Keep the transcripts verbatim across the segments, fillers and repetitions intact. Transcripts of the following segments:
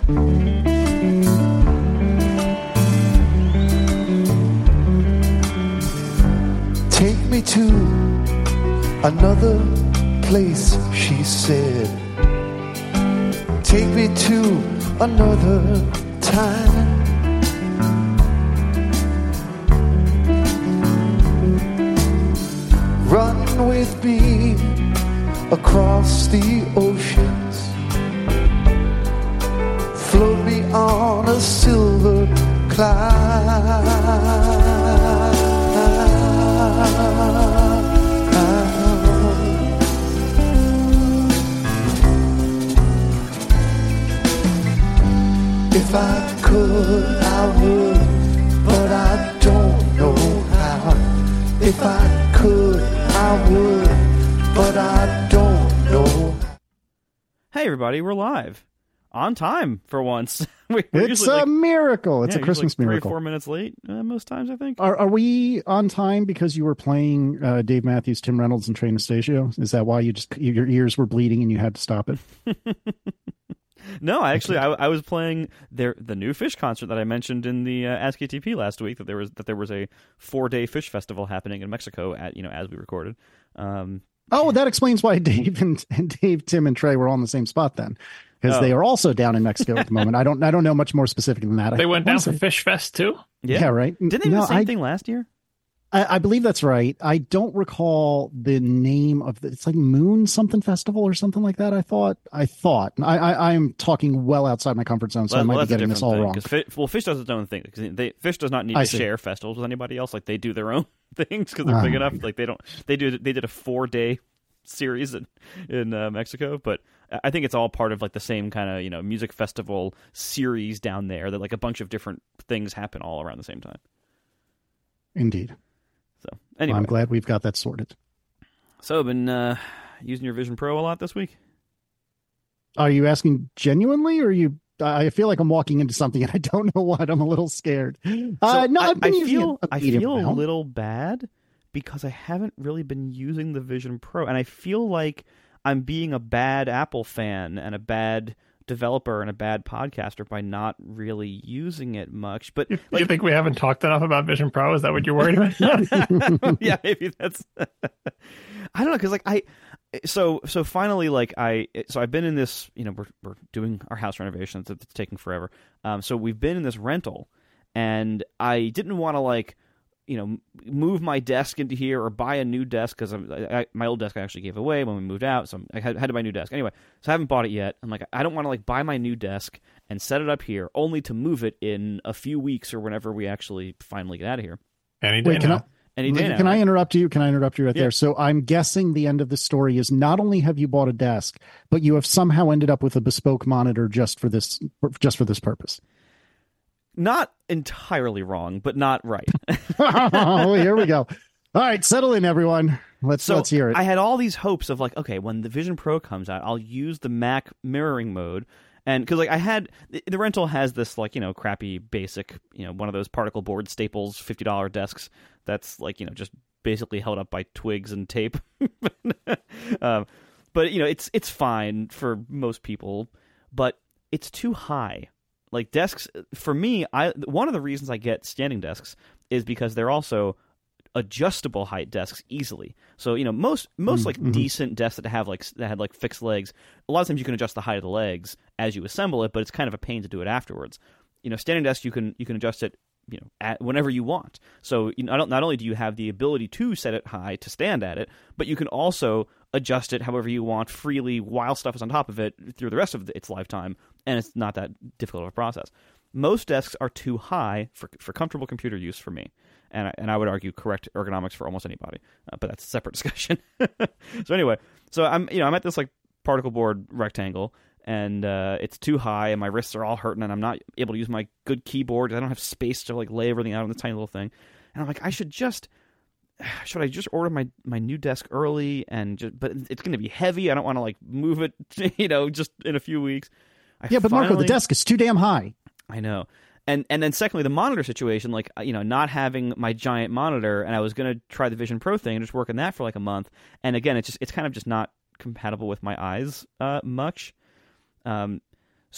Take me to another place, she said. Take me to another time. Run with me across the oceans. Float me on a silver cloud. If I could, I would, but I don't know how. If I could, I would, but I don't know. Hey everybody, we're live. On time for once. We're it's a like, miracle. It's yeah, a Christmas like three miracle. Or four minutes late uh, most times, I think. Are, are we on time because you were playing uh, Dave Matthews, Tim Reynolds, and Trey Anastasio? Is that why you just your ears were bleeding and you had to stop it? No, actually, I, I was playing their the new Fish concert that I mentioned in the uh, Ask A T P last week. That there was that there was a four day Fish festival happening in Mexico at you know as we recorded. Um, oh, that explains why Dave and, and Dave, Tim, and Trey were all in the same spot then. Because oh. they are also down in Mexico at the moment. I don't I don't know much more specific than that. They went down for Fish Fest too? Yeah, yeah right. Didn't they do no, the same I, thing last year? I, I believe that's right. I don't recall the name of the, it's like Moon something festival or something like that. I thought, I thought, I, I, I'm talking well outside my comfort zone, so well, I might well, be getting this all thing, wrong. Fish, well, Fish does its own thing because they, Fish does not need I to see. share festivals with anybody else. Like they do their own things because they're uh, big enough. Like they don't, they do, they did a four day series in in uh, Mexico, but I think it's all part of like the same kind of you know music festival series down there. That like a bunch of different things happen all around the same time. Indeed. So anyway, well, I'm glad we've got that sorted. So I've been uh, using your Vision Pro a lot this week. Are you asking genuinely, or are you? I feel like I'm walking into something and I don't know what. I'm a little scared. So uh, no, I, I've been I using feel it a I feel a amount. little bad because I haven't really been using the Vision Pro, and I feel like I'm being a bad Apple fan and a bad developer and a bad podcaster by not really using it much. But you, like, you think we haven't talked enough about Vision Pro? Is that what you're worried about? Yeah, maybe that's. I don't know because like I, so so finally like I so I've been in this you know we're we're doing our house renovations. It's taking forever. Um, so we've been in this rental, and I didn't want to like. you know, move my desk into here or buy a new desk because my old desk I actually gave away when we moved out, so I had, had to buy a new desk. Anyway, so I haven't bought it yet. I'm like, I don't want to like buy my new desk and set it up here only to move it in a few weeks or whenever we actually finally get out of here. Any day Wait, can now. I, Any day now, can right? I interrupt you? Can I interrupt you right Yeah. there? So I'm guessing the end of the story is not only have you bought a desk, but you have somehow ended up with a bespoke monitor just for this, just for this purpose. Not entirely wrong, but not right. Oh, here we go. All right, settle in, everyone. Let's So let's hear it. I had all these hopes of like, okay, when the Vision Pro comes out, I'll use the Mac mirroring mode, and because like I had the, the rental has this like you know crappy basic you know one of those particle board staples fifty dollar desks that's like you know just basically held up by twigs and tape. um, but you know it's it's fine for most people, but it's too high. Like desks, for me, I one of the reasons I get standing desks is because they're also adjustable height desks easily. So you know most most like mm-hmm. decent desks that have like that had like fixed legs. A lot of times you can adjust the height of the legs as you assemble it, but it's kind of a pain to do it afterwards. You know, standing desks you can you can adjust it you know at whenever you want. So you know, not not only do you have the ability to set it high to stand at it, but you can also adjust it however you want freely while stuff is on top of it through the rest of its lifetime, and it's not that difficult of a process. Most desks are too high for for comfortable computer use for me, and I, and I would argue correct ergonomics for almost anybody, uh, but that's a separate discussion. So anyway, so I'm you know I'm at this like particle board rectangle, and uh, it's too high, and my wrists are all hurting, and I'm not able to use my good keyboard. I don't have space to like lay everything out on this tiny little thing, and I'm like, I should just. Should I just order my, my new desk early and just, but it's going to be heavy. I don't want to like move it, you know, just in a few weeks. I yeah, but finally, Marco, the desk is too damn high. I know. And and then secondly, the monitor situation, like, you know, not having my giant monitor, and I was going to try the Vision Pro thing and just work on that for like a month. And again, it's just, it's kind of just not compatible with my eyes uh, much. Um, so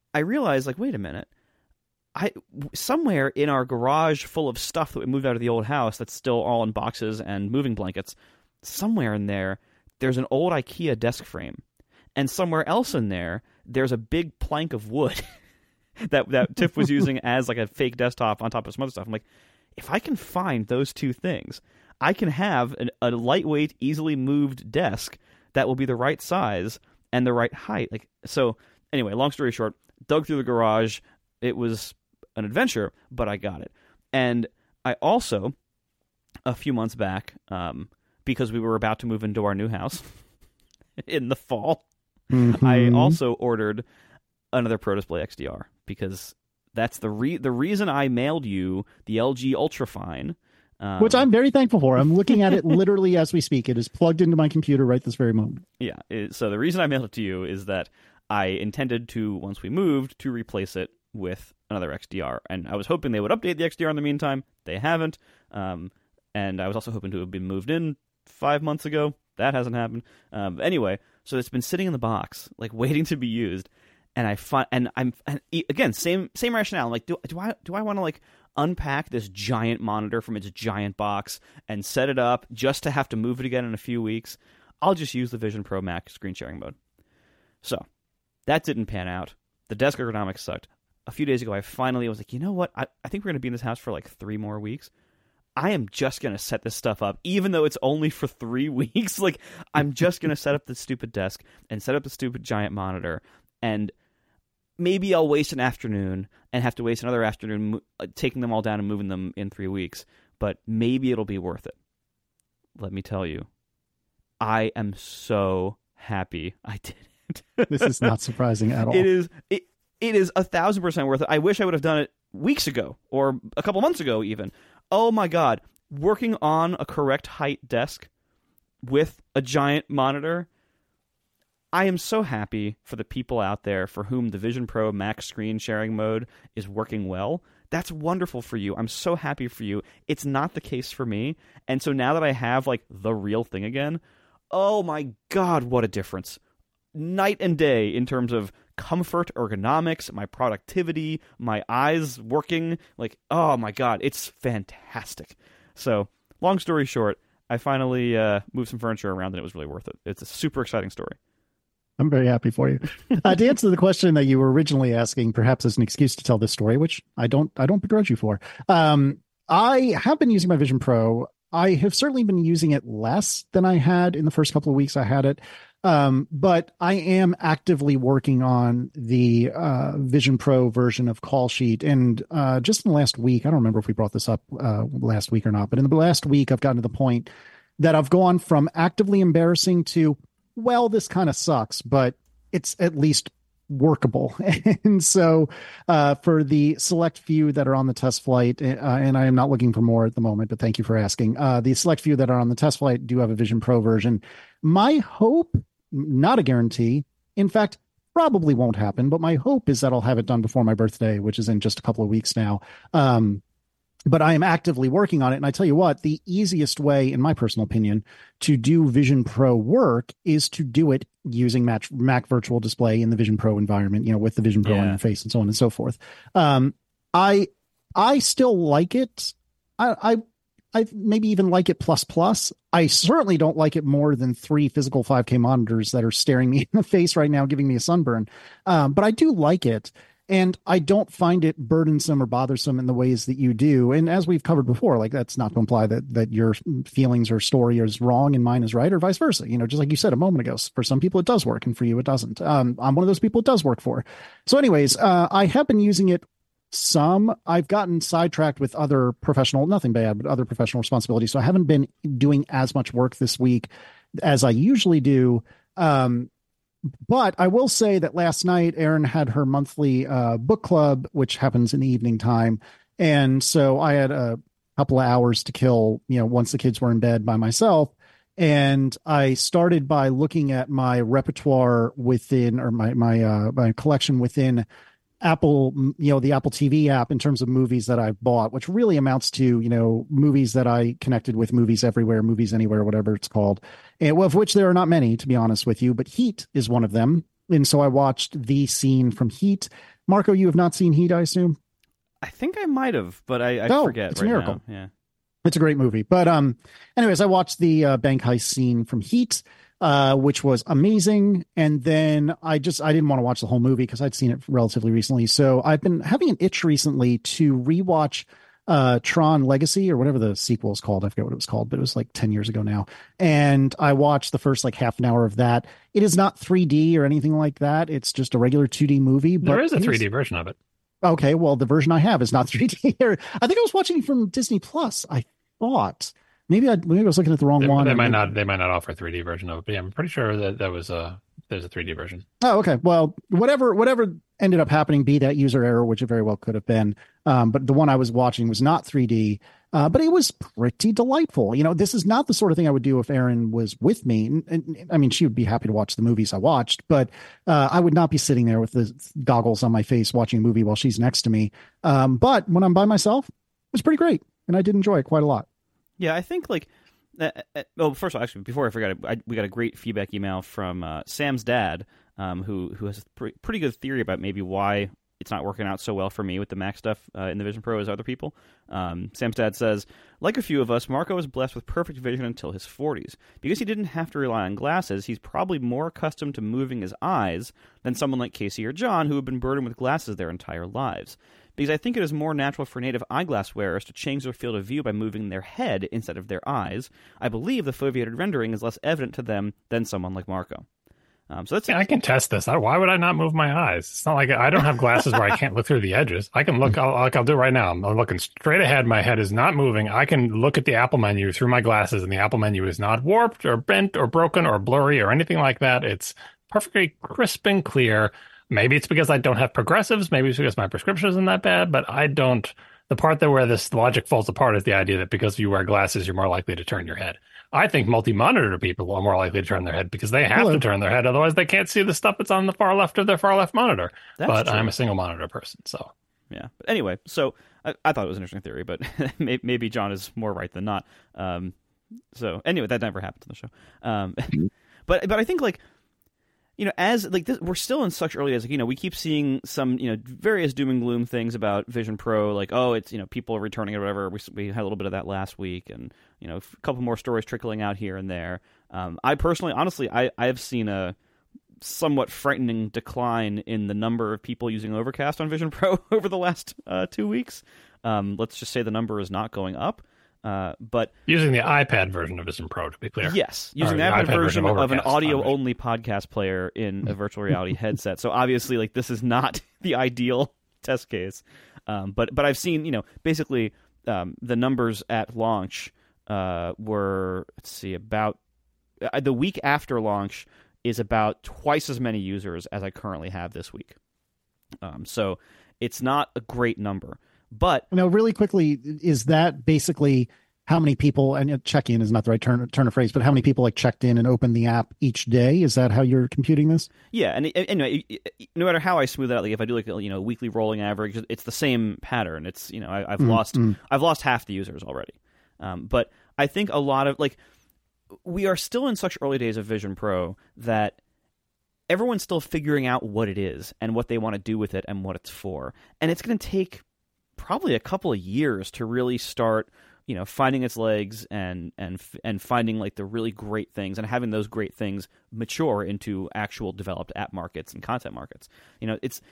I realized, like, wait a minute. I somewhere in our garage full of stuff that we moved out of the old house that's still all in boxes and moving blankets, somewhere in there, there's an old IKEA desk frame. And somewhere else in there, there's a big plank of wood that, that Tiff was using as like a fake desktop on top of some other stuff. I'm like, if I can find those two things, I can have an, a lightweight, easily moved desk that will be the right size and the right height. Like, so anyway, long story short, dug through the garage. It was an adventure, but I got it. And I also, a few months back, um, because we were about to move into our new house in the fall, mm-hmm. I also ordered another Pro Display X D R, because that's the re- the reason I mailed you the L G Ultrafine. Um, Which I'm very thankful for. I'm looking at it literally as we speak. It is plugged into my computer right this very moment. Yeah. It, so the reason I mailed it to you is that I intended to, once we moved, to replace it with another X D R. And I was hoping they would update the X D R in the meantime. They haven't. Um, and I was also hoping to have been moved in five months ago. That hasn't happened. Um, anyway, so it's been sitting in the box, like waiting to be used. And I find, and I'm and again same same rationale. I'm like, do do I do I want to like unpack this giant monitor from its giant box and set it up just to have to move it again in a few weeks? I'll just use the Vision Pro Mac screen sharing mode. So that didn't pan out. The desk ergonomics sucked. A few days ago, I finally was like, you know what? I, I think we're going to be in this house for like three more weeks. I am just going to set this stuff up, even though it's only for three weeks. Like, I'm just going to set up the stupid desk and set up the stupid giant monitor. And maybe I'll waste an afternoon and have to waste another afternoon mo- taking them all down and moving them in three weeks. But maybe it'll be worth it. Let me tell you, I am so happy I did it. This is not surprising at all. It is. It, It is a thousand percent worth it. I wish I would have done it weeks ago or a couple months ago even. Oh my God. Working on a correct height desk with a giant monitor. I am so happy for the people out there for whom the Vision Pro Max screen sharing mode is working well. That's wonderful for you. I'm so happy for you. It's not the case for me. And so now that I have like the real thing again, oh my God, what a difference. Night and day in terms of comfort, ergonomics, my productivity, my eyes working. Like, oh my God, it's fantastic. So, long story short, I finally uh, moved some furniture around and it was really worth it. It's a super exciting story. I'm very happy for you. Uh, to answer the question that you were originally asking, perhaps as an excuse to tell this story, which I don't, I don't begrudge you for. Um, I have been using my Vision Pro. I have certainly been using it less than I had in the first couple of weeks I had it. Um, but I am actively working on the uh, Vision Pro version of Call Sheet. And uh, just in the last week, I don't remember if we brought this up uh, last week or not, but in the last week, I've gotten to the point that I've gone from actively embarrassing to, well, this kind of sucks, but it's at least workable. And so uh, for the select few that are on the test flight, uh, and I am not looking for more at the moment, but thank you for asking. Uh, the select few that are on the test flight do have a Vision Pro version. My hope, not a guarantee, in fact, probably won't happen, but my hope is that I'll have it done before my birthday, which is in just a couple of weeks now. Um, but I am actively working on it. And I tell you what, the easiest way, in my personal opinion, to do Vision Pro work is to do it using Mac, Mac Virtual Display in the Vision Pro environment, you know, with the Vision Pro yeah. on your face and so on and so forth. Um, I, I still like it. I, I, I maybe even like it plus plus. I certainly don't like it more than three physical five K monitors that are staring me in the face right now, giving me a sunburn. Um, but I do like it. And I don't find it burdensome or bothersome in the ways that you do. And as we've covered before, like that's not to imply that that your feelings or story is wrong and mine is right, or vice versa. You know, just like you said a moment ago, for some people it does work and for you it doesn't. Um, I'm one of those people it does work for. So anyways, uh, I have been using it some. I've gotten sidetracked with other professional, nothing bad, but other professional responsibilities. So I haven't been doing as much work this week as I usually do. Um, But I will say that last night, Erin had her monthly uh, book club, which happens in the evening time. And so I had a couple of hours to kill, you know, once the kids were in bed by myself. And I started by looking at my repertoire within, or my, my, uh, my collection within Apple, you know, the Apple T V app in terms of movies that I've bought, which really amounts to, you know, movies that I connected with, Movies Everywhere, Movies Anywhere, whatever it's called, and of which there are not many, to be honest with you, but Heat is one of them. and so I watched the scene from Heat. Marco, you have not seen Heat, I assume? I think I might have, but I, I oh, forget it's right a miracle. now. Yeah. It's a great movie. But um, anyways, I watched the uh, bank heist scene from Heat, uh, which was amazing. And then I just, I didn't want to watch the whole movie because I'd seen it relatively recently. So I've been having an itch recently to rewatch uh, Tron Legacy, or whatever the sequel is called. I forget what it was called, but it was like ten years ago now. And I watched the first like half an hour of that. It is not three D or anything like that. It's just a regular two D movie. But there is a three D is... version of it. Okay, well, the version I have is not three D. I think I was watching from Disney Plus. I thought maybe I maybe I was looking at the wrong they, one. They might maybe... not. They might not offer a three D version of it. But yeah, I'm pretty sure that that was a there's a three D version. Oh, okay. Well, whatever whatever ended up happening, be that user error, which it very well could have been. Um, but the one I was watching was not three D. Uh, but it was pretty delightful. You know, this is not the sort of thing I would do if Erin was with me. And, and, I mean, she would be happy to watch the movies I watched, but uh, I would not be sitting there with the goggles on my face watching a movie while she's next to me. Um, but when I'm by myself, it was pretty great, and I did enjoy it quite a lot. Yeah, I think like. Uh, uh, oh, first of all, actually, before I forgot, I, we got a great feedback email from uh, Sam's dad, um, who who has a pre- pretty good theory about maybe why it's not working out so well for me with the Mac stuff uh, in the Vision Pro as other people. Um, Sam's dad says, like a few of us, Marco was blessed with perfect vision until his forties. Because he didn't have to rely on glasses, he's probably more accustomed to moving his eyes than someone like Casey or John, who have been burdened with glasses their entire lives. Because I think it is more natural for native eyeglass wearers to change their field of view by moving their head instead of their eyes. I believe the foveated rendering is less evident to them than someone like Marco. Um, so that's yeah, I can test this. I, why would I not move my eyes? It's not like I don't have glasses where I can't look through the edges. I can look I'll, like I'll do right now. I'm looking straight ahead. My head is not moving. I can look at the Apple menu through my glasses, and the Apple menu is not warped or bent or broken or blurry or anything like that. It's perfectly crisp and clear. Maybe it's because I don't have progressives. Maybe it's because my prescription isn't that bad, but I don't. The part that where this logic falls apart is the idea that because you wear glasses, you're more likely to turn your head. I think multi-monitor people are more likely to turn their head because they have Hello. to turn their head. Otherwise, they can't see the stuff that's on the far left of their far left monitor. That's but true. I'm a single monitor person, so. Yeah. But anyway, so I, I thought it was an interesting theory, but maybe John is more right than not. Um, so anyway, that never happened on the show. Um, but but I think like, you know, as like this, we're still in such early days. Like, you know, we keep seeing some, you know, various doom and gloom things about Vision Pro, like, oh, it's, you know, people are returning it or whatever. We we had a little bit of that last week, and you know, a couple more stories trickling out here and there. Um, I personally, honestly, I I have seen a somewhat frightening decline in the number of people using Overcast on Vision Pro over the last uh, two weeks. Um, let's just say the number is not going up. Uh, but using the iPad version of Vision Pro, to be clear. Yes, using the iPad, iPad version of, of an audio-only podcast player in a virtual reality headset. So obviously, like, this is not the ideal test case. Um, but but I've seen, you know, basically um, the numbers at launch uh, were, let's see, about uh, the week after launch is about twice as many users as I currently have this week. Um, so it's not a great number. But now, really quickly, is that basically how many people, and check in is not the right turn, turn of phrase, but how many people like checked in and opened the app each day? Is that how you're computing this? Yeah. And anyway, no matter how I smooth it out, like if I do like a, you know, weekly rolling average, it's the same pattern. It's, you know, I, I've mm-hmm. lost, I've lost half the users already. Um, but I think a lot of like, we are still in such early days of Vision Pro that everyone's still figuring out what it is and what they want to do with it and what it's for. And it's going to take probably a couple of years to really start, you know, finding its legs and and and finding like the really great things and having those great things mature into actual developed app markets and content markets. You know, it's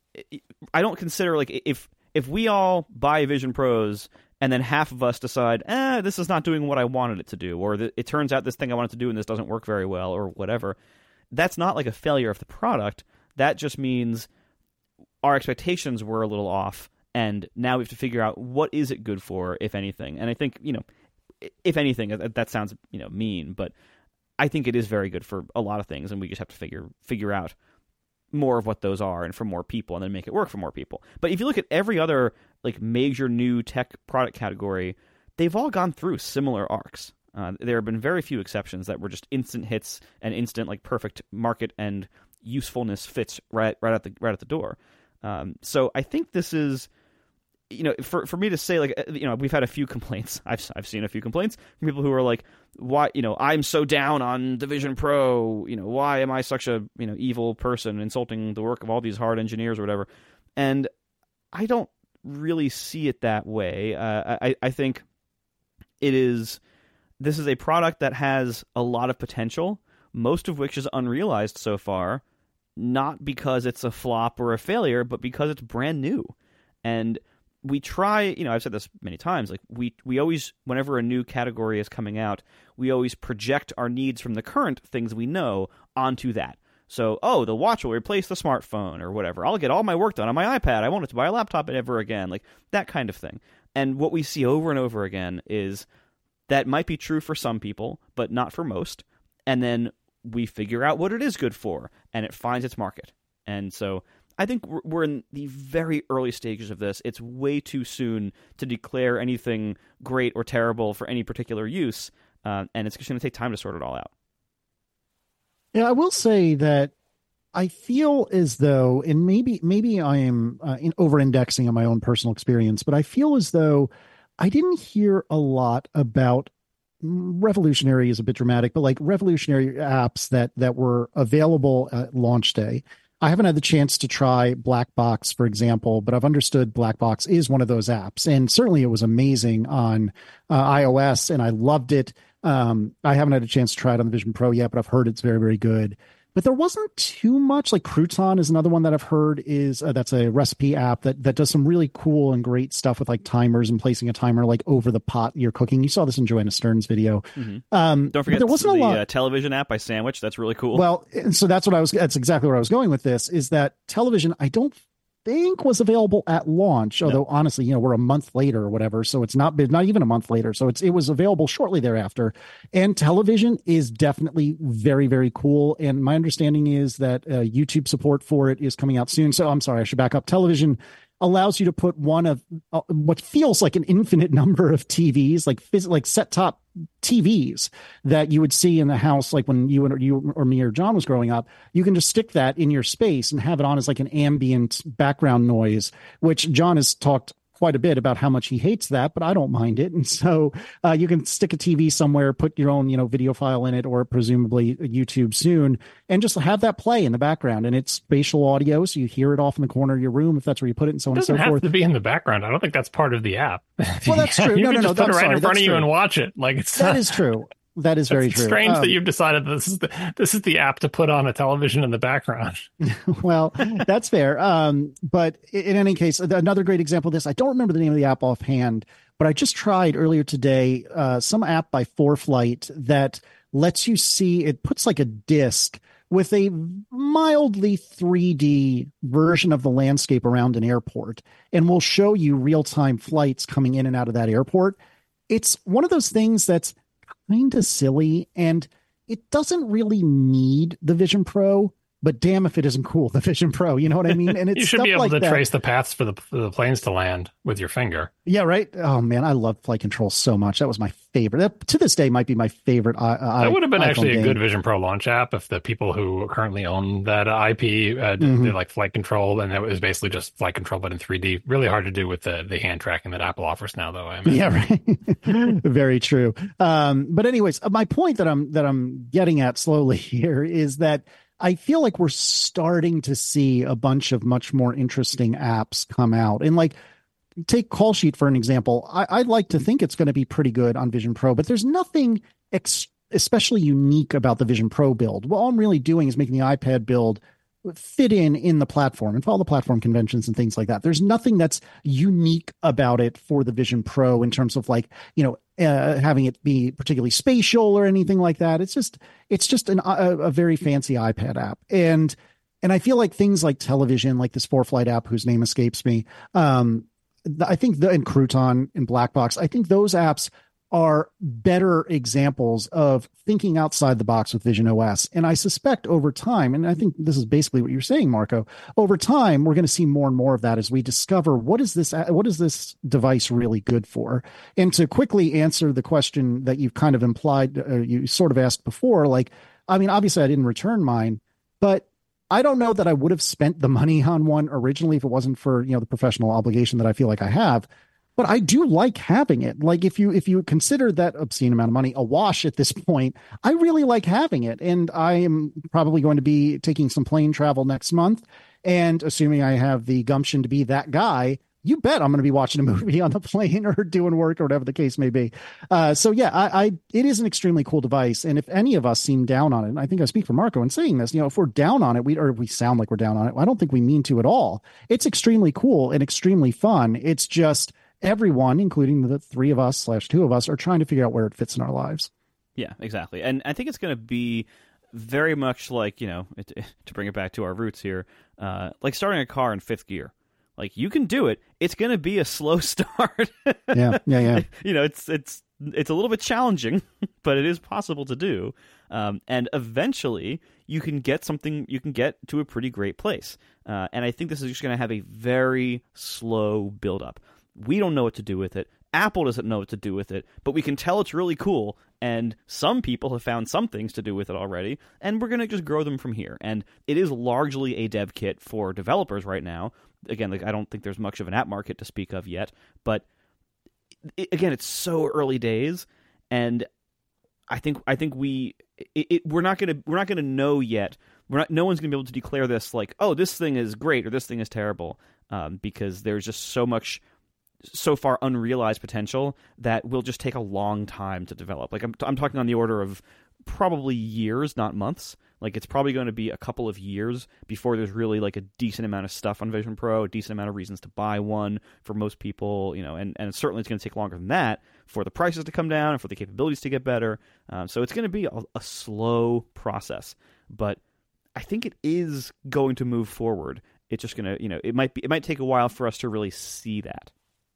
I don't consider like if if we all buy Vision Pros and then half of us decide, eh, this is not doing what I wanted it to do, or the, it turns out this thing I wanted to do and this doesn't work very well, or whatever. That's not like a failure of the product. That just means our expectations were a little off. And now we have to figure out what is it good for, if anything. And I think, you know, if anything, that sounds, you know, mean, but I think it is very good for a lot of things, and we just have to figure figure out more of what those are and for more people, and then make it work for more people. But if you look at every other like major new tech product category, they've all gone through similar arcs. Uh, there have been very few exceptions that were just instant hits and instant like perfect market and usefulness fits right right at the right at the door. Um, so I think this is. you know, for for me to say, like, you know, we've had a few complaints. I've I've seen a few complaints from people who are like, why, you know, I'm so down on the Vision Pro. You know, why am I such a, you know, evil person insulting the work of all these hard engineers or whatever? And I don't really see it that way. Uh, I I think it is. This is a product that has a lot of potential, most of which is unrealized so far, not because it's a flop or a failure, but because it's brand new. And we try, you know, I've said this many times, like we, we always, whenever a new category is coming out, we always project our needs from the current things we know onto that. So, oh, the watch will replace the smartphone or whatever. I'll get all my work done on my iPad. I won't have to buy a laptop ever again. Like that kind of thing. And what we see over and over again is that might be true for some people, but not for most. And then we figure out what it is good for, and it finds its market. And so I think we're in the very early stages of this. It's way too soon to declare anything great or terrible for any particular use, uh, and it's just going to take time to sort it all out. Yeah, I will say that I feel as though, and maybe maybe I am uh, in over-indexing on my own personal experience, but I feel as though I didn't hear a lot about revolutionary is a bit dramatic, but like revolutionary apps that that were available at launch day. I haven't had the chance to try Blackbox, for example, but I've understood Blackbox is one of those apps. And certainly it was amazing on uh, iOS, and I loved it. Um, I haven't had a chance to try it on the Vision Pro yet, but I've heard it's very, very good. But there wasn't too much. Like Crouton is another one that I've heard is uh, that's a recipe app that that does some really cool and great stuff with like timers and placing a timer like over the pot you're cooking. You saw this in Joanna Stern's video. Mm-hmm. Um, Don't forget there wasn't the a lot. Uh, television app by Sandwich. That's really cool. Well, and so that's what I was. That's exactly where I was going with this. Is that television? I don't think was available at launch. Although no. honestly, you know, we're a month later or whatever, so it's not not even a month later. So it's it was available shortly thereafter. And television is definitely very, very cool. And my understanding is that uh, YouTube support for it is coming out soon. So I'm sorry, I should back up. Television allows you to put one of uh, what feels like an infinite number of T Vs, like phys- like set top T Vs that you would see in the house, like when you and you or me or John was growing up. You can just stick that in your space and have it on as like an ambient background noise, which John has talked quite a bit about how much he hates that, but I don't mind it. And so uh, you can stick a T V somewhere, put your own, you know, video file in it, or presumably YouTube soon, and just have that play in the background. And it's spatial audio, so you hear it off in the corner of your room if that's where you put it, and so on It and so doesn't have forth. to be in the background. I don't think that's part of the app. Well, that's true. You No, can no, just no, put I'm it right sorry. in front That's of you true. and watch it. Like it's That not, is true. That is very it's true. strange Um, that you've decided this is the this is the app to put on a television in the background. Well, that's fair. Um, but in any case, another great example of this, I don't remember the name of the app offhand, but I just tried earlier today uh, some app by FourFlight that lets you see, it puts like a disc with a mildly three D version of the landscape around an airport, and will show you real-time flights coming in and out of that airport. It's one of those things that's kind of silly, and it doesn't really need the Vision Pro, but damn if it isn't cool, the Vision Pro, you know what I mean? And it's You should stuff be able like to that. trace the paths for the, for the planes to land with your finger. Yeah, right. Oh man, I love flight control so much. That was my favorite. That to this day might be my favorite. Uh, That would have been iPhone actually a game. good Vision Pro launch app if the people who currently own that I P uh, did, Mhm. did like flight control, and it was basically just flight control but in three D. Really hard to do with the, the hand tracking that Apple offers now, though. I mean. Yeah, right. Very true. Um, but anyways, my point that I'm that I'm getting at slowly here is that I feel like we're starting to see a bunch of much more interesting apps come out. And like, take Call Sheet for an example. I, I'd like to think it's going to be pretty good on Vision Pro, but there's nothing ex- especially unique about the Vision Pro build. What I'm really doing is making the iPad build fit in in the platform and follow the platform conventions and things like that. There's nothing that's unique about it for the Vision Pro in terms of like, you know, uh, having it be particularly spatial or anything like that. It's just, it's just an, a, a very fancy iPad app. And, and I feel like things like television, like this FourFlight app whose name escapes me, um, I think the, and Crouton and Blackbox, I think those apps are better examples of thinking outside the box with Vision O S. And I suspect over time, and I think this is basically what you're saying, Marco, over time, we're going to see more and more of that as we discover what is this, what is this device really good for? And to quickly answer the question that you've kind of implied, uh, you sort of asked before, like, I mean, obviously I didn't return mine, but I don't know that I would have spent the money on one originally if it wasn't for, you know, the professional obligation that I feel like I have. But I do like having it. Like if you if you consider that obscene amount of money a wash at this point, I really like having it. And I am probably going to be taking some plane travel next month. And assuming I have the gumption to be that guy, you bet I'm going to be watching a movie on the plane or doing work or whatever the case may be. Uh, so yeah, I, I it is an extremely cool device. And if any of us seem down on it, and I think I speak for Marco in saying this, you know, if we're down on it, we or we sound like we're down on it, I don't think we mean to at all. It's extremely cool and extremely fun. It's just everyone, including the three of us slash two of us, are trying to figure out where it fits in our lives. Yeah, exactly. And I think it's going to be very much like, you know, it, to bring it back to our roots here, uh, like starting a car in fifth gear. Like, you can do it. It's going to be a slow start. yeah, yeah, yeah. You know, it's it's it's a little bit challenging, but it is possible to do. Um, and eventually, you can get something, you can get to a pretty great place. Uh, and I think this is just going to have a very slow build-up. We don't know what to do with it. Apple doesn't know what to do with it, but we can tell it's really cool, and some people have found some things to do with it already, and we're going to just grow them from here. And it is largely a dev kit for developers right now. Again, like I don't think there's much of an app market to speak of yet, but it, again, it's so early days, and I think I think we it, it, we're not gonna we're not gonna know yet. We're not. No one's gonna be able to declare this like, oh, this thing is great or this thing is terrible, um, because there's just so much. So far unrealized potential that will just take a long time to develop. Like I'm, I'm talking on the order of probably years, not months. Like it's probably going to be a couple of years before there's really like a decent amount of stuff on Vision Pro, a decent amount of reasons to buy one for most people, you know, and, and certainly it's going to take longer than that for the prices to come down and for the capabilities to get better. Um, so it's going to be a, a slow process, but I think it is going to move forward. It's just going to, you know, it might be, it might take a while for us to really see that.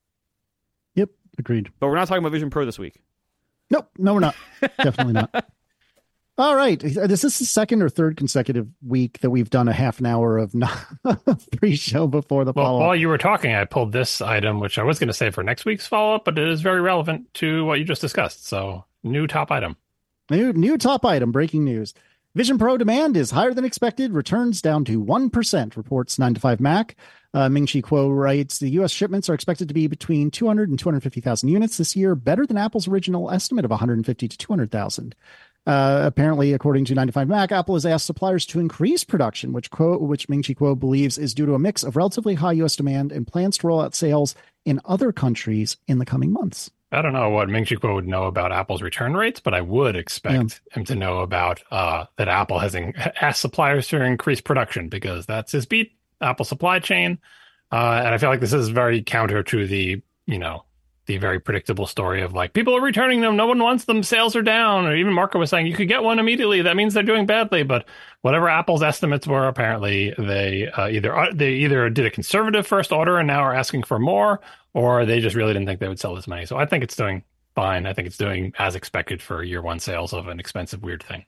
Yep, agreed. But we're not talking about Vision Pro this week. Nope, no, we're not. Definitely not. All right. This is the second or third consecutive week that we've done a half an hour of pre-show before the well, follow-up. While you were talking, I pulled this item, which I was going to say for next week's follow-up, but it is very relevant to what you just discussed. So, new top item. New, new top item, breaking news. Vision Pro demand is higher than expected, returns down to one percent, reports nine to five Mac. Uh, Ming-Chi Kuo writes, the U S shipments are expected to be between two hundred and two hundred fifty thousand units this year, better than Apple's original estimate of one hundred fifty to two hundred thousand. Uh, apparently, according to nine to five Mac, Apple has asked suppliers to increase production, which Kuo, which Ming-Chi Kuo believes is due to a mix of relatively high U S demand and plans to roll out sales in other countries in the coming months. I don't know what Ming-Chi Kuo would know about Apple's return rates, but I would expect yeah. him to know about uh, that Apple has in- asked suppliers to increase production because that's his beat, Apple supply chain. Uh, and I feel like this is very counter to the, you know, the very predictable story of like, people are returning them, no one wants them, sales are down. Or even Marco was saying, you could get one immediately. That means they're doing badly. But whatever Apple's estimates were, apparently they uh, either they either did a conservative first order and now are asking for more, or they just really didn't think they would sell this many. So I think it's doing fine. I think it's doing as expected for year one sales of an expensive, weird thing.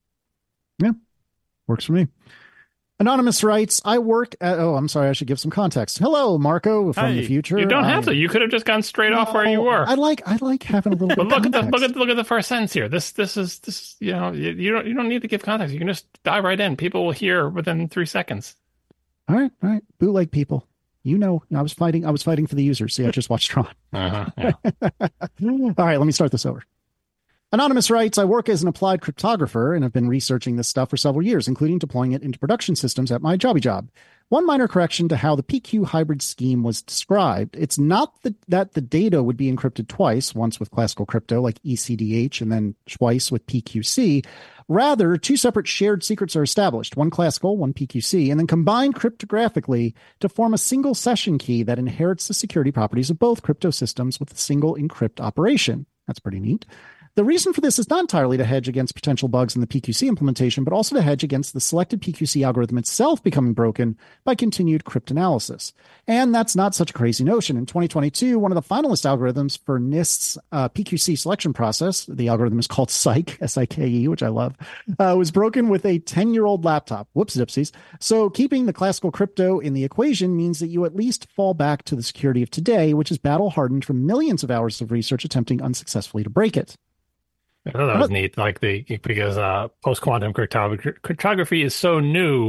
Yeah, works for me. Anonymous writes, I work at, oh, I'm sorry, I should give some context. Hello, Marco from hey, the future. You don't I, have to. You could have just gone straight no, off where you were. I like, I like having a little bit but look of at context. the look at the, look at the first sentence here. This this is this you know you, you don't you don't need to give context. You can just dive right in. People will hear within three seconds. All right, all right. Bootleg people. You know, I was fighting. I was fighting for the users. See, I just watched Tron. Uh-huh, yeah. All right, let me start this over. Anonymous writes, I work as an applied cryptographer and have been researching this stuff for several years, including deploying it into production systems at my jobby job. One minor correction to how the P Q hybrid scheme was described. It's not the, that the data would be encrypted twice, once with classical crypto like E C D H and then twice with P Q C. Rather, two separate shared secrets are established, one classical, one P Q C, and then combined cryptographically to form a single session key that inherits the security properties of both crypto systems with a single encrypt operation. That's pretty neat. The reason for this is not entirely to hedge against potential bugs in the P Q C implementation, but also to hedge against the selected P Q C algorithm itself becoming broken by continued cryptanalysis. And that's not such a crazy notion. In twenty twenty-two, one of the finalist algorithms for NIST's uh, P Q C selection process, the algorithm is called Psyche, S I K E, which I love, uh, was broken with a ten-year-old laptop. Whoops, dipsies. So keeping the classical crypto in the equation means that you at least fall back to the security of today, which is battle-hardened from millions of hours of research attempting unsuccessfully to break it. I thought that was neat, like the because uh, post-quantum cryptography, cryptography is so new,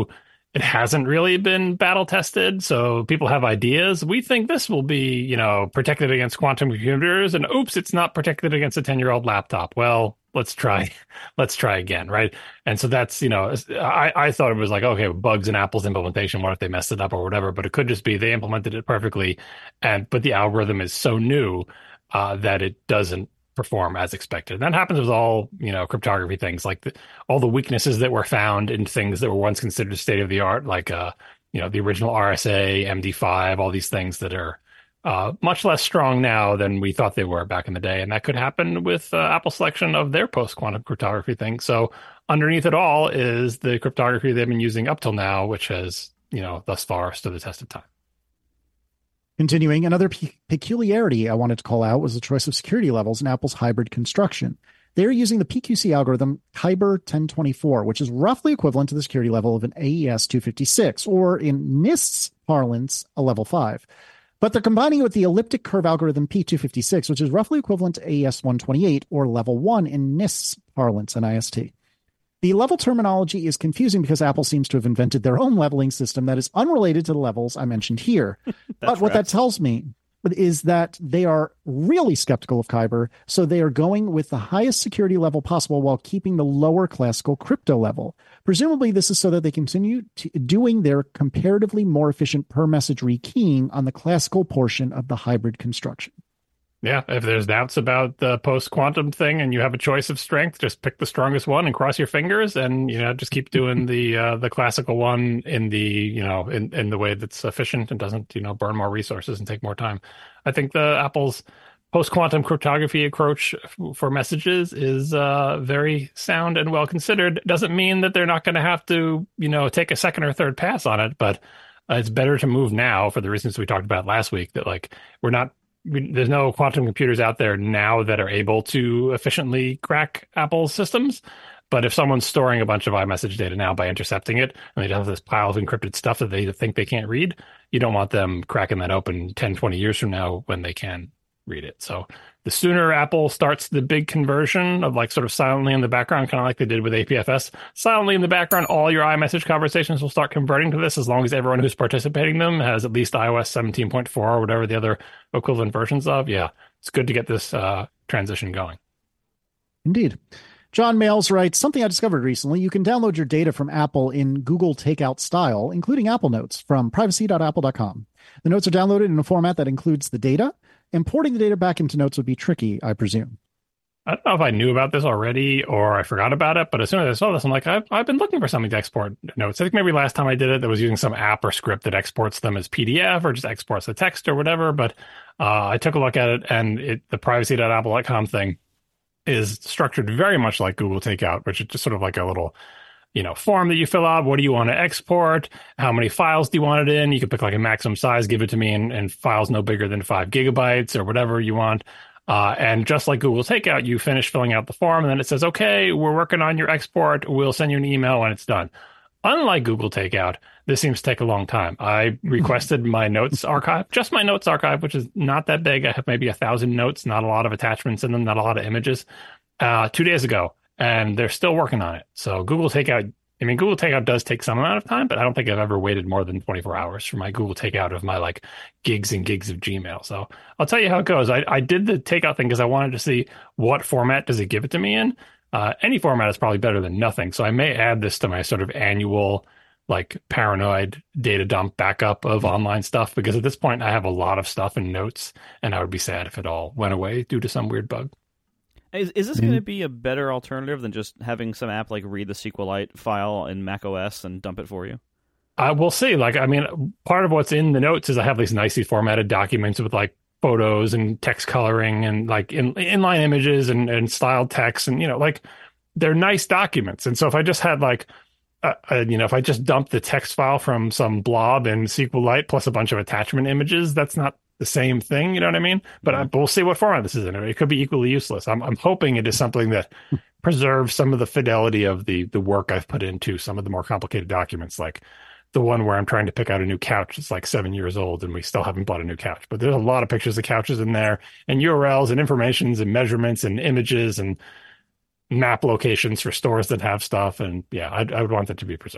it hasn't really been battle tested, so people have ideas. We think this will be, you know, protected against quantum computers, and oops, it's not protected against a ten-year-old laptop. Well, let's try, let's try again, right? And so that's, you know, I, I thought it was like, okay, bugs in Apple's implementation, what if they messed it up or whatever? But it could just be they implemented it perfectly, and but the algorithm is so new uh, that it doesn't perform as expected. And that happens with all, you know, cryptography things, like the, all the weaknesses that were found in things that were once considered state of the art, like, uh, you know, the original R S A, M D five, all these things that are uh, much less strong now than we thought they were back in the day. And that could happen with uh, Apple's selection of their post-quantum cryptography thing. So underneath it all is the cryptography they've been using up till now, which has, you know, thus far stood the test of time. Continuing, another pe- peculiarity I wanted to call out was the choice of security levels in Apple's hybrid construction. They are using the P Q C algorithm Kyber ten twenty-four, which is roughly equivalent to the security level of an A E S two fifty-six, or in NIST's parlance, a level five. But they're combining it with the elliptic curve algorithm P two fifty-six, which is roughly equivalent to A E S one twenty-eight, or level one in NIST's parlance and I S T. The level terminology is confusing because Apple seems to have invented their own leveling system that is unrelated to the levels I mentioned here. But what that tells me is that they are really skeptical of Kyber, so they are going with the highest security level possible while keeping the lower classical crypto level. Presumably, this is so that they continue to, doing their comparatively more efficient per-message rekeying on the classical portion of the hybrid construction. Yeah, if there's doubts about the post-quantum thing and you have a choice of strength, just pick the strongest one and cross your fingers, and, you know, just keep doing the uh, the classical one in the, you know, in, in the way that's efficient and doesn't, you know, burn more resources and take more time. I think the Apple's post-quantum cryptography approach for messages is uh, very sound and well considered. Doesn't mean that they're not going to have to, you know, take a second or third pass on it, but uh, it's better to move now for the reasons we talked about last week, that, like, we're not, there's no quantum computers out there now that are able to efficiently crack Apple's systems. But if someone's storing a bunch of iMessage data now by intercepting it, and they have this pile of encrypted stuff that they think they can't read, you don't want them cracking that open ten, twenty years from now when they can read it. So the sooner Apple starts the big conversion of, like, sort of silently in the background, kind of like they did with A P F S, silently in the background, all your iMessage conversations will start converting to this, as long as everyone who's participating in them has at least iOS seventeen point four or whatever the other equivalent versions of. Yeah, it's good to get this uh, transition going. Indeed. John Mails writes, something I discovered recently: you can download your data from Apple in Google Takeout style, including Apple Notes, from privacy dot apple dot com. The notes are downloaded in a format that includes the data. Importing the data back into Notes would be tricky, I presume. I don't know if I knew about this already or I forgot about it, but as soon as I saw this, I'm like, I've, I've been looking for something to export notes. I think maybe last time I did it, I was using some app or script that exports them as P D F or just exports the text or whatever. But uh, I took a look at it, and it, the privacy dot apple dot com thing is structured very much like Google Takeout, which is just sort of like a little, you know, form that you fill out. What do you want to export? How many files do you want it in? You can pick like a maximum size, give it to me, and, and files no bigger than five gigabytes or whatever you want. Uh, and just like Google Takeout, you finish filling out the form, and then it says, okay, we're working on your export. We'll send you an email when it's done. Unlike Google Takeout, this seems to take a long time. I requested my notes archive, just my notes archive, which is not that big. I have maybe a thousand notes, not a lot of attachments in them, not a lot of images, uh, two days ago. And they're still working on it. So Google Takeout, I mean, Google Takeout does take some amount of time, but I don't think I've ever waited more than twenty-four hours for my Google Takeout of my, like, gigs and gigs of Gmail. So I'll tell you how it goes. I, I did the Takeout thing because I wanted to see what format does it give it to me in. Uh, any format is probably better than nothing. So I may add this to my sort of annual, like, paranoid data dump backup of online stuff, because at this point I have a lot of stuff in Notes, and I would be sad if it all went away due to some weird bug. Is, is this Mm-hmm. going to be a better alternative than just having some app like read the SQLite file in macOS and dump it for you? I will see. Like, I mean, part of what's in the Notes is I have these nicely formatted documents with, like, photos and text coloring and, like, in, inline images and, and styled text, and, you know, like, they're nice documents. And so if I just had, like, uh, uh, you know, if I just dumped the text file from some blob in SQLite plus a bunch of attachment images, that's not the same thing, you know what I mean? But I, we'll see what format this is in. It could be equally useless. I'm I'm hoping it is something that preserves some of the fidelity of the the work I've put into some of the more complicated documents, like the one where I'm trying to pick out a new couch. It's like seven years old and we still haven't bought a new couch. But there's a lot of pictures of couches in there, and U R Ls and informations and measurements and images and map locations for stores that have stuff. And yeah, I'd, I would want that to be preserved.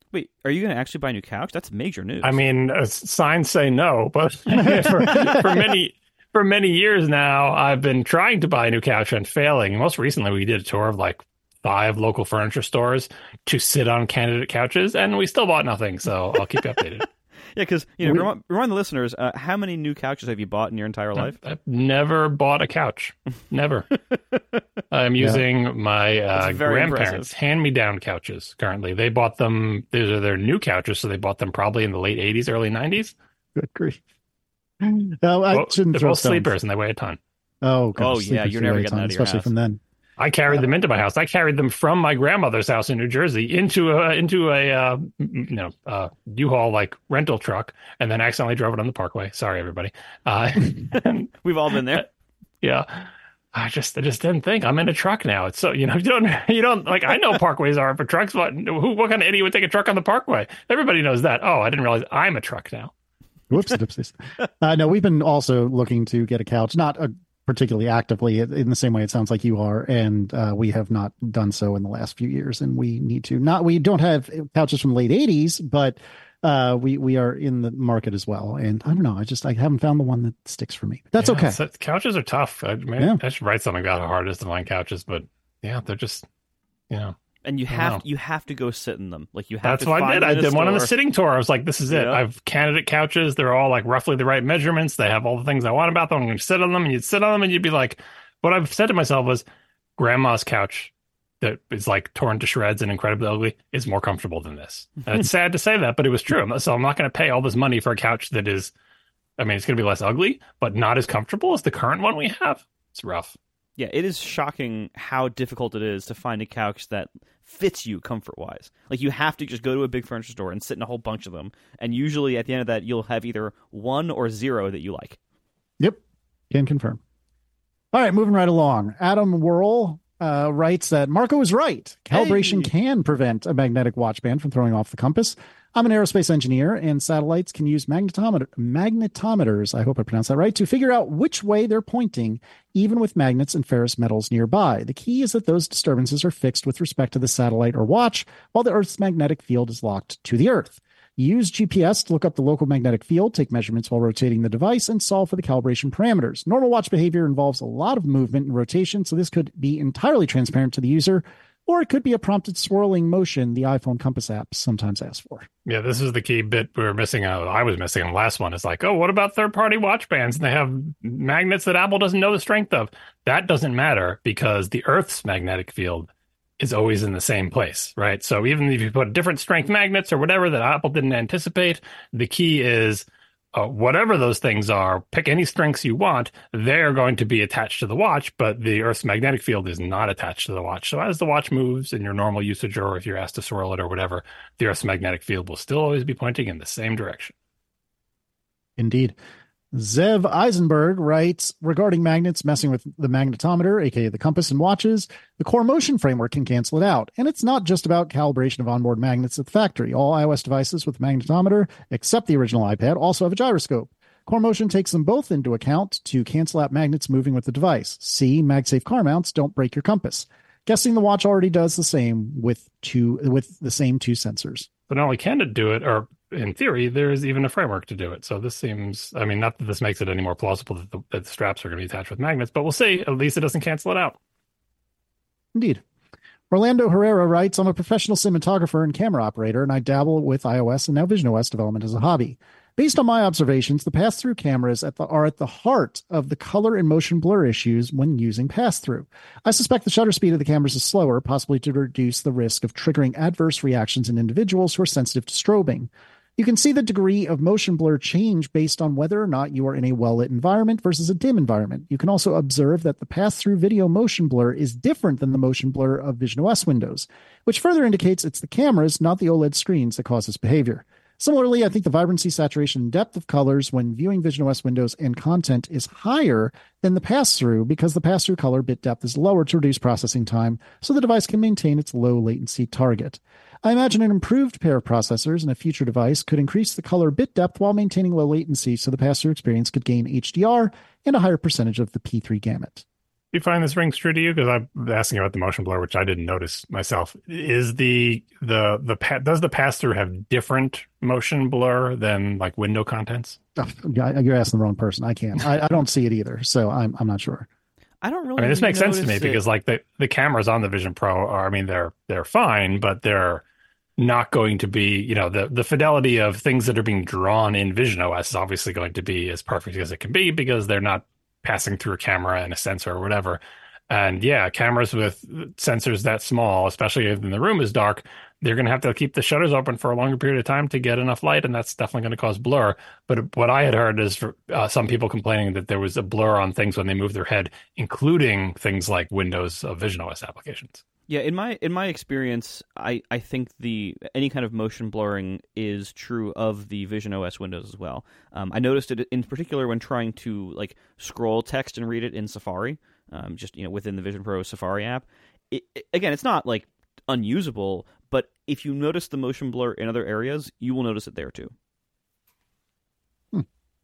Wait, are you going to actually buy a new couch? That's major news. I mean, uh, signs say no, but for, for many for many years now, I've been trying to buy a new couch and failing. Most recently, we did a tour of like five local furniture stores to sit on candidate couches, and we still bought nothing. So I'll keep you updated. Yeah, because you know, we, remind, remind the listeners, uh, how many new couches have you bought in your entire life? I've, I've never bought a couch. Never. I'm yeah. using my uh, grandparents' hand-me-down couches currently. They bought them. These are their new couches, so they bought them probably in the late eighties, early nineties. Good grief. No, I well, shouldn't they're throw both stones. sleepers, and they weigh a ton. Oh, gosh, oh yeah, you're never getting ton, out of your especially house. from then. I carried them into my house. I carried them from my grandmother's house in New Jersey into a into a uh, you know uh, U-Haul like rental truck, and then accidentally drove it on the Parkway. Sorry, everybody. Uh, and, We've all been there. Yeah, I just I just didn't think I'm in a truck now. It's so you know you don't you don't like I know parkways are for trucks, but who what kind of idiot would take a truck on the Parkway? Everybody knows that. Oh, I didn't realize I'm a truck now. Whoops, oopsies. Uh, no, we've been also looking to get a couch, not a particularly actively in the same way it sounds like you are, and uh, we have not done so in the last few years, and we need to. Not we don't have couches from the late eighties, but uh, we we are in the market as well. And I don't know, I just I haven't found the one that sticks for me. But that's yeah, okay. So couches are tough. I, maybe yeah. I should write something about how hard it is to find couches, but yeah, they're just you know. And you have you have to go sit in them. Like you have. That's to what I did. I did one on the store. sitting tour. I was like, "This is it. Yeah. I've candidate couches. They're all like roughly the right measurements. They have all the things I want about them. I'm going to sit on them." And you'd sit on them, and you'd be like, "What I've said to myself was, grandma's couch that is like torn to shreds and incredibly ugly is more comfortable than this." And it's sad to say that, but it was true. So I'm not going to pay all this money for a couch that is, I mean, it's going to be less ugly, but not as comfortable as the current one we have. It's rough. Yeah, it is shocking how difficult it is to find a couch that fits you comfort-wise. Like, you have to just go to a big furniture store and sit in a whole bunch of them, and usually at the end of that, you'll have either one or zero that you like. Yep, can confirm. All right, moving right along. Adam Whirl uh, writes that Marco was right. Calibration hey. can prevent a magnetic watch band from throwing off the compass. I'm an aerospace engineer, and satellites can use magnetometer, magnetometers, I hope I pronounced that right, to figure out which way they're pointing, even with magnets and ferrous metals nearby. The key is that those disturbances are fixed with respect to the satellite or watch, while the Earth's magnetic field is locked to the Earth. Use G P S to look up the local magnetic field, take measurements while rotating the device, and solve for the calibration parameters. Normal watch behavior involves a lot of movement and rotation, so this could be entirely transparent to the user, or it could be a prompted swirling motion the iPhone Compass app sometimes asks for. Yeah, this is the key bit we were missing out. I was missing on the last one. It's like, oh, what about third-party watch bands? And they have magnets that Apple doesn't know the strength of. That doesn't matter because the Earth's magnetic field is always in the same place, right? So even if you put different strength magnets or whatever that Apple didn't anticipate, the key is uh, whatever those things are, pick any strengths you want, they're going to be attached to the watch, but the Earth's magnetic field is not attached to the watch. So as the watch moves in your normal usage, or if you're asked to swirl it or whatever, the Earth's magnetic field will still always be pointing in the same direction. Indeed. Zev Eisenberg writes, regarding magnets messing with the magnetometer, aka the compass and watches, the Core Motion framework can cancel it out. And it's not just about calibration of onboard magnets at the factory. All iOS devices with magnetometer, except the original iPad, also have a gyroscope. Core Motion takes them both into account to cancel out magnets moving with the device. See, MagSafe car mounts don't break your compass. Guessing the watch already does the same with two with the same two sensors. But not only can it do it, or in theory, there is even a framework to do it. So this seems, I mean, not that this makes it any more plausible that the, that the straps are going to be attached with magnets, but we'll see. At least it doesn't cancel it out. Indeed. Orlando Herrera writes, I'm a professional cinematographer and camera operator, and I dabble with iOS and now visionOS development as a hobby. Based on my observations, the pass-through cameras at the, are at the heart of the color and motion blur issues when using pass-through. I suspect the shutter speed of the cameras is slower, possibly to reduce the risk of triggering adverse reactions in individuals who are sensitive to strobing. You can see the degree of motion blur change based on whether or not you are in a well-lit environment versus a dim environment. You can also observe that the pass-through video motion blur is different than the motion blur of visionOS windows, which further indicates it's the cameras, not the OLED screens, that cause this behavior. Similarly, I think the vibrancy, saturation, and depth of colors when viewing visionOS windows and content is higher than the pass-through because the pass-through color bit depth is lower to reduce processing time, so the device can maintain its low latency target. I imagine an improved pair of processors in a future device could increase the color bit depth while maintaining low latency, so the pass-through experience could gain H D R and a higher percentage of the P three gamut. you find this rings true to you? Because I'm asking about the motion blur, which I didn't notice myself. Is the the the pa- does the pass through have different motion blur than like window contents? Oh, you're asking the wrong person. I can't. I, I don't see it either, so I'm I'm not sure. I don't really. I mean, this makes sense to me notice because it. like the the cameras on the Vision Pro are, I mean, they're they're fine, but they're not going to be, you know, the the fidelity of things that are being drawn in Vision O S is obviously going to be as perfect as it can be because they're not passing through a camera and a sensor or whatever. And yeah, cameras with sensors that small, especially if the room is dark, they're going to have to keep the shutters open for a longer period of time to get enough light, and that's definitely going to cause blur. But what I had heard is for, uh, some people complaining that there was a blur on things when they move their head, including things like Windows uh, Vision O S applications. Yeah, in my in my experience, I, I think the any kind of motion blurring is true of the Vision O S Windows as well. Um, I noticed it in particular when trying to like scroll text and read it in Safari, um, just you know within the Vision Pro Safari app. It, it, again, it's not like unusable, but if you notice the motion blur in other areas, you will notice it there too. Hmm.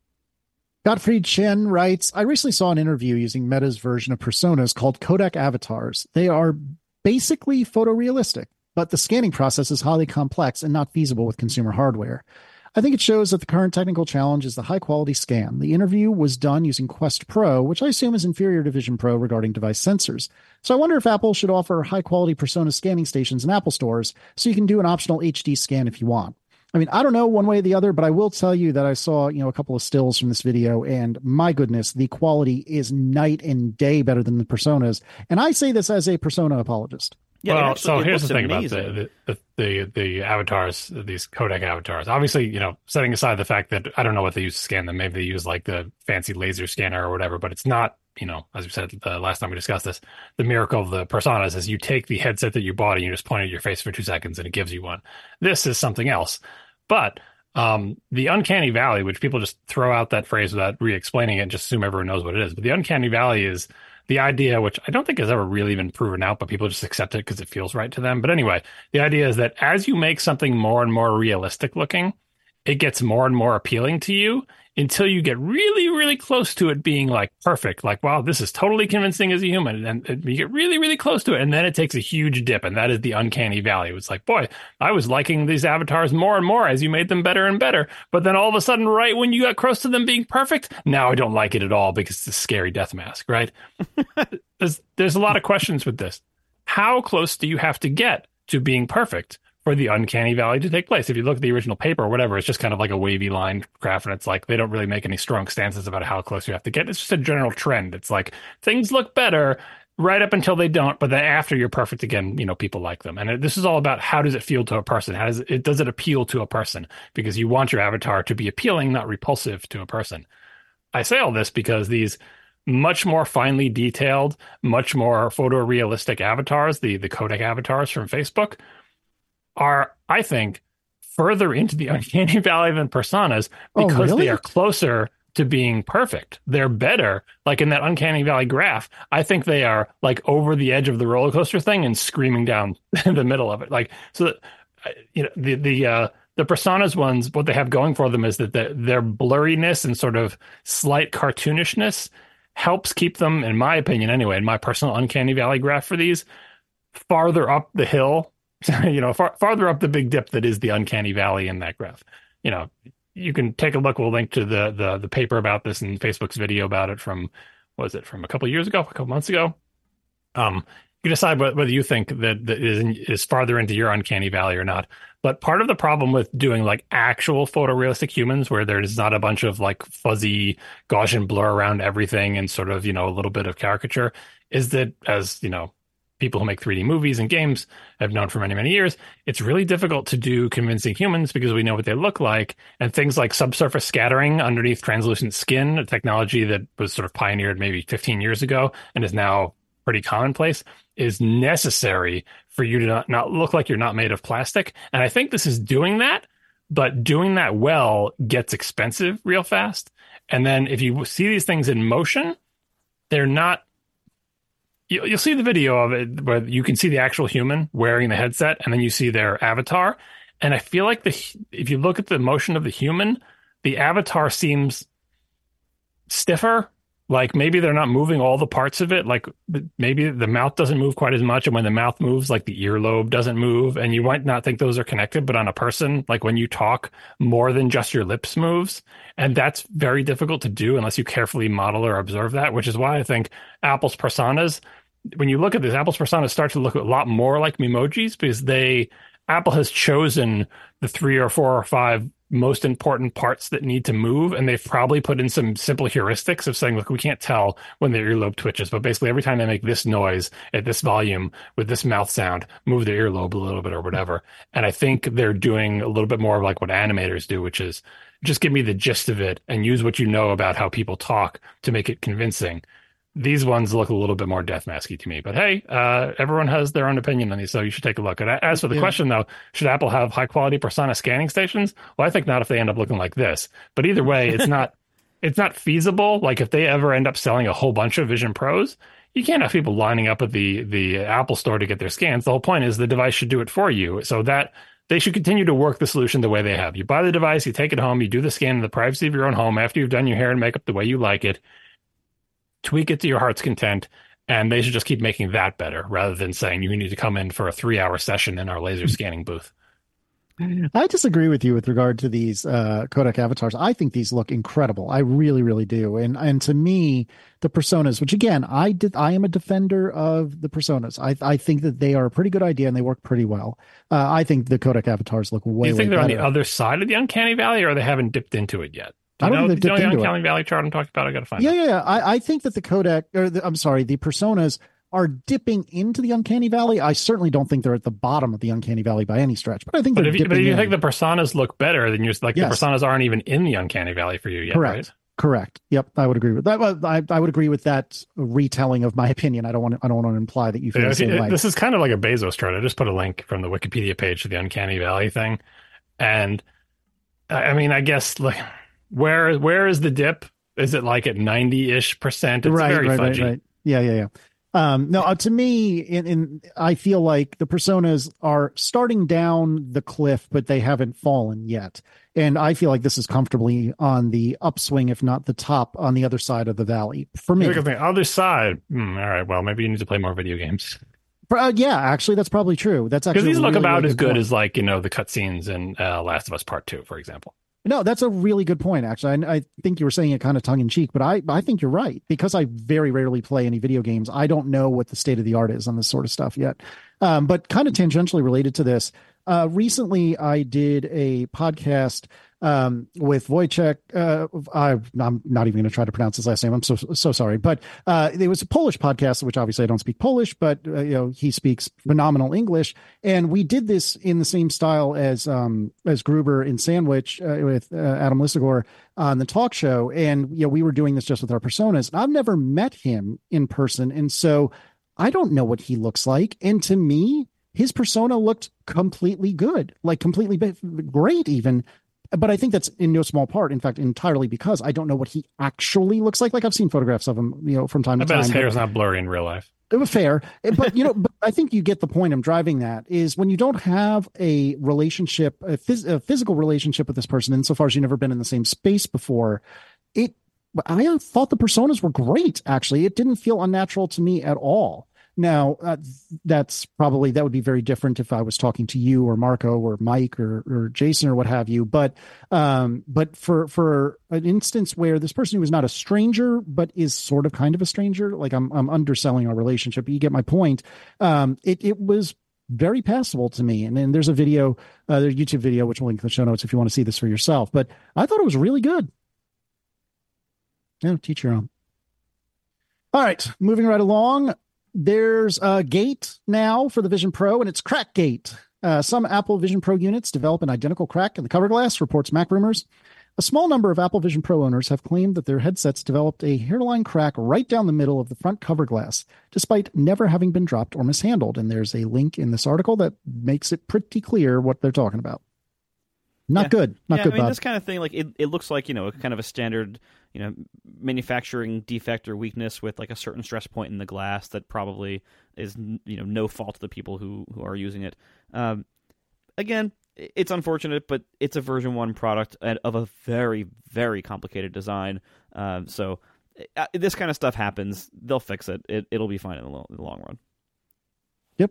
Gottfried Chen writes, I recently saw an interview using Meta's version of Personas called Kodak Avatars. They are basically photorealistic, but the scanning process is highly complex and not feasible with consumer hardware. I think it shows that the current technical challenge is the high-quality scan. The interview was done using Quest Pro, which I assume is inferior to Vision Pro regarding device sensors. So I wonder if Apple should offer high-quality Persona scanning stations in Apple stores so you can do an optional H D scan if you want. I mean, I don't know one way or the other, but I will tell you that I saw, you know, a couple of stills from this video, and my goodness, the quality is night and day better than the Personas. And I say this as a Persona apologist. Yeah, well, actually, so here's looks the thing amazing. about the, the, the, the avatars, these Kodak avatars. Obviously, you know, setting aside the fact that I don't know what they use to scan them. Maybe they use like the fancy laser scanner or whatever, but it's not, you know, as we said the last time we discussed this, the miracle of the Personas is you take the headset that you bought and you just point it at your face for two seconds and it gives you one. This is something else. But um, the uncanny valley, which people just throw out that phrase without re-explaining it and just assume everyone knows what it is. But the uncanny valley is the idea, which I don't think has ever really been proven out, but people just accept it because it feels right to them. But anyway, the idea is that as you make something more and more realistic looking, it gets more and more appealing to you until you get really, really close to it being like perfect. Like, wow, this is totally convincing as a human. And, and you get really, really close to it. And then it takes a huge dip. And that is the uncanny valley. It's like, boy, I was liking these avatars more and more as you made them better and better. But then all of a sudden, right when you got close to them being perfect, now I don't like it at all because it's a scary death mask, right? there's, there's a lot of questions with this. How close do you have to get to being perfect for the uncanny valley to take place? If you look at the original paper or whatever, it's just kind of like a wavy line graph, and it's like they don't really make any strong stances about how close you have to get. It's just a general trend. It's like things look better right up until they don't, but then after you're perfect again, you know, people like them. And it, this is all about how does it feel to a person? How does it, does it appeal to a person? Because you want your avatar to be appealing, not repulsive to a person. I say all this because these much more finely detailed, much more photorealistic avatars, the, the Kodak avatars from Facebook, are, I think, further into the uncanny valley than Personas because oh, really? they are closer to being perfect. They're better. Like in that uncanny valley graph, I think they are like over the edge of the roller coaster thing and screaming down the middle of it. Like, so that, you know, the, the, uh, the Personas ones, what they have going for them is that the, their blurriness and sort of slight cartoonishness helps keep them, in my opinion anyway, in my personal uncanny valley graph for these, farther up the hill. You know, far, farther up the big dip that is the uncanny valley in that graph. You know, you can take a look. We'll link to the the the paper about this and Facebook's video about it from, what was it, from a couple of years ago, a couple months ago. Um, you decide whether you think that, that is, is farther into your uncanny valley or not. But part of the problem with doing like actual photorealistic humans, where there's not a bunch of like fuzzy Gaussian blur around everything and sort of, you know, a little bit of caricature, is that, as you know, people who make three D movies and games have known for many, many years, it's really difficult to do convincing humans because we know what they look like. And things like subsurface scattering underneath translucent skin, a technology that was sort of pioneered maybe fifteen years ago and is now pretty commonplace, is necessary for you to not, not look like you're not made of plastic. And I think this is doing that, but doing that well gets expensive real fast. And then if you see these things in motion, they're not, you'll see the video of it where you can see the actual human wearing the headset and then you see their avatar. And I feel like the if you look at the motion of the human, the avatar seems stiffer Like maybe they're not moving all the parts of it. Like maybe the mouth doesn't move quite as much. And when the mouth moves, like the earlobe doesn't move. And you might not think those are connected, but on a person, like when you talk, more than just your lips moves. And that's very difficult to do unless you carefully model or observe that, which is why I think Apple's personas, when you look at this, Apple's personas start to look a lot more like Memojis because they, Apple has chosen the three or four or five most important parts that need to move, and they've probably put in some simple heuristics of saying, look, we can't tell when the earlobe twitches, but basically every time they make this noise at this volume with this mouth sound, move the earlobe a little bit or whatever. And I think they're doing a little bit more of like what animators do, which is just give me the gist of it and use what you know about how people talk to make it convincing. These ones look a little bit more death masky to me, but hey, uh, everyone has their own opinion on these, so you should take a look. And as for the yeah. question, though, should Apple have high quality persona scanning stations? Well, I think not if they end up looking like this. But either way, it's not it's not feasible. Like if they ever end up selling a whole bunch of Vision Pros, you can't have people lining up at the the Apple store to get their scans. The whole point is the device should do it for you. So that they should continue to work the solution the way they have. You buy the device, you take it home, you do the scan in the privacy of your own home after you've done your hair and makeup the way you like it. Tweak it to your heart's content, and they should just keep making that better rather than saying you need to come in for a three-hour session in our laser scanning booth. I disagree with you with regard to these uh, codec avatars. I think these look incredible. I really, really do. And and to me, the personas, which again, I did, I am a defender of the personas. I I think that they are a pretty good idea and they work pretty well. Uh, I think the codec avatars look way. Do you think way they're better. on the other side of the uncanny valley, or they haven't dipped into it yet? Do you I don't know, think do you know they've the dipped into uncanny it. valley chart I'm talking about? I got to find Yeah, it. yeah, yeah. I, I think that the codec, or the, I'm sorry, the personas are dipping into the uncanny valley. I certainly don't think they're at the bottom of the uncanny valley by any stretch, but I think But they're if you, dipping but if you in. think the personas look better, then you're like Yes. the personas aren't even in the uncanny valley for you yet, Correct. right? Correct. Yep, I would agree with that. Well, I, I would agree with that retelling of my opinion. I don't want to, I don't want to imply that you feel Yeah, the same it- way. this is kind of like a Bezos chart. I just put a link from the Wikipedia page to the uncanny valley thing, and I I mean, I guess like where where is the dip? Is it like at ninety-ish percent? It's right, very right, fudgy. right, right. Yeah, yeah, yeah. Um, no, uh, to me, in, in I feel like the personas are starting down the cliff, but they haven't fallen yet. And I feel like this is comfortably on the upswing, if not the top, on the other side of the valley for me. Look at the other side. Hmm, all right, well, maybe you need to play more video games. Uh, yeah, actually, that's probably true. That's actually Because these look really, about really as good point. as like, you know, the cutscenes in uh, Last of Us Part Two, for example. No, that's a really good point, actually. I, I think you were saying it kind of tongue in cheek, but I, I think you're right. Because I very rarely play any video games, I don't know what the state of the art is on this sort of stuff yet. Um, but kind of tangentially related to this, uh, recently I did a podcast um, with Wojciech. Uh, I, I'm not even going to try to pronounce his last name. I'm so so sorry. But uh, it was a Polish podcast, which obviously I don't speak Polish, but uh, you know he speaks phenomenal English, and we did this in the same style as um, as Gruber in Sandwich uh, with uh, Adam Lissagor on the talk show, and you know we were doing this just with our personas. I've never met him in person, and so I don't know what he looks like. And to me, his persona looked completely good, like completely great, even. But I think that's in no small part, in fact, entirely because I don't know what he actually looks like. Like I've seen photographs of him, you know, from time I to bet time. his hair is but- not blurry in real life. It was fair, but you know, but I think you get the point. I'm driving that is when you don't have a relationship, a, phys- a physical relationship with this person, insofar as you've never been in the same space before. It, I thought the personas were great. Actually, it didn't feel unnatural to me at all. Now, uh, that's probably that would be very different if I was talking to you or Marco or Mike or, or Jason or what have you. But um, but for for an instance where this person who is not a stranger but is sort of kind of a stranger, like I'm I'm underselling our relationship, but you get my point. Um, it it was very passable to me. And then there's a video, uh, there's a YouTube video which will link in the show notes if you want to see this for yourself. But I thought it was really good. Yeah, teach your own. All right, moving right along. There's a gate now for the Vision Pro, and it's Crackgate. Uh, some Apple Vision Pro units develop an identical crack in the cover glass, reports Mac Rumors. A small number of Apple Vision Pro owners have claimed that their headsets developed a hairline crack right down the middle of the front cover glass, despite never having been dropped or mishandled. And there's a link in this article that makes it pretty clear what they're talking about. Not Yeah. good. Not yeah, good, I mean, Bob. this kind of thing, like it, it looks like, you know, kind of a standard, you know, manufacturing defect or weakness with like a certain stress point in the glass that probably is, you know, no fault of the people who, who are using it. Um, again, it's unfortunate, but it's a version one product of a very, very complicated design. Um, so uh, this kind of stuff happens. They'll fix it. it it'll be fine in the, long, in the long run. Yep.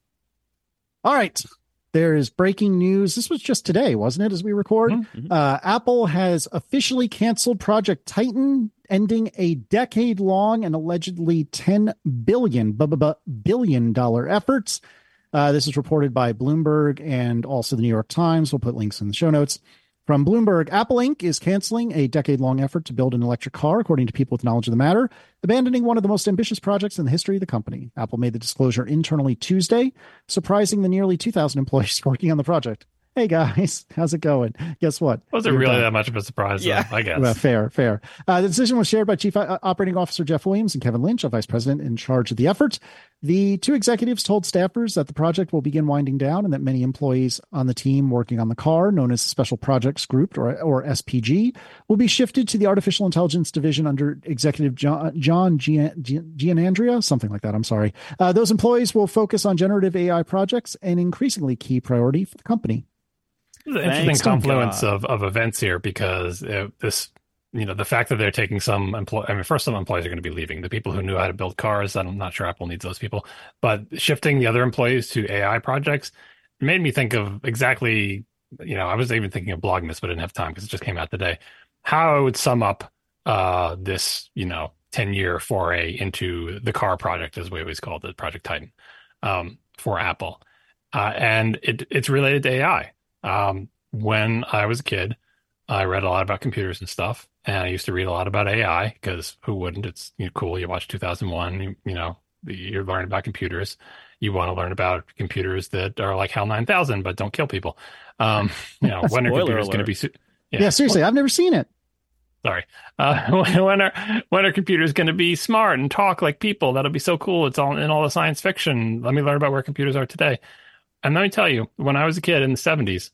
All right. There is breaking news. This was just today, wasn't it, as we record? Mm-hmm. Uh, Apple has officially canceled Project Titan, ending a decade-long and allegedly ten billion billion dollar efforts. Uh, this is reported by Bloomberg and also the New York Times. We'll put links in the show notes. From Bloomberg, Apple Incorporated is canceling a decade-long effort to build an electric car, according to people with knowledge of the matter, abandoning one of the most ambitious projects in the history of the company. Apple made the disclosure internally Tuesday, surprising the nearly two thousand employees working on the project. Hey guys, how's it going? Guess what? Was it You're really done. that much of a surprise? Yeah. Though, I guess. Well, fair, fair. Uh, the decision was shared by Chief Operating Officer Jeff Williams and Kevin Lynch, a vice president in charge of the effort. The two executives told staffers that the project will begin winding down and that many employees on the team working on the car, known as Special Projects Group or, or S P G, will be shifted to the Artificial Intelligence Division under Executive John, John Gian, Gianandrea, something like that. I'm sorry. Uh, those employees will focus on generative A I projects, an increasingly key priority for the company. There's an interesting Thanks to confluence God. of, of events here because it, this, you know, the fact that they're taking some employees, I mean, first some employees are going to be leaving. The people who knew how to build cars, I'm not sure Apple needs those people, but shifting the other employees to A I projects made me think of exactly, you know, I was even thinking of blogging this, but I didn't have time because it just came out today, how I would sum up uh, this, you know, ten year foray into the car project, as we always called it, Project Titan, um, for Apple. Uh, and it, it's related to A I. Um, when I was a kid, I read a lot about computers and stuff, and I used to read a lot about A I because who wouldn't? It's you know, cool. You watch two thousand one, you, you know, you're learning about computers. You want to learn about computers that are like HAL nine thousand, but don't kill people. Um, you know, when are Spoiler computers going to alert. be? Su- Yeah, seriously, I've never seen it. Sorry. Uh, when, when are when are computers going to be smart and talk like people? That'll be so cool. It's all in all the science fiction. Let me learn about where computers are today. And let me tell you, when I was a kid in the seventies,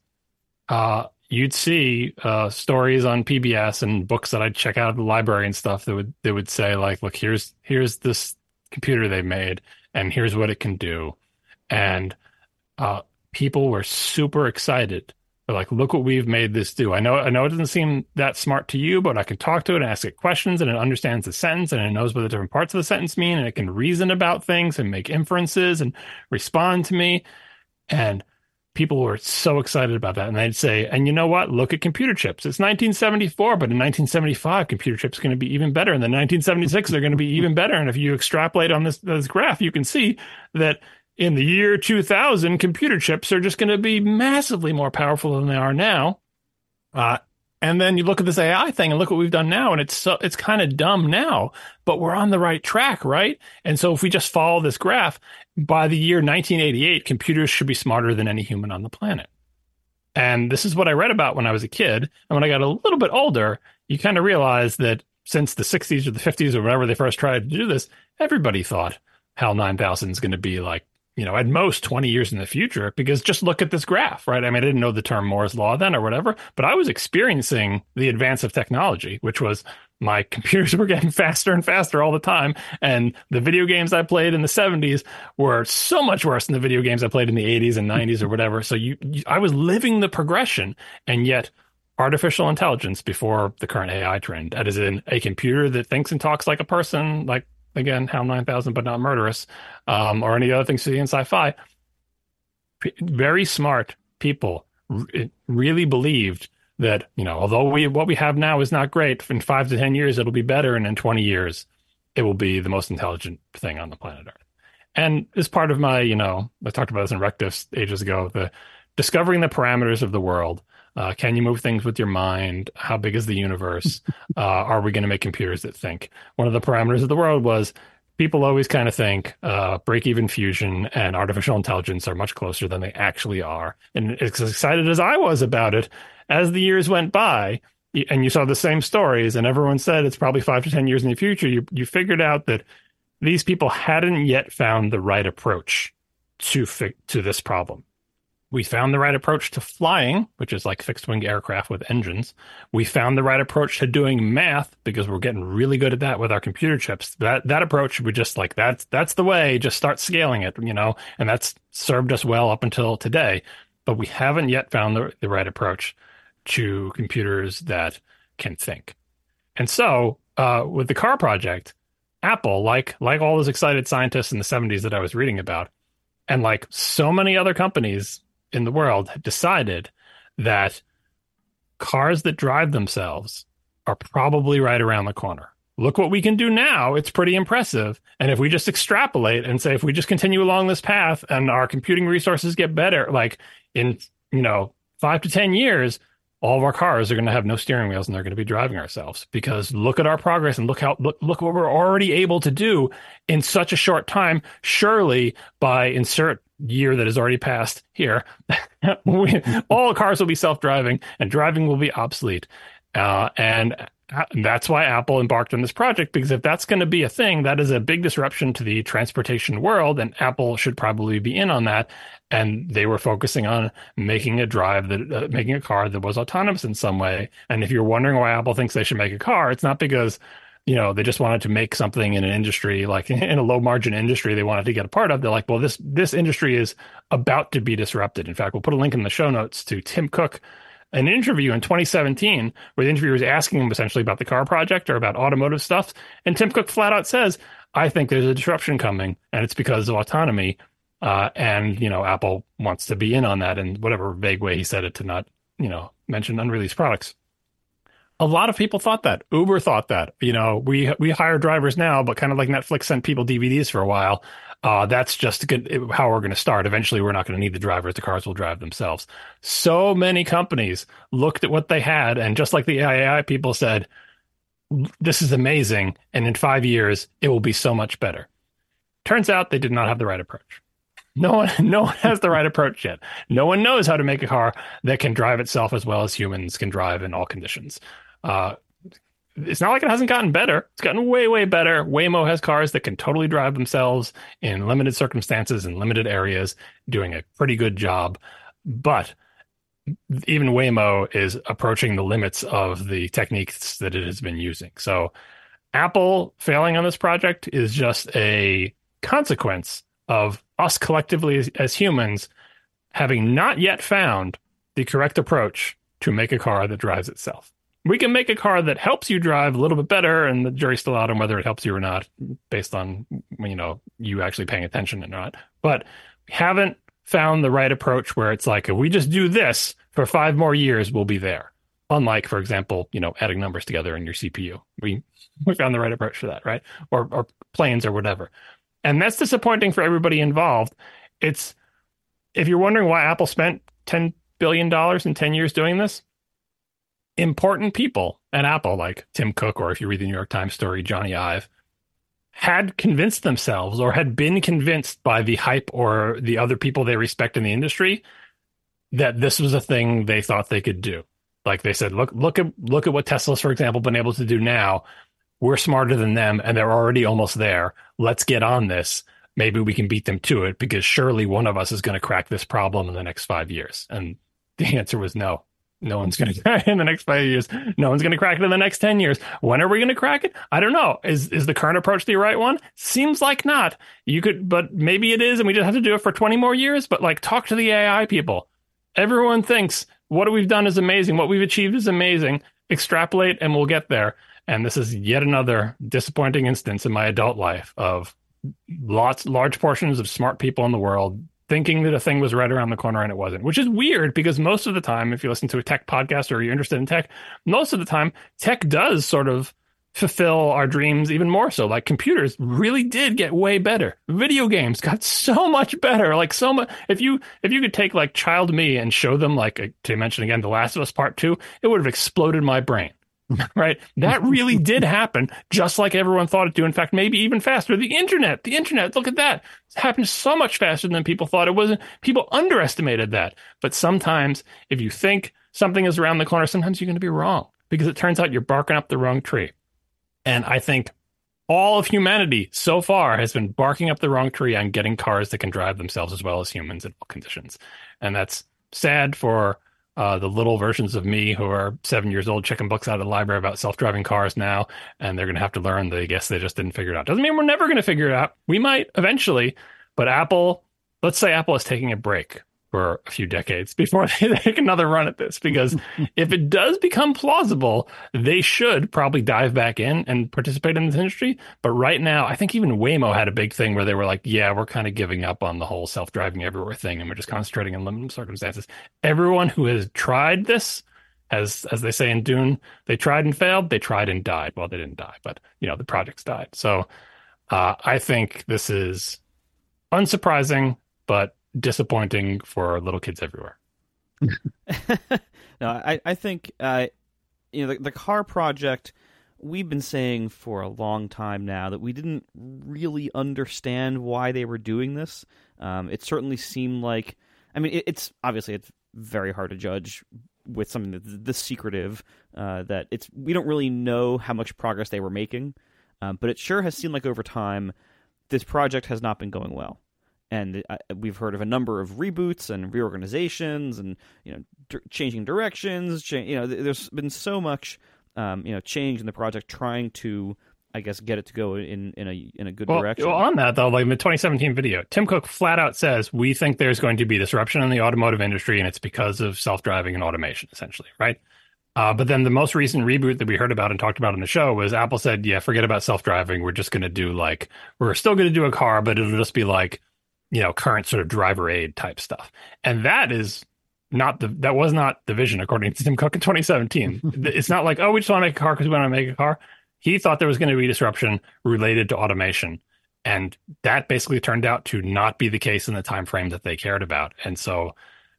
uh, you'd see uh, stories on P B S and books that I'd check out of the library and stuff that would that would say like, look, here's here's this computer they made, and here's what it can do, and uh, people were super excited. They're like, look what we've made this do. I know I know it doesn't seem that smart to you, but I can talk to it and ask it questions, and it understands the sentence, and it knows what the different parts of the sentence mean, and it can reason about things and make inferences and respond to me. And people were so excited about that. And they'd say, and you know what? Look at computer chips. It's nineteen seventy-four, but in nineteen seventy-five, computer chips are going to be even better. And then nineteen seventy-six, they're going to be even better. And if you extrapolate on this, this graph, you can see that in the year two thousand, computer chips are just going to be massively more powerful than they are now. Uh, and then you look at this A I thing and look what we've done now. And it's so, it's kind of dumb now, but we're on the right track, right? And so if we just follow this graph, by the year nineteen eighty-eight, computers should be smarter than any human on the planet. And this is what I read about when I was a kid. And when I got a little bit older, you kind of realize that since the sixties or the fifties or whenever they first tried to do this, everybody thought HAL nine thousand is going to be like, you know, at most twenty years in the future, because just look at this graph, right? I mean, I didn't know the term Moore's Law then or whatever, but I was experiencing the advance of technology, which was my computers were getting faster and faster all the time. And the video games I played in the seventies were so much worse than the video games I played in the eighties and nineties or whatever. So you, you I was living the progression, and yet artificial intelligence before the current A I trend, that is in a computer that thinks and talks like a person, like, again, HAL nine thousand, but not murderous, um, or any other things you see in sci-fi. P- very smart people r- really believed that, you know, although we what we have now is not great, in five to ten years it'll be better, and in twenty years it will be the most intelligent thing on the planet Earth. And as part of my, you know, I talked about this in Rectifs ages ago, the discovering the parameters of the world. Uh, can you move things with your mind? How big is the universe? Uh, are we going to make computers that think? One of the parameters of the world was people always kind of think uh, break-even fusion and artificial intelligence are much closer than they actually are. And as excited as I was about it, as the years went by, and you saw the same stories, and everyone said it's probably five to ten years in the future, you, you figured out that these people hadn't yet found the right approach to fi- to this problem. We found the right approach to flying, which is like fixed-wing aircraft with engines. We found the right approach to doing math, because we're getting really good at that with our computer chips. That that approach, we just like, that's that's the way, just start scaling it, you know, and that's served us well up until today. But we haven't yet found the, the right approach to computers that can think. And so uh, with the car project, Apple, like like all those excited scientists in the seventies that I was reading about, and like so many other companies in the world, had decided that cars that drive themselves are probably right around the corner. Look what we can do now. It's pretty impressive. And if we just extrapolate and say, if we just continue along this path and our computing resources get better, like in, you know, five to ten years, all of our cars are going to have no steering wheels and they're going to be driving ourselves, because look at our progress and look how, look, look what we're already able to do in such a short time. Surely by insert year that has already passed here, we, all cars will be self-driving and driving will be obsolete. Uh, and that's why Apple embarked on this project, because if that's going to be a thing, that is a big disruption to the transportation world, and Apple should probably be in on that. And they were focusing on making a drive that, uh, making a car that was autonomous in some way. And if you're wondering why Apple thinks they should make a car, it's not because, you know, they just wanted to make something in an industry, like in a low margin industry they wanted to get a part of. They're like, well, this this industry is about to be disrupted. In fact, we'll put a link in the show notes to Tim Cook, an interview in twenty seventeen where the interviewer was asking him essentially about the car project or about automotive stuff. And Tim Cook flat out says, I think there's a disruption coming, and it's because of autonomy. Uh, and, you know, Apple wants to be in on that in whatever vague way he said it, to not, you know, mention unreleased products. A lot of people thought that. Uber thought that. You know, we we hire drivers now, but kind of like Netflix sent people D V Ds for a while. Uh, that's just good, how we're going to start. Eventually, we're not going to need the drivers. The cars will drive themselves. So many companies looked at what they had, and just like the A I people said, this is amazing, and in five years, it will be so much better. Turns out they did not have the right approach. No one, no one has the right approach yet. No one knows how to make a car that can drive itself as well as humans can drive in all conditions. Uh, it's not like it hasn't gotten better. It's gotten way, way better. Waymo has cars that can totally drive themselves in limited circumstances and limited areas, doing a pretty good job. But even Waymo is approaching the limits of the techniques that it has been using. So Apple failing on this project is just a consequence of us collectively as, as humans having not yet found the correct approach to make a car that drives itself. We can make a car that helps you drive a little bit better, and the jury's still out on whether it helps you or not, based on, you know, you actually paying attention or not. But we haven't found the right approach where it's like, if we just do this for five more years, we'll be there. Unlike, for example, you know, adding numbers together in your C P U. We we found the right approach for that, right? Or or planes or whatever. And that's disappointing for everybody involved. It's, if you're wondering why Apple spent ten billion dollars in ten years doing this, important people at Apple, like Tim Cook, or if you read the New York Times story, Johnny Ive, had convinced themselves or had been convinced by the hype or the other people they respect in the industry that this was a thing they thought they could do. Like they said, look, look at look at what Tesla's, for example, been able to do now. We're smarter than them, and they're already almost there. Let's get on this. Maybe we can beat them to it, because surely one of us is going to crack this problem in the next five years. And the answer was no. No one's going to crack it in the next five years. No one's going to crack it in the next ten years. When are we going to crack it? I don't know. Is is the current approach the right one? Seems like not. You could, but maybe it is, and we just have to do it for twenty more years. But like, talk to the A I people. Everyone thinks what we've done is amazing. What we've achieved is amazing. Extrapolate, and we'll get there. And this is yet another disappointing instance in my adult life of lots, large portions of smart people in the world thinking that a thing was right around the corner and it wasn't, which is weird, because most of the time, if you listen to a tech podcast or you're interested in tech, most of the time, tech does sort of fulfill our dreams even more so. Like, computers really did get way better. Video games got so much better. Like, so much. If you if you could take like child me and show them, like, to mention again, The Last of Us Part Two, it would have exploded my brain. Right? That really did happen, just like everyone thought it do. In fact, maybe even faster. The internet, the internet, look at that. It happened so much faster than people thought it was. People underestimated that. But sometimes, if you think something is around the corner, sometimes you're going to be wrong, because it turns out you're barking up the wrong tree. And I think all of humanity so far has been barking up the wrong tree on getting cars that can drive themselves as well as humans in all conditions. And that's sad for Uh, the little versions of me who are seven years old checking books out of the library about self-driving cars now, and they're going to have to learn that I guess they just didn't figure it out. Doesn't mean we're never going to figure it out. We might eventually, but Apple, let's say Apple is taking a break for a few decades before they take another run at this, because if it does become plausible, they should probably dive back in and participate in this industry. But right now, I think even Waymo had a big thing where they were like, yeah, we're kind of giving up on the whole self-driving everywhere thing, and we're just concentrating on limited circumstances. Everyone who has tried this, as as they say in Dune, they tried and failed, they tried and died. Well, they didn't die, but you know, the projects died. So uh, I think this is unsurprising, but disappointing for little kids everywhere. No, I, I think uh, you know the, the car project, we've been saying for a long time now that we didn't really understand why they were doing this. Um, it certainly seemed like, I mean, it, it's obviously it's very hard to judge with something that's this secretive, uh, that it's we don't really know how much progress they were making, um, but it sure has seemed like over time this project has not been going well. And uh, we've heard of a number of reboots and reorganizations, and you know, d- changing directions. Cha- you know, th- there's been so much, um, you know, change in the project, trying to, I guess, get it to go in, in a in a good well, direction. Well, on that though, like in the twenty seventeen video, Tim Cook flat out says we think there's going to be disruption in the automotive industry, and it's because of self-driving and automation, essentially, right? Uh, but then the most recent reboot that we heard about and talked about in the show was Apple said, yeah, forget about self-driving. We're just going to do like we're still going to do a car, but it'll just be like, you know, current sort of driver aid type stuff. And that is not the, that was not the vision, according to Tim Cook in twenty seventeen. It's not like, oh, we just want to make a car because we want to make a car. He thought there was going to be disruption related to automation. And that basically turned out to not be the case in the time frame that they cared about. And so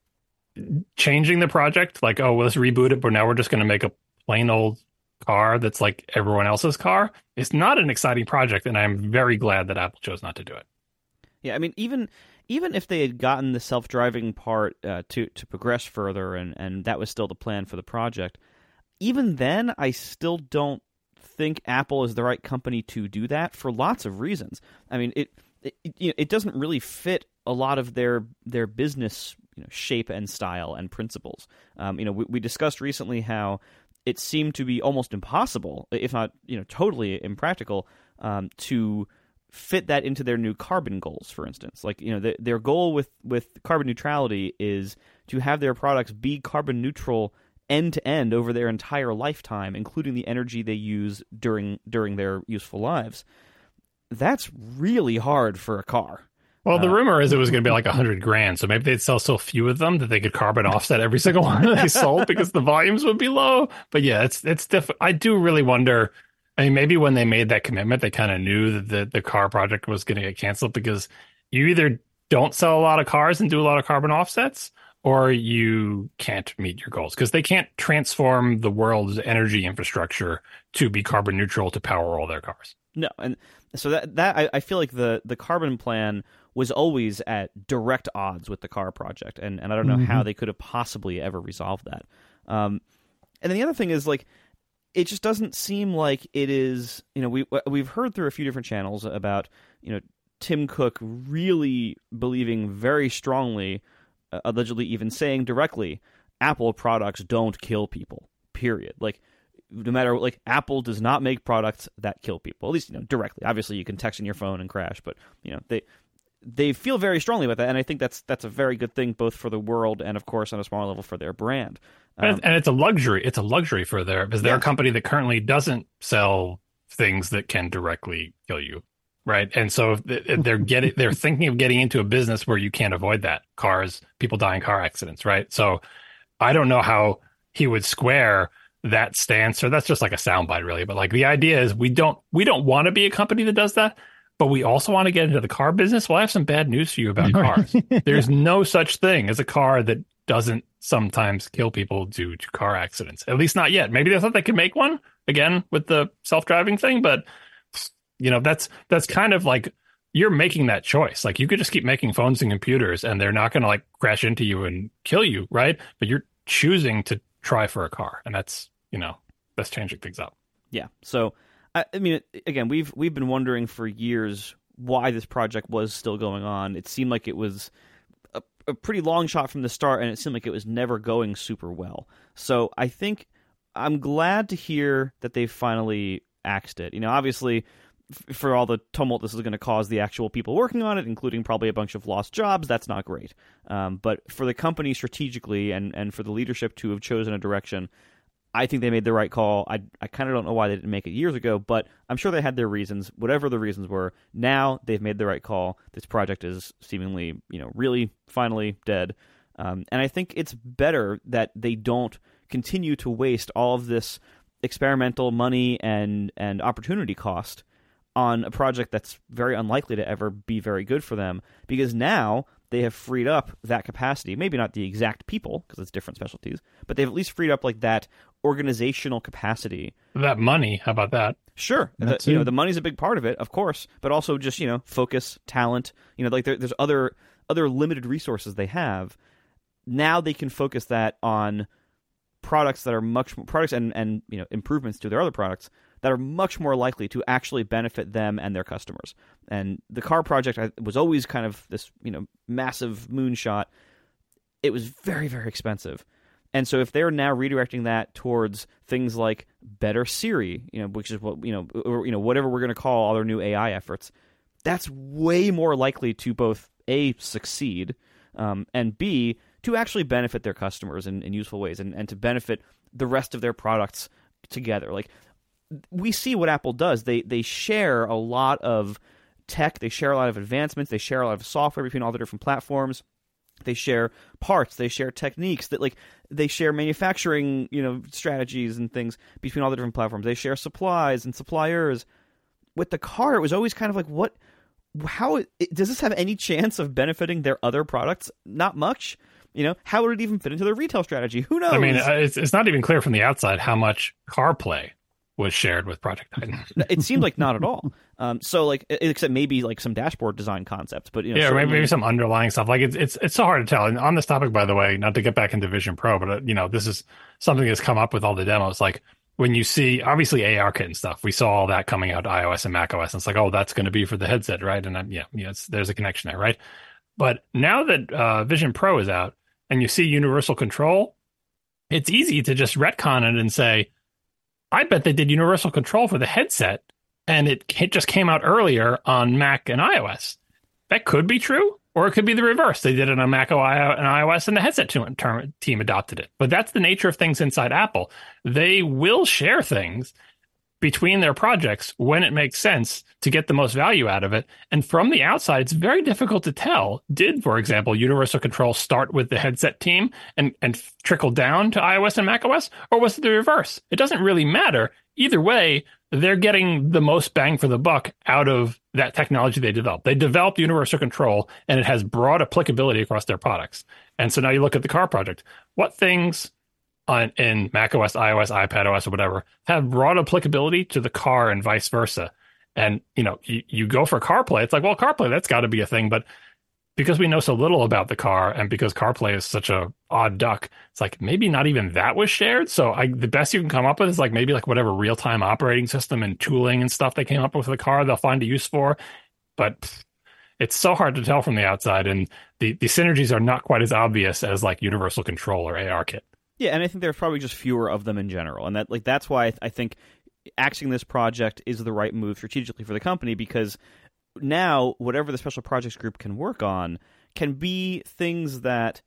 changing the project, like, oh, well, let's reboot it, but now we're just going to make a plain old car that's like everyone else's car, is not an exciting project. And I'm very glad that Apple chose not to do it. Yeah, I mean, even even if they had gotten the self-driving part uh, to to progress further, and, and that was still the plan for the project, even then, I still don't think Apple is the right company to do that for lots of reasons. I mean, it it, you know, it doesn't really fit a lot of their their business, you know, shape and style and principles. Um, you know, we, we discussed recently how it seemed to be almost impossible, if not, you know, totally impractical, um, to fit that into their new carbon goals, for instance. Like, you know, the, their goal with, with carbon neutrality is to have their products be carbon neutral end to end over their entire lifetime, including the energy they use during during their useful lives. That's really hard for a car. Well, the Uh, rumor is it was going to be like a hundred grand. So maybe they'd sell so few of them that they could carbon offset every single one that they sold because the volumes would be low. But yeah, it's it's diff- I do really wonder. I mean, maybe when they made that commitment, they kind of knew that the, the car project was going to get canceled, because you either don't sell a lot of cars and do a lot of carbon offsets, or you can't meet your goals, because they can't transform the world's energy infrastructure to be carbon neutral to power all their cars. No, and so that that I, I feel like the, the carbon plan was always at direct odds with the car project, and, and I don't know mm-hmm. how they could have possibly ever resolved that. Um, and then the other thing is, like, it just doesn't seem like it is, you know, we, we've heard through a few different channels about, you know, Tim Cook really believing very strongly, uh, allegedly even saying directly, Apple products don't kill people, period. Like, no matter, like, Apple does not make products that kill people, at least, you know, directly. Obviously, you can text in your phone and crash, but, you know, they they feel very strongly about that, and I think that's that's a very good thing, both for the world and, of course, on a smaller level for their brand. Um, and it's a luxury. It's a luxury for their, because they're yeah. a company that currently doesn't sell things that can directly kill you, right? And so if they're getting, they're thinking of getting into a business where you can't avoid that. Cars, people die in car accidents, right? So I don't know how he would square that stance, or that's just like a soundbite, really. But like, the idea is we don't we don't want to be a company that does that, but we also want to get into the car business. Well, I have some bad news for you about cars. There's no such thing as a car that doesn't sometimes kill people due to car accidents. At least not yet. Maybe they thought they could make one again with the self-driving thing, but you know, that's that's kind of like, you're making that choice. Like, you could just keep making phones and computers and they're not going to like crash into you and kill you, right? But you're choosing to try for a car, and that's, you know, that's changing things up. Yeah. So I, I mean, again, we've we've been wondering for years why this project was still going on. It seemed like it was a, a pretty long shot from the start, and it seemed like it was never going super well. So I think I'm glad to hear that they finally axed it. You know, obviously, f- for all the tumult this is going to cause the actual people working on it, including probably a bunch of lost jobs, that's not great. Um, but for the company strategically and, and for the leadership to have chosen a direction, I think they made the right call. I I kind of don't know why they didn't make it years ago, but I'm sure they had their reasons. Whatever the reasons were, now they've made the right call. This project is seemingly, you know, really finally dead. Um, and I think it's better that they don't continue to waste all of this experimental money and, and opportunity cost on a project that's very unlikely to ever be very good for them, because now they have freed up that capacity. Maybe not the exact people, because it's different specialties, but they've at least freed up like that organizational capacity. That money, how about that? Sure, the, you know the money's a big part of it, of course, but also just you know focus, talent. You know, like there, there's other other limited resources they have. Now they can focus that on products that are much more, products and and you know improvements to their other products that are much more likely to actually benefit them and their customers. And the car project was always kind of this, you know, massive moonshot. It was very, very expensive. And so if they're now redirecting that towards things like better Siri, you know, which is what, you know, or, you know, whatever we're going to call all their new A I efforts, that's way more likely to both A, succeed, um, and B, to actually benefit their customers in, in useful ways and, and to benefit the rest of their products together. Like, we see what Apple does. They they share a lot of tech. They share a lot of advancements. They share a lot of software between all the different platforms. They share parts. They share techniques. That like they share manufacturing, you know, strategies and things between all the different platforms. They share supplies and suppliers. With the car, it was always kind of like, what? How does this have any chance of benefiting their other products? Not much. You know, how would it even fit into their retail strategy? Who knows? I mean, it's it's not even clear from the outside how much CarPlay was shared with Project Titan. It seemed like not at all. Um, so like, except maybe like some dashboard design concepts, but you know, yeah, certainly... maybe, maybe some underlying stuff. Like it's it's it's so hard to tell. And on this topic, by the way, not to get back into Vision Pro, but uh, you know, this is something that's come up with all the demos. Like when you see obviously ARKit and stuff, we saw all that coming out to iOS and macOS, and it's like, oh, that's going to be for the headset, right? And I'm, yeah, yeah, it's, there's a connection there, right? But now that uh, Vision Pro is out, and you see universal control, it's easy to just retcon it and say, I bet they did universal control for the headset, and it, it just came out earlier on Mac and iOS. That could be true, or it could be the reverse. They did it on Mac and iOS, and the headset team adopted it. But that's the nature of things inside Apple. They will share things between their projects when it makes sense to get the most value out of it. And from the outside, it's very difficult to tell. Did, for example, universal control start with the headset team and, and trickle down to iOS and macOS? Or was it the reverse? It doesn't really matter. Either way, they're getting the most bang for the buck out of that technology they developed. They developed universal control, and it has broad applicability across their products. And so now you look at the car project. What things on in macOS, iOS, iPadOS, or whatever, have broad applicability to the car and vice versa. And, you know, you, you go for CarPlay, it's like, well, CarPlay, that's got to be a thing. But because we know so little about the car and because CarPlay is such a odd duck, it's like maybe not even that was shared. So I, the best you can come up with is like maybe like whatever real-time operating system and tooling and stuff they came up with for the car, they'll find a use for. But pff, it's so hard to tell from the outside. And the, the synergies are not quite as obvious as like universal control or ARKit. Yeah, and I think there's probably just fewer of them in general, and that like that's why I, th- I think axing this project is the right move strategically for the company, because now whatever the special projects group can work on can be things that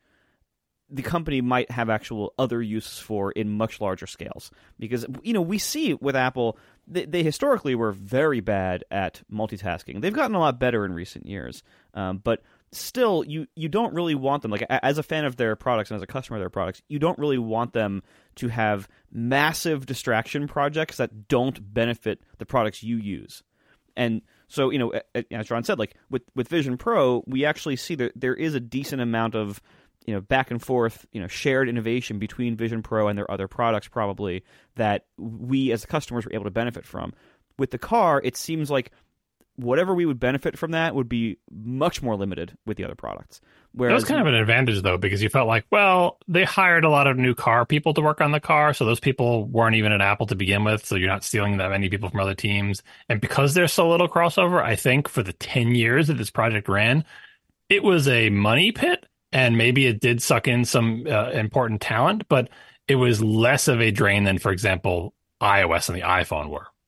the company might have actual other uses for in much larger scales. Because you know we see with Apple, they, they historically were very bad at multitasking. They've gotten a lot better in recent years, um, but still, you, you don't really want them, like as a fan of their products and as a customer of their products, you don't really want them to have massive distraction projects that don't benefit the products you use. And so, you know, as John said, like with, with Vision Pro, we actually see that there is a decent amount of, you know, back and forth, you know, shared innovation between Vision Pro and their other products probably that we as the customers were able to benefit from. With the car, it seems like whatever we would benefit from that would be much more limited with the other products. Whereas, that was kind of an advantage, though, because you felt like, well, they hired a lot of new car people to work on the car, so those people weren't even at Apple to begin with, so you're not stealing that many people from other teams. And because there's so little crossover, I think for the ten years that this project ran, it was a money pit, and maybe it did suck in some uh, important talent, but it was less of a drain than, for example, iOS and the iPhone were.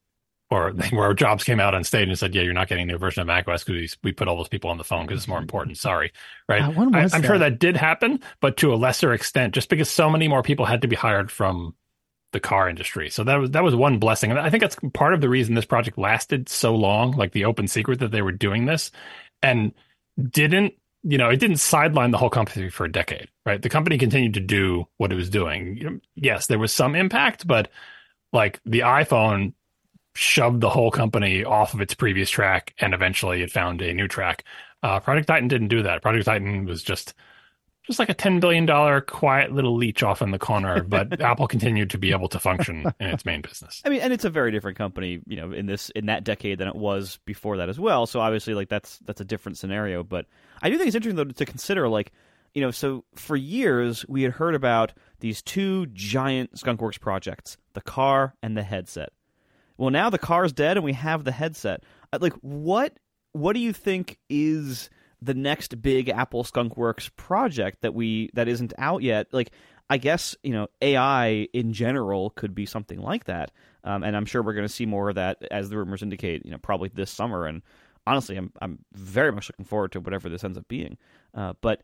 or where Jobs came out on stage and said, yeah, you're not getting a new version of macOS because we put all those people on the phone because it's more important. Sorry. Right. Uh, when was I, I'm that? sure that did happen, but to a lesser extent, just because so many more people had to be hired from the car industry. So that was that was one blessing. And I think that's part of the reason this project lasted so long, like the open secret that they were doing this and didn't, you know, it didn't sideline the whole company for a decade, right? The company continued to do what it was doing. Yes, there was some impact, but like the iPhone shoved the whole company off of its previous track and eventually it found a new track. Uh, Project Titan didn't do that. Project Titan was just just like a ten billion dollars quiet little leech off in the corner, but Apple continued to be able to function in its main business. I mean, and it's a very different company, you know, in this in that decade than it was before that as well. So obviously, like that's that's a different scenario. But I do think it's interesting though to consider, like, you know, so for years we had heard about these two giant Skunkworks projects, the car and the headset. Well, now the car's dead and we have the headset. Like, what what do you think is the next big Apple Skunkworks project that we that isn't out yet? Like, I guess, you know, A I in general could be something like that, um, and I'm sure we're going to see more of that as the rumors indicate. You know, probably this summer. And honestly, I'm I'm very much looking forward to whatever this ends up being. Uh, but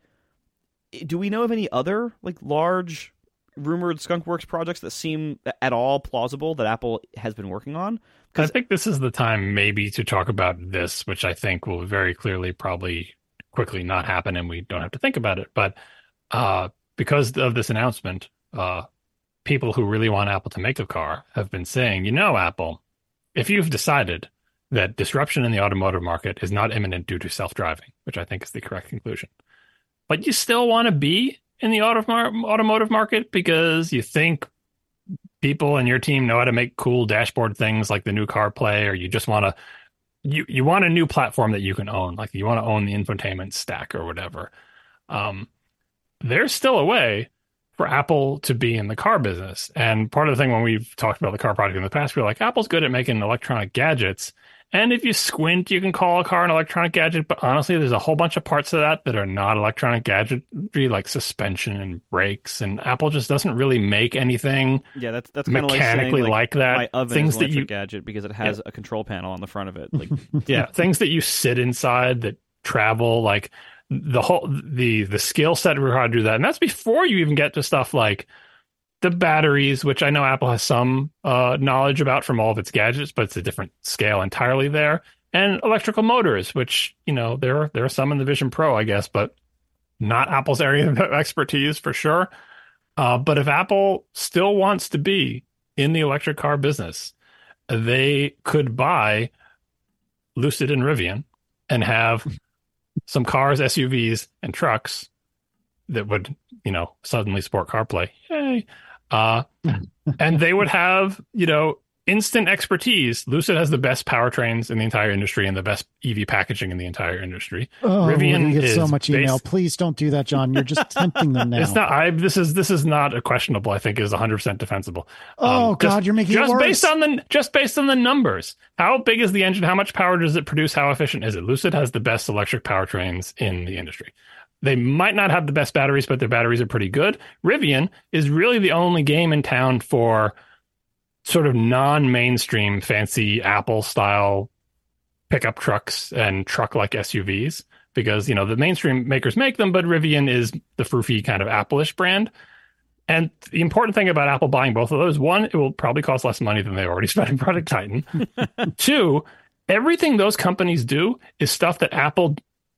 do we know of any other like large rumored Skunkworks projects that seem at all plausible that Apple has been working on? I think this is the time maybe to talk about this, which I think will very clearly probably quickly not happen and we don't have to think about it. But uh, because of this announcement, uh, people who really want Apple to make a car have been saying, you know, Apple, if you've decided that disruption in the automotive market is not imminent due to self-driving, which I think is the correct conclusion, but you still want to be in the auto- automotive market because you think people in your team know how to make cool dashboard things like the new CarPlay, or you just want to You you want a new platform that you can own, like you want to own the infotainment stack or whatever. Um, there's still a way for Apple to be in the car business. And part of the thing when we've talked about the car project in the past, we're like, Apple's good at making electronic gadgets. And if you squint, you can call a car an electronic gadget. But honestly, there's a whole bunch of parts of that that are not electronic gadgetry, like suspension and brakes. And Apple just doesn't really make anything yeah, that's that's kind of mechanically like, saying, like, like that. My oven things is an that electric you gadget because it has yeah. a control panel on the front of it. Like, yeah, things that you sit inside that travel, like the whole the the skill set required to do that, and that's before you even get to stuff like the batteries, which I know Apple has some uh, knowledge about from all of its gadgets, but it's a different scale entirely there. And electrical motors, which, you know, there are, there are some in the Vision Pro, I guess, but not Apple's area of expertise for sure. Uh, but if Apple still wants to be in the electric car business, they could buy Lucid and Rivian and have some cars, S U Vs, and trucks that would, you know, suddenly support CarPlay. Yay. Uh, and they would have, you know, instant expertise. Lucid has the best powertrains in the entire industry and the best E V packaging in the entire industry. Oh, Rivian we get is so much email. based, Please don't do that, John. You're just tempting them now. It's not. I. This is. This is not a questionable. I think is one hundred percent defensible. Oh um, God, just, you're making just it worse. based on the just based on the numbers. How big is the engine? How much power does it produce? How efficient is it? Lucid has the best electric powertrains in the industry. They might not have the best batteries, but their batteries are pretty good. Rivian is really the only game in town for sort of non-mainstream fancy Apple style pickup trucks and truck like S U Vs, because, you know, the mainstream makers make them, but Rivian is the froofy kind of Apple-ish brand. And the important thing about Apple buying both of those, one, it will probably cost less money than they already spent in Project Titan. Two, everything those companies do is stuff that Apple,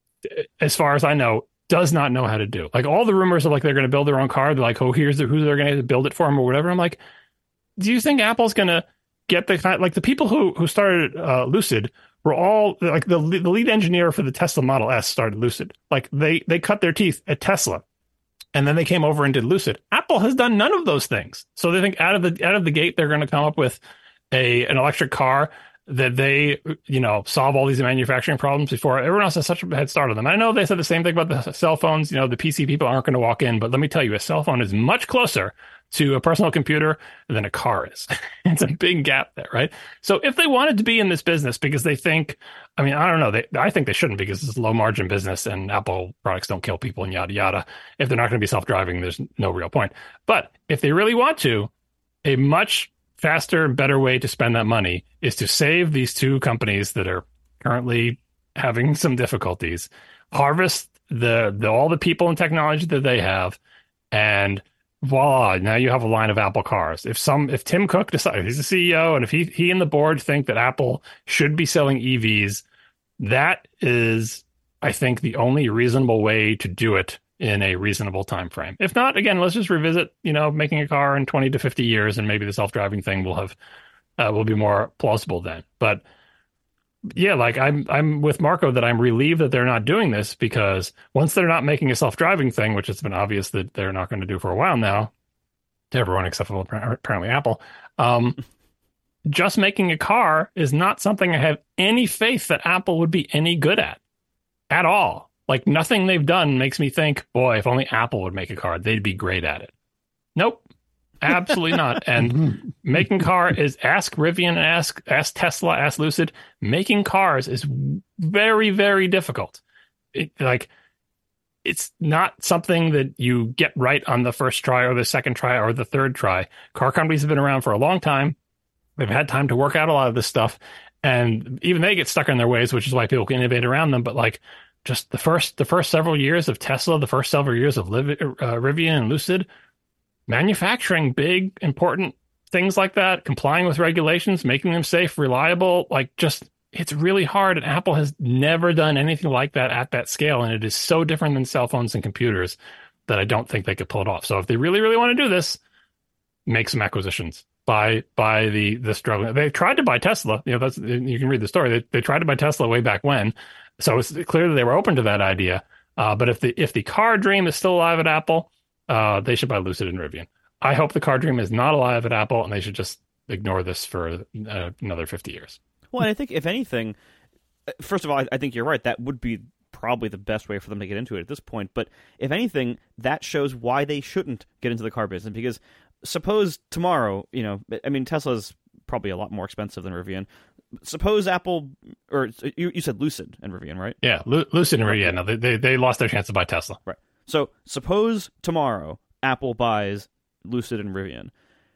as far as I know, does not know how to do. Like all the rumors of like they're going to build their own car, they're like, oh, here's the, who they're going to build it for them or whatever. I'm like, do you think Apple's going to get the kind, like the people who who started uh, Lucid were all like the the lead engineer for the Tesla Model S started Lucid. Like they they cut their teeth at Tesla, and then they came over and did Lucid. Apple has done none of those things. So they think out of the out of the gate they're going to come up with a an electric car that they, you know, solve all these manufacturing problems before everyone else has such a head start on them. I know they said the same thing about the cell phones. You know, the P C people aren't going to walk in, but let me tell you, a cell phone is much closer to a personal computer than a car is. It's a big gap there, right? So if they wanted to be in this business because they think, I mean, I don't know, they, I think they shouldn't because it's a low margin business and Apple products don't kill people and yada, yada. If they're not going to be self-driving, there's no real point. But if they really want to, a much faster, better way to spend that money is to save these two companies that are currently having some difficulties, harvest the, the all the people and technology that they have, and voila, now you have a line of Apple cars. If some if Tim Cook decides, he's the C E O, and if he he and the board think that Apple should be selling E Vs, that is, I think, the only reasonable way to do it in a reasonable time frame. If not, again, let's just revisit, you know, making a car in twenty to fifty years, and maybe the self-driving thing will have uh, will be more plausible then. But yeah, like I'm I'm with Marco that I'm relieved that they're not doing this, because once they're not making a self-driving thing, which it's been obvious that they're not going to do for a while now, to everyone except for apparently Apple, um, just making a car is not something I have any faith that Apple would be any good at, at all. Like, nothing they've done makes me think, boy, if only Apple would make a car, they'd be great at it. Nope. Absolutely not. And making car is, ask Rivian, ask ask Tesla, ask Lucid. Making cars is very, very difficult. It, like, it's not something that you get right on the first try or the second try or the third try. Car companies have been around for a long time. They've had time to work out a lot of this stuff, and even they get stuck in their ways, which is why people can innovate around them. But like, just the first the first several years of Tesla, the first several years of Liv- uh, Rivian and Lucid, manufacturing big, important things like that, complying with regulations, making them safe, reliable, like, just, it's really hard. And Apple has never done anything like that at that scale. And it is so different than cell phones and computers that I don't think they could pull it off. So if they really, really want to do this, make some acquisitions. Buy, buy the, the struggling. They tried to buy Tesla. You know, that's, you can read the story. They, they tried to buy Tesla way back when. So it's clear that they were open to that idea. Uh, but if the, if the car dream is still alive at Apple, uh, they should buy Lucid and Rivian. I hope the car dream is not alive at Apple, and they should just ignore this for uh, another fifty years. Well, and I think, if anything, first of all, I, I think you're right. That would be probably the best way for them to get into it at this point. But if anything, that shows why they shouldn't get into the car business. Because suppose tomorrow, you know, I mean, Tesla's probably a lot more expensive than Rivian. Suppose Apple, or you, you said Lucid and Rivian, right? Yeah, Lu- Lucid and Rivian. Yeah, no, they, they they lost their chance to buy Tesla. Right. So suppose tomorrow Apple buys Lucid and Rivian.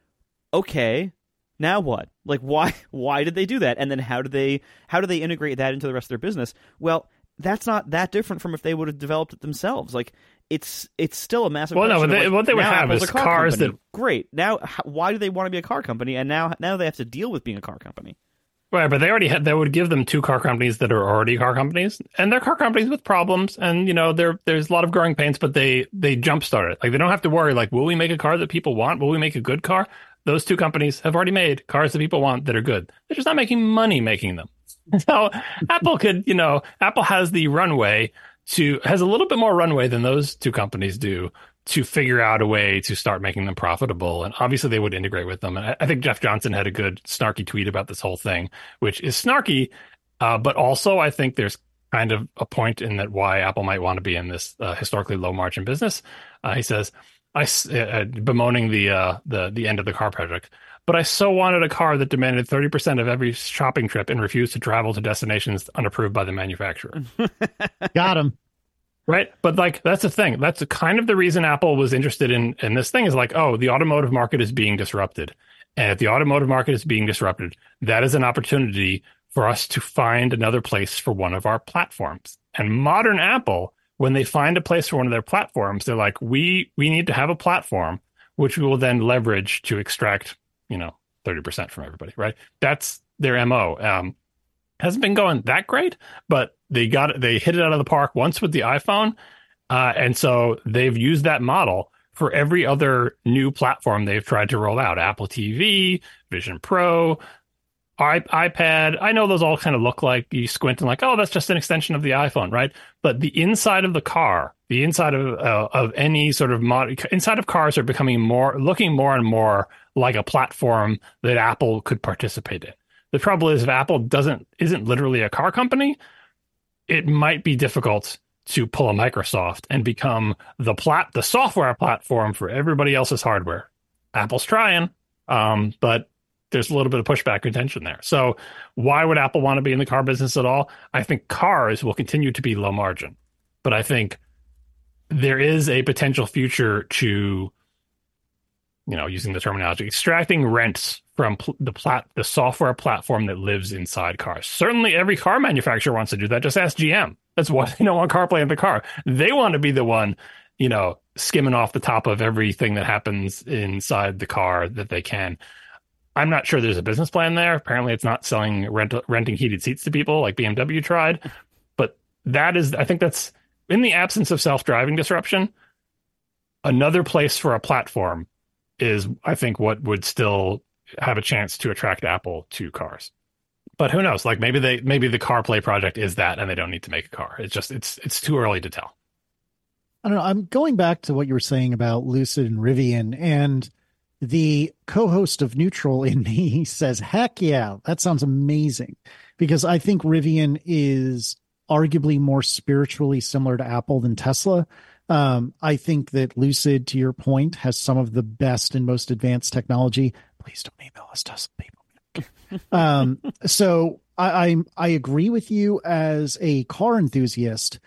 Okay, now what? Like, why why did they do that? And then how do they how do they integrate that into the rest of their business? Well, that's not that different from if they would have developed it themselves. Like, it's it's still a massive. Well, no, question but of, they, like, what they would now have Apple's is a car cars company. that. Great. Now, how, why do they want to be a car company? And now now they have to deal with being a car company. Right, but they already had, that would give them two car companies that are already car companies, and they're car companies with problems, and, you know, there there's a lot of growing pains, but they they jumpstart it. Like, they don't have to worry, like, will we make a car that people want? Will we make a good car? Those two companies have already made cars that people want that are good. They're just not making money making them. So Apple could, you know, Apple has the runway to, has a little bit more runway than those two companies do to figure out a way to start making them profitable. And obviously they would integrate with them. And I, I think Jeff Johnson had a good snarky tweet about this whole thing, which is snarky. Uh, but also I think there's kind of a point in that why Apple might want to be in this uh, historically low margin business. Uh, he says, I, uh, bemoaning the, uh, the, the end of the car project, but I so wanted a car that demanded thirty percent of every shopping trip and refused to travel to destinations unapproved by the manufacturer. Got him. Right. But like, that's the thing. That's kind of the reason Apple was interested in, in this thing is like, oh, the automotive market is being disrupted. And if the automotive market is being disrupted, that is an opportunity for us to find another place for one of our platforms. And modern Apple, when they find a place for one of their platforms, they're like, we we need to have a platform which we will then leverage to extract, you know, thirty percent from everybody. Right. That's their M O. Um, hasn't been going that great, but they got it, they hit it out of the park once with the iPhone. Uh, and so they've used that model for every other new platform they've tried to roll out. Apple T V, Vision Pro, I, iPad. I know those all kind of look like, you squint and like, oh, that's just an extension of the iPhone, right? But the inside of the car, the inside of uh, of any sort of mod, inside of cars are becoming more, looking more and more like a platform that Apple could participate in. The trouble is, if Apple doesn't isn't literally a car company, it might be difficult to pull a Microsoft and become the plat the software platform for everybody else's hardware. Apple's trying, um, but there's a little bit of pushback and tension there. So why would Apple want to be in the car business at all? I think cars will continue to be low margin, but I think there is a potential future to, you know, using the terminology, extracting rents from pl- the plat the software platform that lives inside cars. Certainly, every car manufacturer wants to do that. Just ask G M. That's why they don't want CarPlay in the car. They want to be the one, you know, skimming off the top of everything that happens inside the car that they can. I'm not sure there's a business plan there. Apparently, it's not selling rent renting heated seats to people like B M W tried. But that is, I think that's in the absence of self-driving disruption. Another place for a platform is, I think, what would still have a chance to attract Apple to cars. But who knows? Like maybe they maybe the CarPlay project is that, and they don't need to make a car. It's just it's it's too early to tell. I don't know. I'm going back to what you were saying about Lucid and Rivian, and the co-host of Neutral in me says, "Heck yeah, that sounds amazing," because I think Rivian is arguably more spiritually similar to Apple than Tesla. Um, I think that Lucid, to your point, has some of the best and most advanced technology. Please don't email us, Tesla people. um, so I, I I agree with you as a car enthusiast,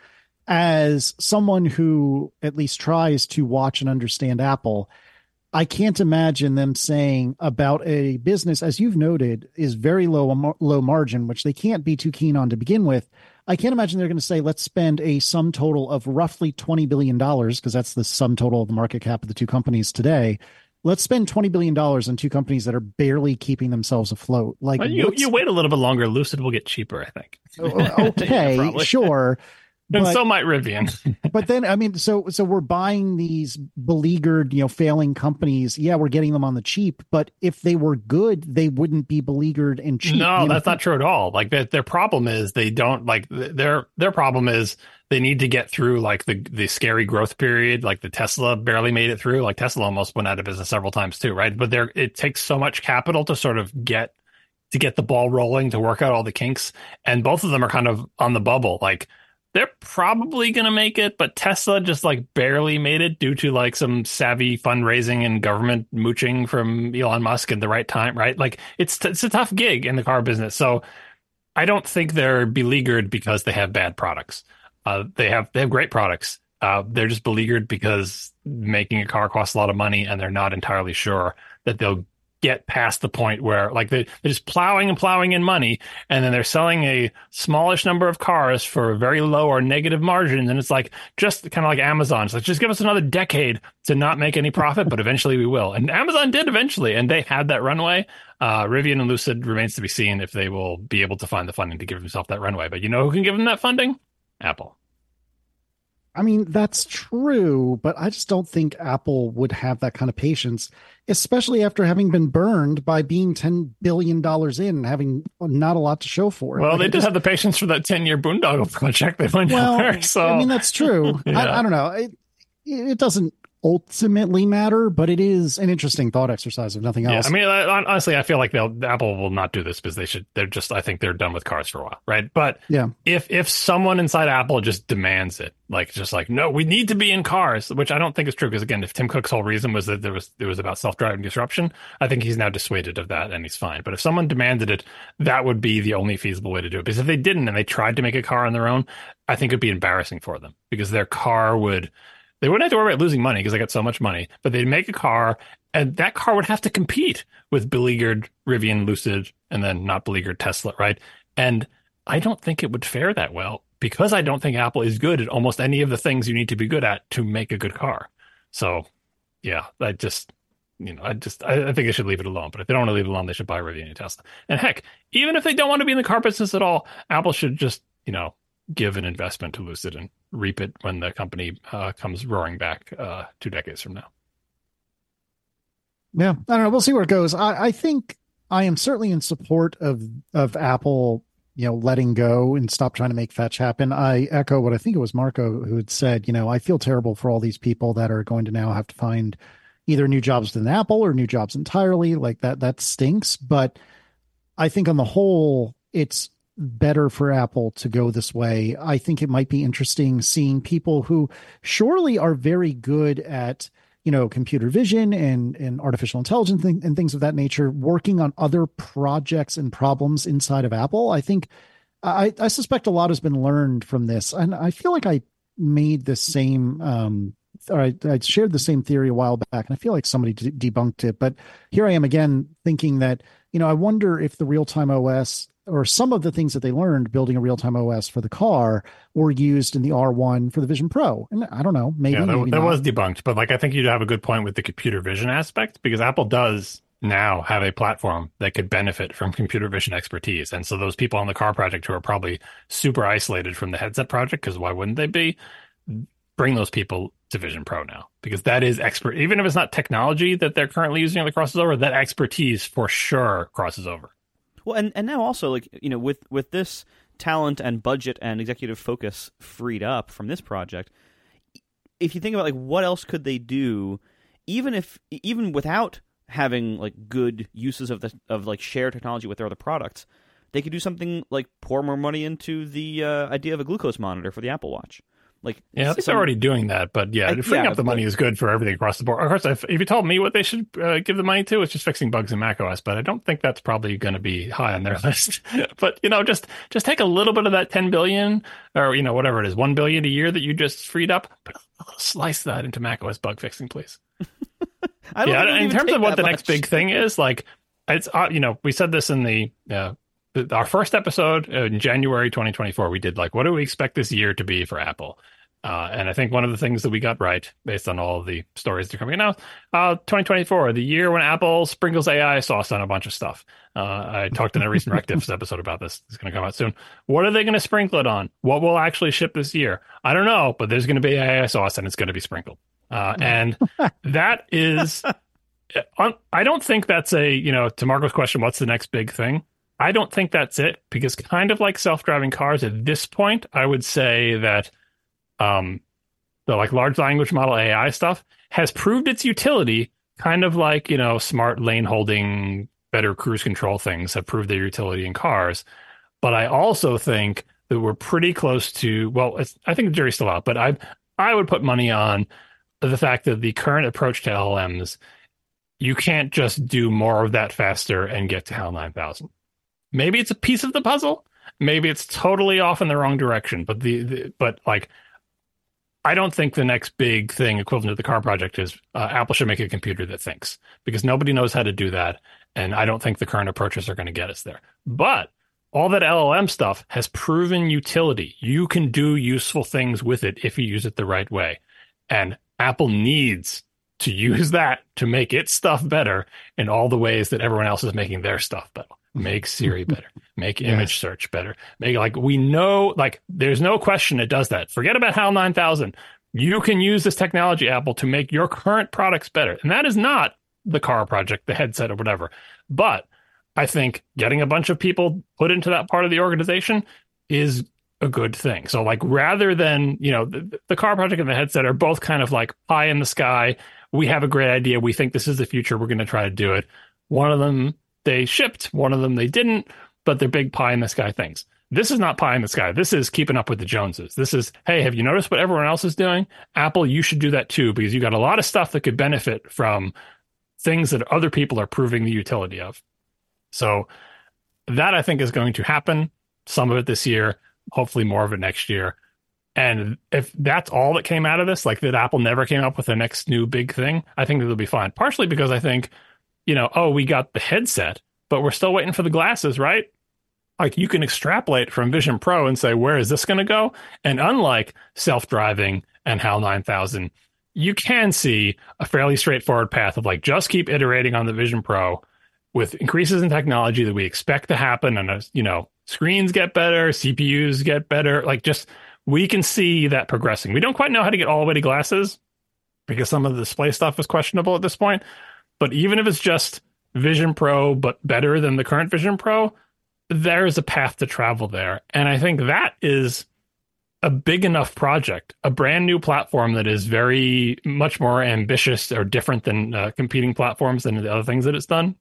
as someone who at least tries to watch and understand Apple. I can't imagine them saying about a business, as you've noted, is very low low margin, which they can't be too keen on to begin with. I can't imagine they're going to say, let's spend a sum total of roughly twenty billion dollars, because that's the sum total of the market cap of the two companies today. Let's spend twenty billion dollars on two companies that are barely keeping themselves afloat. Like well, you, you wait a little bit longer. Lucid will get cheaper, I think. Okay, yeah, sure. And but, so might Rivian. But then, I mean, so so we're buying these beleaguered, you know, failing companies. Yeah, we're getting them on the cheap. But if they were good, they wouldn't be beleaguered and cheap. No, you know? That's not true at all. Like their, their problem is they don't like their their problem is they need to get through like the the scary growth period. Like the Tesla barely made it through. Like Tesla almost went out of business several times too, right? But there it takes so much capital to sort of get to get the ball rolling, to work out all the kinks, and both of them are kind of on the bubble. Like they're probably going to make it, but Tesla just like barely made it due to like some savvy fundraising and government mooching from Elon Musk at the right time, right? Like it's it's a tough gig in the car business. So I don't think they're beleaguered because they have bad products. Uh, they have they have great products. Uh, they're just beleaguered because making a car costs a lot of money, and they're not entirely sure that they'll get past the point where like they, they're just plowing and plowing in money, and then they're selling a smallish number of cars for a very low or negative margins. And it's like just kind of like Amazon. It's like, just give us another decade to not make any profit, but eventually we will. And Amazon did eventually, and they had that runway. Uh, Rivian and Lucid remains to be seen if they will be able to find the funding to give themselves that runway. But you know who can give them that funding? Apple. I mean, that's true, but I just don't think Apple would have that kind of patience, especially after having been burned by being ten billion dollars in and having not a lot to show for it. Well, like, they I did just, have the patience for that ten-year boondoggle project they went well, there. So I mean, that's true. Yeah. I, I don't know. It, it doesn't ultimately matter, but it is an interesting thought exercise, if nothing else. Yeah, I mean, I, honestly, I feel like they'll Apple will not do this because they should. They're just. I think they're done with cars for a while, right? But yeah, if if someone inside Apple just demands it, like just like no, we need to be in cars, which I don't think is true. Because again, if Tim Cook's whole reason was that there was it was about self-driving disruption, I think he's now dissuaded of that and he's fine. But if someone demanded it, that would be the only feasible way to do it. Because if they didn't and they tried to make a car on their own, I think it'd be embarrassing for them because their car would. They wouldn't have to worry about losing money because they got so much money, but they'd make a car, and that car would have to compete with beleaguered Rivian, Lucid, and then not beleaguered Tesla, right? And I don't think it would fare that well because I don't think Apple is good at almost any of the things you need to be good at to make a good car. So, yeah, I just, you know, I just, I, I think they should leave it alone. But if they don't want to leave it alone, they should buy Rivian and Tesla. And heck, even if they don't want to be in the car business at all, Apple should just, you know, give an investment to Lucid and reap it when the company uh, comes roaring back uh, two decades from now. Yeah, I don't know. We'll see where it goes. I, I think I am certainly in support of of Apple, you know, letting go and stop trying to make fetch happen. I echo what I think it was Marco who had said. You know, I feel terrible for all these people that are going to now have to find either new jobs within Apple or new jobs entirely. Like that, that stinks. But I think on the whole, it's better for Apple to go this way. I think it might be interesting seeing people who surely are very good at, you know, computer vision and, and artificial intelligence and, and things of that nature working on other projects and problems inside of Apple. I think, I, I suspect a lot has been learned from this. And I feel like I made the same um, or I, I shared the same theory a while back, and I feel like somebody de- debunked it. But here I am again thinking that, you know, I wonder if the real-time O S or some of the things that they learned building a real-time O S for the car were used in the R one for the Vision Pro. And I don't know, maybe, yeah, that, maybe that not. was debunked. But like, I think you'd have a good point with the computer vision aspect, because Apple does now have a platform that could benefit from computer vision expertise. And so those people on the car project who are probably super isolated from the headset project, because why wouldn't they be? Bring those people to Vision Pro now, because that is expert. Even if it's not technology that they're currently using that crosses over, that expertise for sure crosses over. Well, and, and now also, like, you know, with, with this talent and budget and executive focus freed up from this project, if you think about, like, what else could they do, even if even without having, like, good uses of the of like shared technology with their other products, they could do something like pour more money into the uh, idea of a glucose monitor for the Apple Watch. Like, yeah, they're already doing that, but yeah, I, freeing yeah, up the money but, is good for everything across the board. Of course, if, if you told me what they should uh, give the money to, it's just fixing bugs in macOS, but I don't think that's probably going to be high on their list. But, you know, just just take a little bit of that ten billion, or, you know, whatever it is, one billion a year that you just freed up, but slice that into macOS bug fixing, please. I don't yeah, in terms of what the much. next big thing is, like, it's uh, you know, we said this in the uh, our first episode in January twenty twenty-four. We did like, what do we expect this year to be for Apple? Uh, and I think one of the things that we got right, based on all of the stories that are coming out, uh, twenty twenty-four, the year when Apple sprinkles A I sauce on a bunch of stuff. Uh, I talked in a recent Rectives episode about this. It's going to come out soon. What are they going to sprinkle it on? What will actually ship this year? I don't know, but there's going to be A I sauce and it's going to be sprinkled. Uh, and that is, I don't think that's a, you know, to Marco's question, what's the next big thing? I don't think that's it, because kind of like self-driving cars at this point, I would say that um, the like large language model A I stuff has proved its utility, kind of like, you know, smart lane holding, better cruise control things have proved their utility in cars. But I also think that we're pretty close to, well, it's, I think the jury's still out, but I I would put money on the fact that the current approach to L L Ms, you can't just do more of that faster and get to HAL nine thousand. Maybe it's a piece of the puzzle. Maybe it's totally off in the wrong direction. But the, the but like, I don't think the next big thing equivalent to the car project is uh, Apple should make a computer that thinks, because nobody knows how to do that. And I don't think the current approaches are going to get us there. But all that L L M stuff has proven utility. You can do useful things with it if you use it the right way. And Apple needs to use that to make its stuff better in all the ways that everyone else is making their stuff better. Make Siri better. Make image yes. search better. Make, like, we know, like, there's no question it does that. Forget about HAL nine thousand. You can use this technology, Apple, to make your current products better. And that is not the car project, the headset, or whatever. But I think getting a bunch of people put into that part of the organization is a good thing. So, like, rather than, you know, the, the car project and the headset are both kind of like pie in the sky. We have a great idea. We think this is the future. We're going to try to do it. One of them they shipped, one of them they didn't, but they're big pie in the sky things. This is not pie in the sky. This is keeping up with the Joneses. This is, hey, have you noticed what everyone else is doing? Apple, you should do that too, because you got a lot of stuff that could benefit from things that other people are proving the utility of. So that, I think, is going to happen. Some of it this year, hopefully more of it next year. And if that's all that came out of this, like that Apple never came up with the next new big thing, I think it'll be fine. Partially because I think, you know, oh, we got the headset, but we're still waiting for the glasses, right? Like, you can extrapolate from Vision Pro and say, where is this going to go? And unlike self-driving and HAL nine thousand, you can see a fairly straightforward path of, like, just keep iterating on the Vision Pro with increases in technology that we expect to happen. And, you know, screens get better, C P Us get better. Like, just, we can see that progressing. We don't quite know how to get all the way to glasses because some of the display stuff is questionable at this point. But even if it's just Vision Pro, but better than the current Vision Pro, there's a path to travel there. And I think that is a big enough project, a brand new platform that is very much more ambitious or different than uh, competing platforms and the other things that it's done.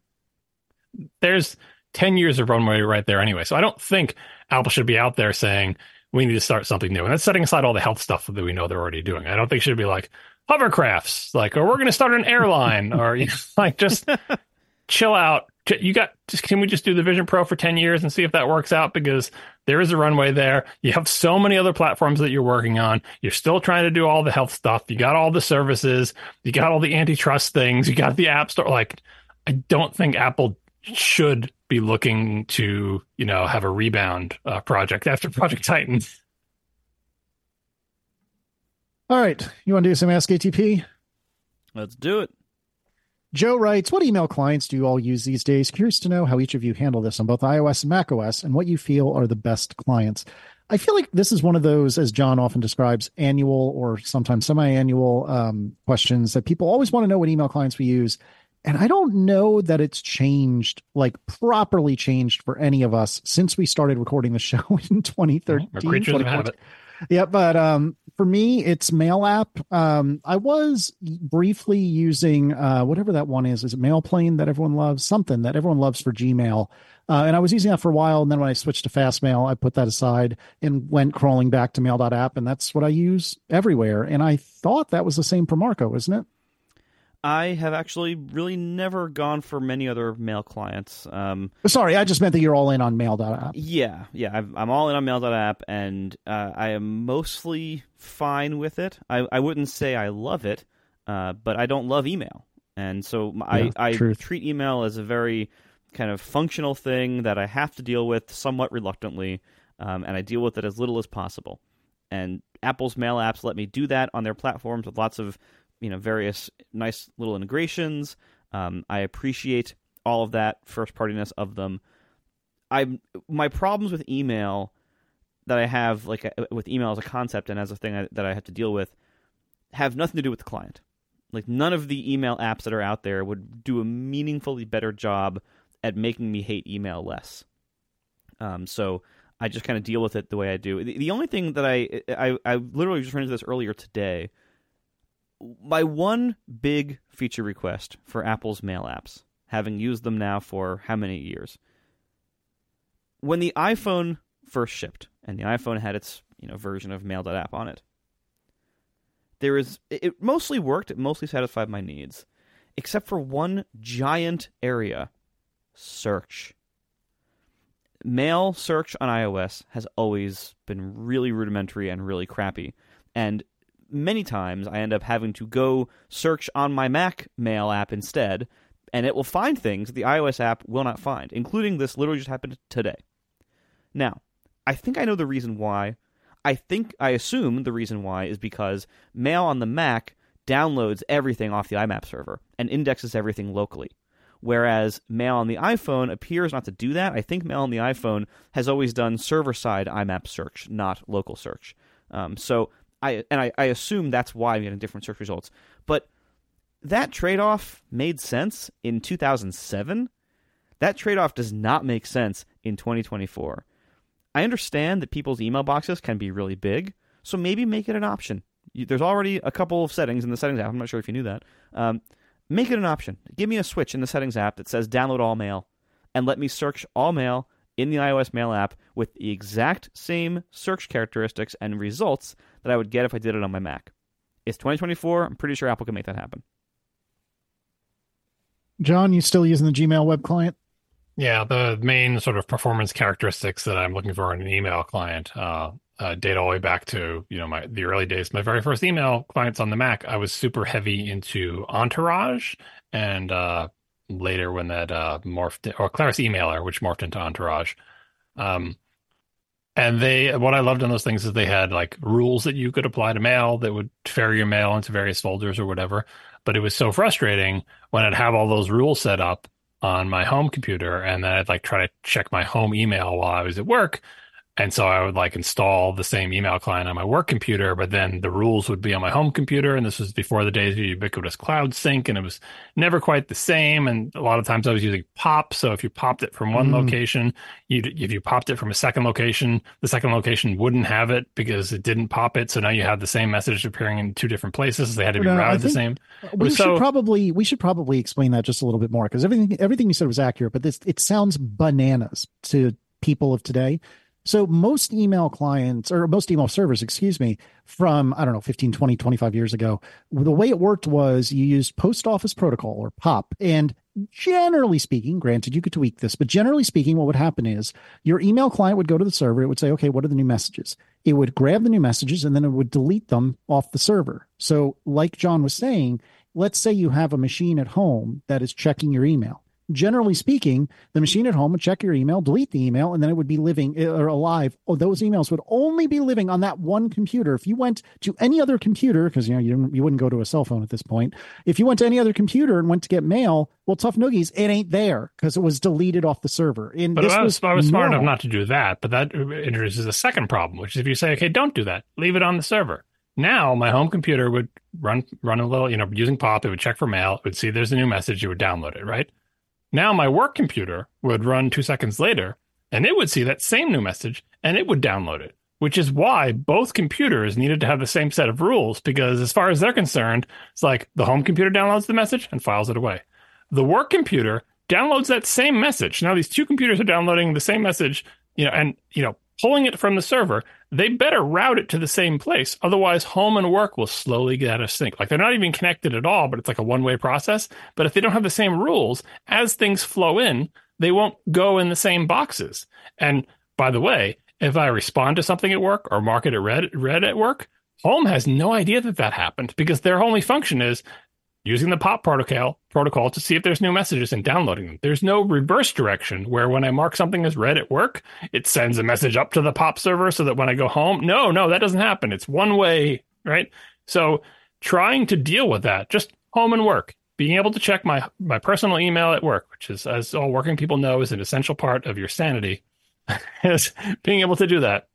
There's ten years of runway right there anyway. So I don't think Apple should be out there saying, we need to start something new. And that's setting aside all the health stuff that we know they're already doing. I don't think it should be like hovercrafts, like, or we're going to start an airline, or, you know, like, just chill out, you got, just, can we just do the Vision Pro for ten years and see if that works out? Because there is a runway there. You have so many other platforms that you're working on. You're still trying to do all the health stuff. You got all the services. You got all the antitrust things. You got the App Store. Like, I don't think Apple should be looking to, you know, have a rebound uh, project after Project Titan. All right. You want to do some Ask A T P? Let's do it. Joe writes, what email clients do you all use these days? Curious to know how each of you handle this on both iOS and macOS and what you feel are the best clients. I feel like this is one of those, as John often describes, annual or sometimes semi-annual um, questions that people always want to know what email clients we use. And I don't know that it's changed, like properly changed for any of us since we started recording the show in twenty thirteen. We're creatures of habit. Yeah, but um, for me, it's Mail app. Um, I was briefly using uh, whatever that one is. Is it Mailplane that everyone loves? Something that everyone loves for Gmail. Uh, and I was using that for a while. And then when I switched to Fastmail, I put that aside and went crawling back to mail dot app. And that's what I use everywhere. And I thought that was the same for Marco, isn't it? I have actually really never gone for many other mail clients. Um, Sorry, I just meant that you're all in on mail dot app. Yeah, yeah, I've, I'm all in on mail dot app, and uh, I am mostly fine with it. I, I wouldn't say I love it, uh, but I don't love email. And so I, Yeah, I truth. treat email as a very kind of functional thing that I have to deal with somewhat reluctantly, um, and I deal with it as little as possible. And Apple's mail apps let me do that on their platforms with lots of, you know, various nice little integrations. Um, I appreciate all of that first partiness of them. I my problems with email that I have, like uh, with email as a concept and as a thing I, that I have to deal with, have nothing to do with the client. Like none of the email apps that are out there would do a meaningfully better job at making me hate email less. Um, so I just kind of deal with it the way I do. The, the only thing that I, I I literally just ran into this earlier today. My one big feature request for Apple's mail apps, having used them now for how many years? When the iPhone first shipped, and the iPhone had its, you know, version of mail dot app on it, there is it mostly worked, it mostly satisfied my needs, except for one giant area: search. Mail search on iOS has always been really rudimentary and really crappy, and many times I end up having to go search on my Mac mail app instead, and it will find things the iOS app will not find, including this literally just happened today. Now, I think I know the reason why. I think, I assume the reason why is because Mail on the Mac downloads everything off the I MAP server and indexes everything locally. Whereas Mail on the iPhone appears not to do that. I think Mail on the iPhone has always done server-side I MAP search, not local search. Um, so I and I, I assume that's why I'm getting different search results. But that trade-off made sense in two thousand seven. That trade-off does not make sense in twenty twenty-four. I understand that people's email boxes can be really big, so maybe make it an option. There's already a couple of settings in the settings app. I'm not sure if you knew that. Um, make it an option. Give me a switch in the settings app that says download all mail, and let me search all mail in the iOS mail app with the exact same search characteristics and results that I would get if I did it on my Mac. It's twenty twenty-four. I'm pretty sure Apple can make that happen. John, you still using the Gmail web client? Yeah, the main sort of performance characteristics that I'm looking for in an email client uh, uh, date all the way back to, you know, my the early days. My very first email clients on the Mac, I was super heavy into Entourage, and uh, later when that uh, morphed, or Claris Emailer, which morphed into Entourage. Um, and they, what I loved on those things is they had like rules that you could apply to mail that would ferry your mail into various folders or whatever. But it was so frustrating when I'd have all those rules set up on my home computer, and then I'd like try to check my home email while I was at work. And so I would like install the same email client on my work computer, but then the rules would be on my home computer. And this was before the days of ubiquitous cloud sync, and it was never quite the same. And a lot of times I was using POP. So if you popped it from one mm. location, you if you popped it from a second location, the second location wouldn't have it because it didn't pop it. So now you have the same message appearing in two different places. They had to be no, routed the same. We should so, probably we should probably explain that just a little bit more, because everything everything you said was accurate, but this it sounds bananas to people of today. So most email clients or most email servers, excuse me, from, I don't know, fifteen, twenty, twenty-five years ago, the way it worked was you used Post Office Protocol or P O P. And generally speaking, granted, you could tweak this, but generally speaking, what would happen is your email client would go to the server. It would say, okay, what are the new messages? It would grab the new messages and then it would delete them off the server. So like John was saying, let's say you have a machine at home that is checking your email. Generally speaking, the machine at home would check your email, delete the email, and then it would be living or alive. Oh, those emails would only be living on that one computer. If you went to any other computer, because you know you, you wouldn't go to a cell phone at this point. If you went to any other computer and went to get mail, well, tough noogies, it ain't there because it was deleted off the server. And but this I was, was I was smart normal. enough not to do that. But that introduces a second problem, which is if you say, okay, don't do that, leave it on the server. Now my home computer would run run a little, you know, using P O P. It would check for mail. It would see there's a new message. It would download it, right? Now my work computer would run two seconds later, and it would see that same new message, and it would download it, which is why both computers needed to have the same set of rules, because as far as they're concerned, it's like the home computer downloads the message and files it away. The work computer downloads that same message. Now these two computers are downloading the same message, you know, and, you know, pulling it from the server. They better route it to the same place. Otherwise, home and work will slowly get out of sync. Like they're not even connected at all, but it's like a one-way process. But if they don't have the same rules, as things flow in, they won't go in the same boxes. And by the way, if I respond to something at work or mark it at red, red at work, home has no idea that that happened because their only function is using the P O P protocol protocol to see if there's new messages and downloading them. There's no reverse direction where when I mark something as read at work, it sends a message up to the P O P server so that when I go home, no, no, that doesn't happen. It's one way, right? So trying to deal with that, just home and work, being able to check my, my personal email at work, which is, as all working people know, is an essential part of your sanity, is being able to do that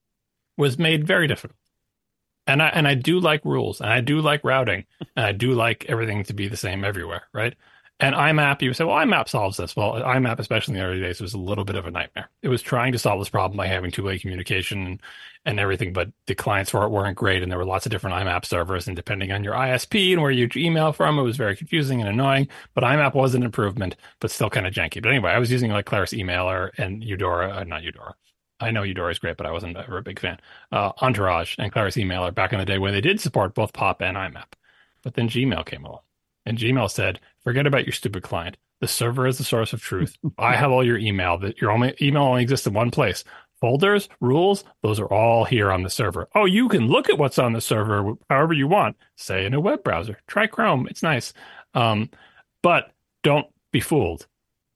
was made very difficult. And I and I do like rules, and I do like routing, and I do like everything to be the same everywhere, right? And I MAP, you say, well, I MAP solves this. Well, I MAP, especially in the early days, was a little bit of a nightmare. It was trying to solve this problem by having two-way communication and, and everything, but the clients for it weren't great, and there were lots of different I MAP servers, and depending on your I S P and where you email from, it was very confusing and annoying. But I MAP was an improvement, but still kind of janky. But anyway, I was using like Claris Emailer and Eudora, uh, not Eudora. I know Eudora is great, but I wasn't ever a big fan. Uh, Entourage and Claris Emailer back in the day when they did support both P O P and I MAP. But then Gmail came along, and Gmail said, forget about your stupid client. The server is the source of truth. I have all your email. That your only email only exists in one place. Folders, rules, those are all here on the server. Oh, you can look at what's on the server however you want. Say in a web browser. Try Chrome. It's nice. Um, but don't be fooled.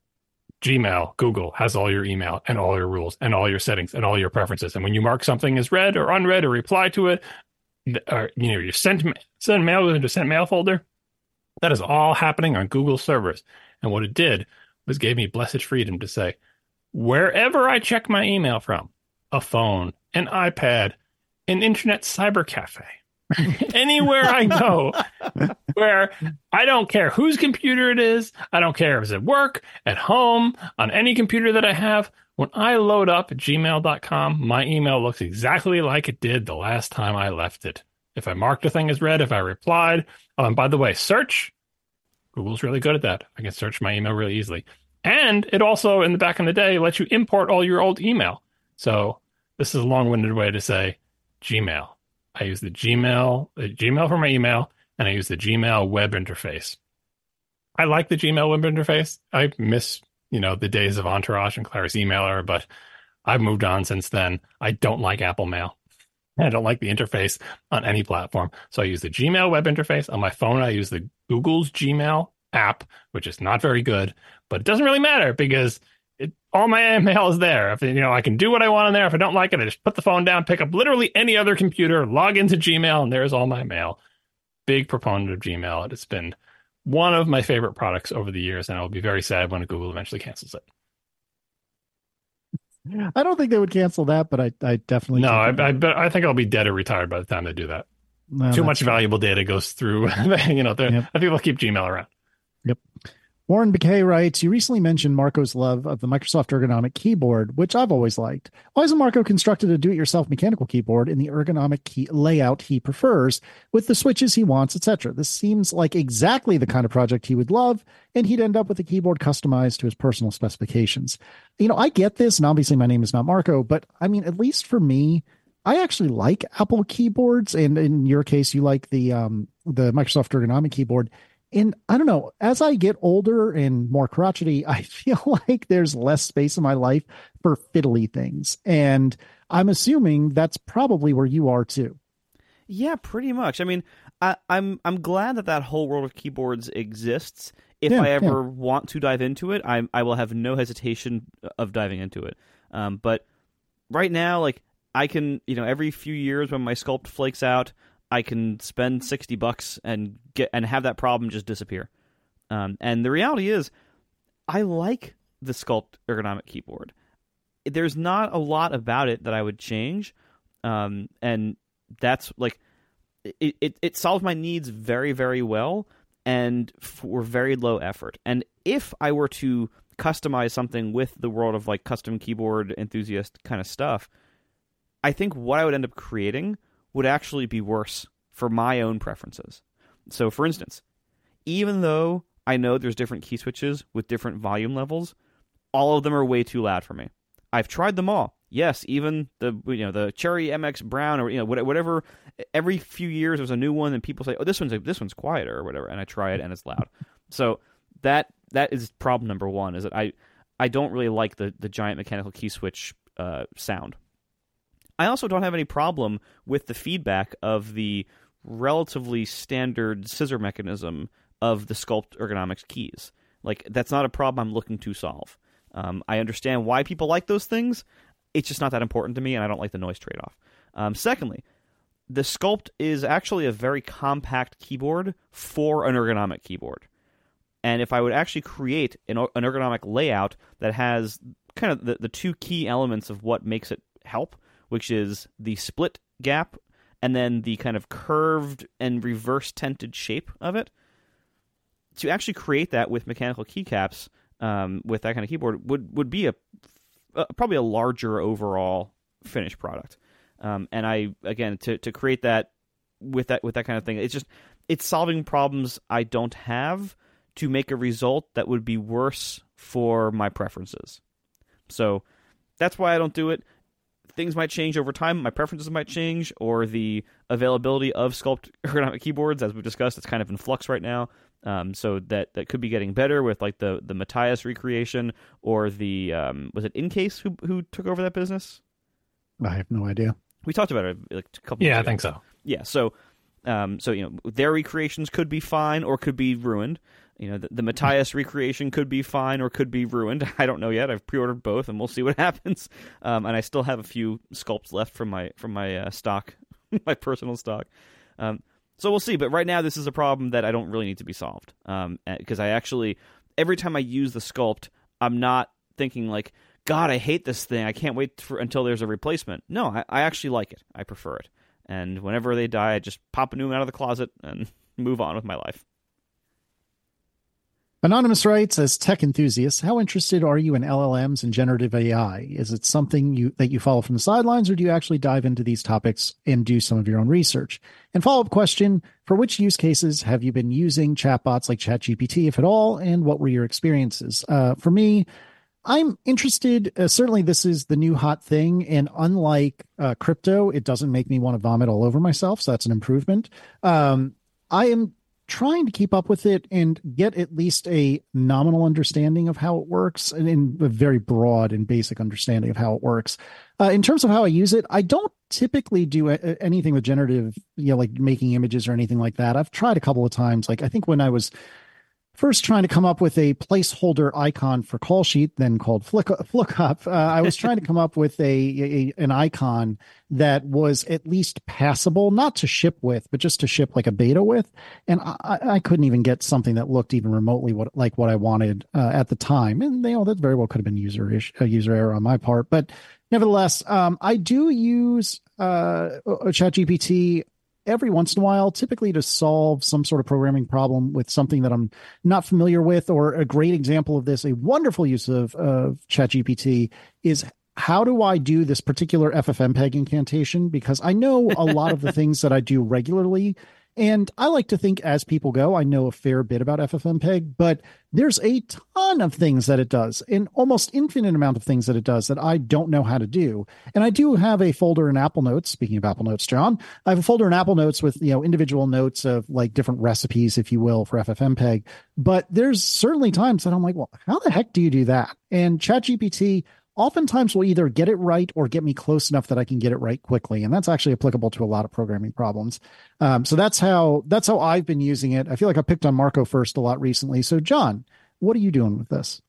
Gmail, Google has all your email and all your rules and all your settings and all your preferences. And when you mark something as read or unread or reply to it, or you know, you send send mail into sent mail folder, that is all happening on Google servers. And what it did was gave me blessed freedom to say, wherever I check my email from, a phone, an iPad, an internet cyber cafe, anywhere I go, where I don't care whose computer it is, I don't care if it's at work, at home, on any computer that I have, when I load up gmail dot com, my email looks exactly like it did the last time I left it. If I marked a thing as read, if I replied, oh, and by the way, search, Google's really good at that. I can search my email really easily. And it also, in the back in the day, lets you import all your old email. So this is a long-winded way to say Gmail. I use the Gmail, the Gmail for my email, and I use the Gmail web interface. I like the Gmail web interface. I miss, you know, the days of Entourage and Claris Emailer, but I've moved on since then. I don't like Apple Mail. I don't like the interface on any platform. So I use the Gmail web interface. On my phone, I use the Google's Gmail app, which is not very good, but it doesn't really matter because it, all my email is there. If you know, I can do what I want in there. If I don't like it, I just put the phone down, pick up literally any other computer, log into Gmail, and there's all my mail. Big proponent of Gmail. It's been one of my favorite products over the years, and I'll be very sad when Google eventually cancels it. I don't think they would cancel that, but I, I definitely no. I, I bet I think I'll be dead or retired by the time they do that. No, Too much true. valuable data goes through. You know, yep. I think they'll keep Gmail around. Yep. Warren B K writes, you recently mentioned Marco's love of the Microsoft ergonomic keyboard, which I've always liked. Why hasn't Marco constructed a do-it-yourself mechanical keyboard in the ergonomic key layout he prefers, with the switches he wants, et cetera? This seems like exactly the kind of project he would love, and he'd end up with a keyboard customized to his personal specifications. You know, I get this, and obviously my name is not Marco, but I mean, at least for me, I actually like Apple keyboards, and in your case, you like the um, the Microsoft ergonomic keyboard. And I don't know, as I get older and more crotchety, I feel like there's less space in my life for fiddly things. And I'm assuming that's probably where you are too. Yeah, pretty much. I mean, I, I'm I'm glad that that whole world of keyboards exists. If Yeah, I ever yeah. want to dive into it, I I will have no hesitation of diving into it. Um, but right now, like I can, you know, every few years when my Sculpt flakes out, I can spend sixty bucks and get and have that problem just disappear. Um, and the reality is, I like the Sculpt ergonomic keyboard. There's not a lot about it that I would change, um, and that's like it, it. It solves my needs very, very well, and for very low effort. And if I were to customize something with the world of like custom keyboard enthusiast kind of stuff, I think what I would end up creating would actually be worse for my own preferences. So, for instance, even though I know there's different key switches with different volume levels, all of them are way too loud for me. I've tried them all. Yes, even the you know the Cherry M X Brown or you know whatever. Every few years there's a new one, and people say, "Oh, this one's this one's quieter" or whatever, and I try it and it's loud. So that that is problem number one. Is that I I don't really like the the giant mechanical key switch uh, sound. I also don't have any problem with the feedback of the relatively standard scissor mechanism of the Sculpt ergonomics keys. Like, that's not a problem I'm looking to solve. Um, I understand why people like those things. It's just not that important to me, and I don't like the noise trade-off. Um, secondly, the Sculpt is actually a very compact keyboard for an ergonomic keyboard. And if I would actually create an, an ergonomic layout that has kind of the, the two key elements of what makes it help, which is the split gap and then the kind of curved and reverse tented shape of it. To actually create that with mechanical keycaps, um, with that kind of keyboard, would, would be a, a probably a larger overall finished product. Um, and I again to, to create that with that with that kind of thing, it's just it's solving problems I don't have to make a result that would be worse for my preferences. So that's why I don't do it. Things might change over time. My preferences might change, or the availability of Sculpt ergonomic keyboards, as we've discussed, it's kind of in flux right now. Um, so that, that could be getting better with like the the Matthias recreation, or the um, was it Incase who who took over that business? I have no idea. We talked about it like a couple. Yeah, months I ago. think so. Yeah, so um, so you know their recreations could be fine or could be ruined. You know, the, the Matthias recreation could be fine or could be ruined. I don't know yet. I've pre-ordered both, and we'll see what happens. Um, and I still have a few sculpts left from my from my uh, stock, my personal stock. Um, so we'll see. But right now, this is a problem that I don't really need to be solved. Um, because I actually, every time I use the sculpt, I'm not thinking like, God, I hate this thing. I can't wait for until there's a replacement. No, I, I actually like it. I prefer it. And whenever they die, I just pop a new one out of the closet and move on with my life. Anonymous writes, as tech enthusiasts, how interested are you in L L Ms and generative A I? Is it something you that you follow from the sidelines, or do you actually dive into these topics and do some of your own research? And follow-up question, for which use cases have you been using chatbots like ChatGPT, if at all, and what were your experiences? Uh, for me, I'm interested. Uh, certainly, this is the new hot thing. And unlike uh, crypto, it doesn't make me want to vomit all over myself. So that's an improvement. Um, I am trying to keep up with it and get at least a nominal understanding of how it works, and in a very broad and basic understanding of how it works. Uh, in terms of how I use it, I don't typically do a- anything with generative, you know, like making images or anything like that. I've tried a couple of times. Like I think when I was first trying to come up with a placeholder icon for Call Sheet, then called Flick, Flookup, uh, I was trying to come up with a, a an icon that was at least passable, not to ship with, but just to ship like a beta with. And I, I couldn't even get something that looked even remotely what, like what I wanted uh, at the time. And you know, that very well could have been user ish, a user error on my part. But nevertheless, um, I do use uh, ChatGPT every once in a while, typically to solve some sort of programming problem with something that I'm not familiar with. Or a great example of this, a wonderful use of, of ChatGPT is, how do I do this particular F F mpeg incantation? Because I know a lot of the things that I do regularly. And I like to think, as people go, I know a fair bit about F F mpeg, but there's a ton of things that it does, an almost infinite amount of things that it does that I don't know how to do. And I do have a folder in Apple Notes. Speaking of Apple Notes, John, I have a folder in Apple Notes with, you know, individual notes of like different recipes, if you will, for F F mpeg. But there's certainly times that I'm like, well, how the heck do you do that? And ChatGPT oftentimes will either get it right or get me close enough that I can get it right quickly. And that's actually applicable to a lot of programming problems. Um, so that's how, that's how I've been using it. I feel like I picked on Marco first a lot recently. So John, what are you doing with this?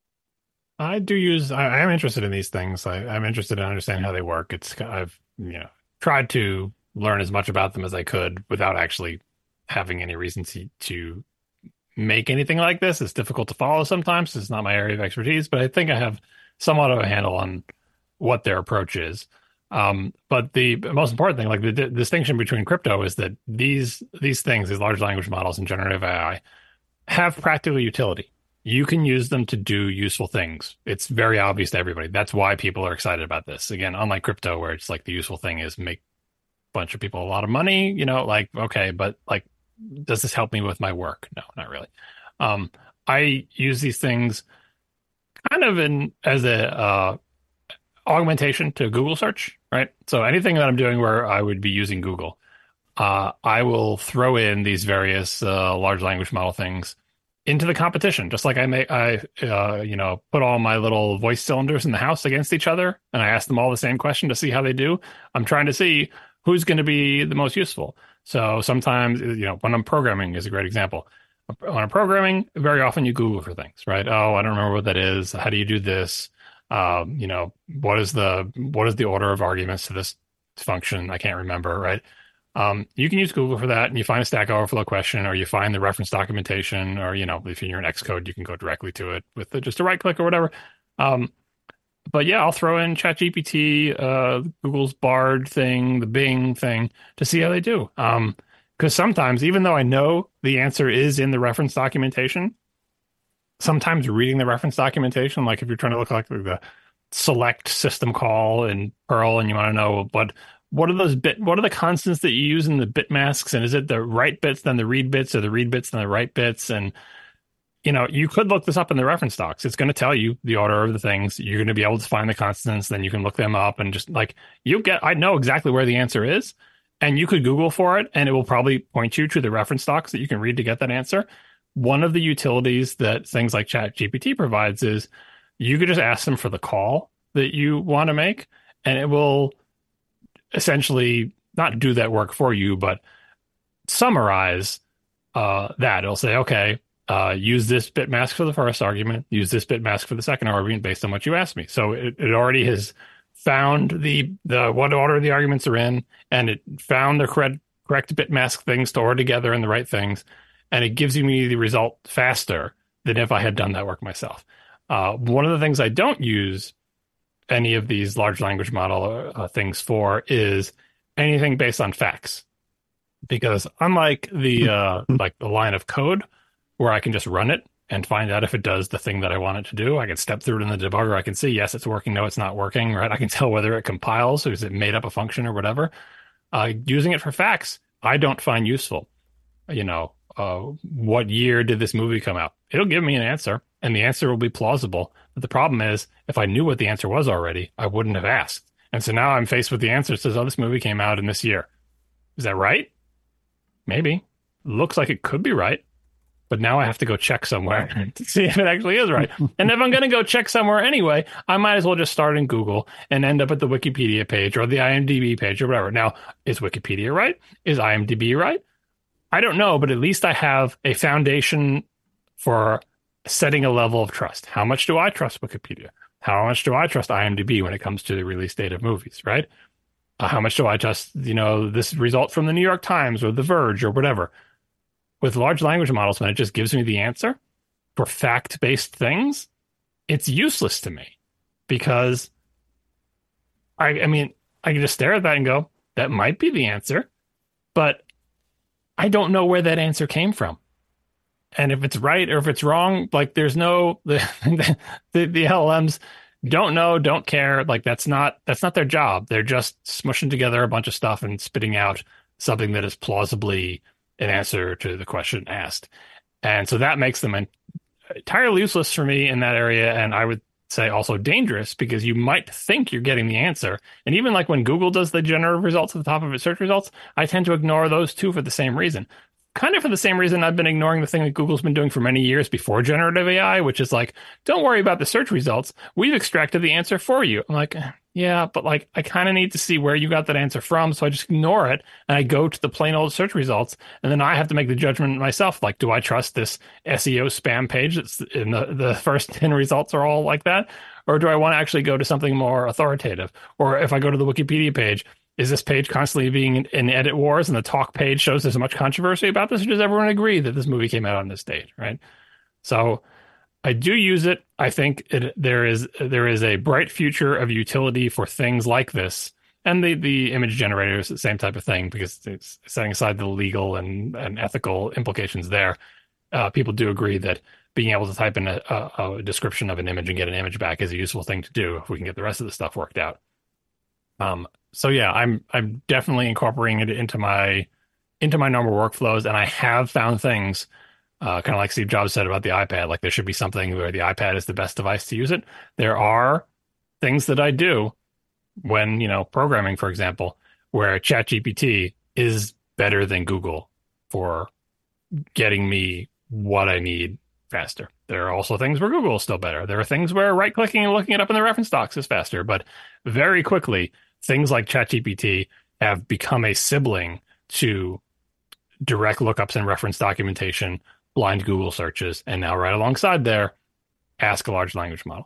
I do use, I, I am interested in these things. I, I'm interested in understanding how they work. It's, I've, you know, tried to learn as much about them as I could without actually having any reason to, to make anything like this. It's difficult to follow sometimes. It's not my area of expertise, but I think I have somewhat of a handle on what their approach is. Um, but the most important thing, like the d- distinction between crypto, is that these these things, these large language models and generative A I, have practical utility. You can use them to do useful things. It's very obvious to everybody. That's why people are excited about this. Again, unlike crypto, where it's like the useful thing is make a bunch of people a lot of money, you know, like, okay, but like, does this help me with my work? No, not really. Um, I use these things kind of in as a uh, augmentation to Google search, right? So anything that I'm doing where I would be using Google, uh, I will throw in these various uh, large language model things into the competition, just like I may, I, uh, you know, put all my little voice cylinders in the house against each other, and I ask them all the same question to see how they do. I'm trying to see who's going to be the most useful. So sometimes, you know, when I'm programming is a great example. When I'm programming, very often you Google for things, right? Oh, I don't remember what that is. How do you do this? Um, you know, what is the what is the order of arguments to this function? I can't remember, right? Um, you can use Google for that, and you find a Stack Overflow question, or you find the reference documentation, or, you know, if you're in Xcode, you can go directly to it with the, just a right click or whatever. Um, but yeah, I'll throw in ChatGPT, uh, Google's Bard thing, the Bing thing, to see how they do. Um, Because sometimes, even though I know the answer is in the reference documentation, sometimes reading the reference documentation, like if you're trying to look like the select system call in Perl and you want to know what what are those bit, what are the constants that you use in the bit masks, and is it the write bits then the read bits, or the read bits then the write bits? And, you know, you could look this up in the reference docs. It's going to tell you the order of the things. You're going to be able to find the constants, then you can look them up and just like you get. I know exactly where the answer is. And you could Google for it, and it will probably point you to the reference docs that you can read to get that answer. One of the utilities that things like ChatGPT provides is you could just ask them for the call that you want to make, and it will essentially not do that work for you, but summarize uh, that. It'll say, okay, uh, use this bit mask for the first argument, use this bit mask for the second argument based on what you asked me. So it, it already has found the the what order the arguments are in, and it found the correct correct bit mask things stored together in the right things, and it gives me the result faster than if I had done that work myself. Uh, one of the things I don't use any of these large language model uh, things for is anything based on facts, because unlike the uh, like the line of code where I can just run it and find out if it does the thing that I want it to do. I can step through it in the debugger. I can see, yes, it's working. No, it's not working, right? I can tell whether it compiles or is it made up a function or whatever. Uh, using it for facts, I don't find useful. You know, uh, what year did this movie come out? It'll give me an answer, and the answer will be plausible. But the problem is, if I knew what the answer was already, I wouldn't have asked. And so now I'm faced with the answer that says, oh, this movie came out in this year. Is that right? Maybe. Looks like it could be right. But now I have to go check somewhere to see if it actually is right. And if I'm going to go check somewhere anyway, I might as well just start in Google and end up at the Wikipedia page or the IMDb page or whatever. Now, is Wikipedia right? Is IMDb right? I don't know, but at least I have a foundation for setting a level of trust. How much do I trust Wikipedia? How much do I trust IMDb when it comes to the release date of movies, right? Uh, how much do I trust, you know, this result from the New York Times or The Verge or whatever? With large language models, when it just gives me the answer for fact-based things, it's useless to me because I, I mean, I can just stare at that and go, that might be the answer. but I don't know where that answer came from. And if it's right or if it's wrong, like there's no, the, the, the L L Ms don't know, don't care. Like that's not, that's not their job. They're just smushing together a bunch of stuff and spitting out something that is plausibly an answer to the question asked. And so that makes them entirely useless for me in that area. And I would say also dangerous because you might think you're getting the answer. And even like when Google does the generative results at the top of its search results, I tend to ignore those too for the same reason. Kind of for the same reason I've been ignoring the thing that Google's been doing for many years before generative A I, which is like, don't worry about the search results. We've extracted the answer for you. I'm like, yeah, but like, I kind of need to see where you got that answer from. So I just ignore it and I go to the plain old search results. And then I have to make the judgment myself. Like, do I trust this S E O spam page that's in the, the first ten results are all like that? Or do I want to actually go to something more authoritative? Or if I go to the Wikipedia page, is this page constantly being in, in edit wars and the talk page shows there's much controversy about this? Or does everyone agree that this movie came out on this date, right? So I do use it. I think it, there is there is a bright future of utility for things like this. And the, the image generator is the same type of thing because it's setting aside the legal and, and ethical implications there. Uh, people do agree that being able to type in a, a, a description of an image and get an image back is a useful thing to do if we can get the rest of the stuff worked out. Um, so yeah, I'm I'm definitely incorporating it into my into my normal workflows, and I have found things uh, kind of like Steve Jobs said about the iPad. Like there should be something where the iPad is the best device to use it. There are things that I do when you know programming, for example, where ChatGPT is better than Google for getting me what I need faster. There are also things where Google is still better. There are things where right-clicking and looking it up in the reference docs is faster, but very quickly, things like ChatGPT have become a sibling to direct lookups and reference documentation, blind Google searches, and now right alongside there, ask a large language model.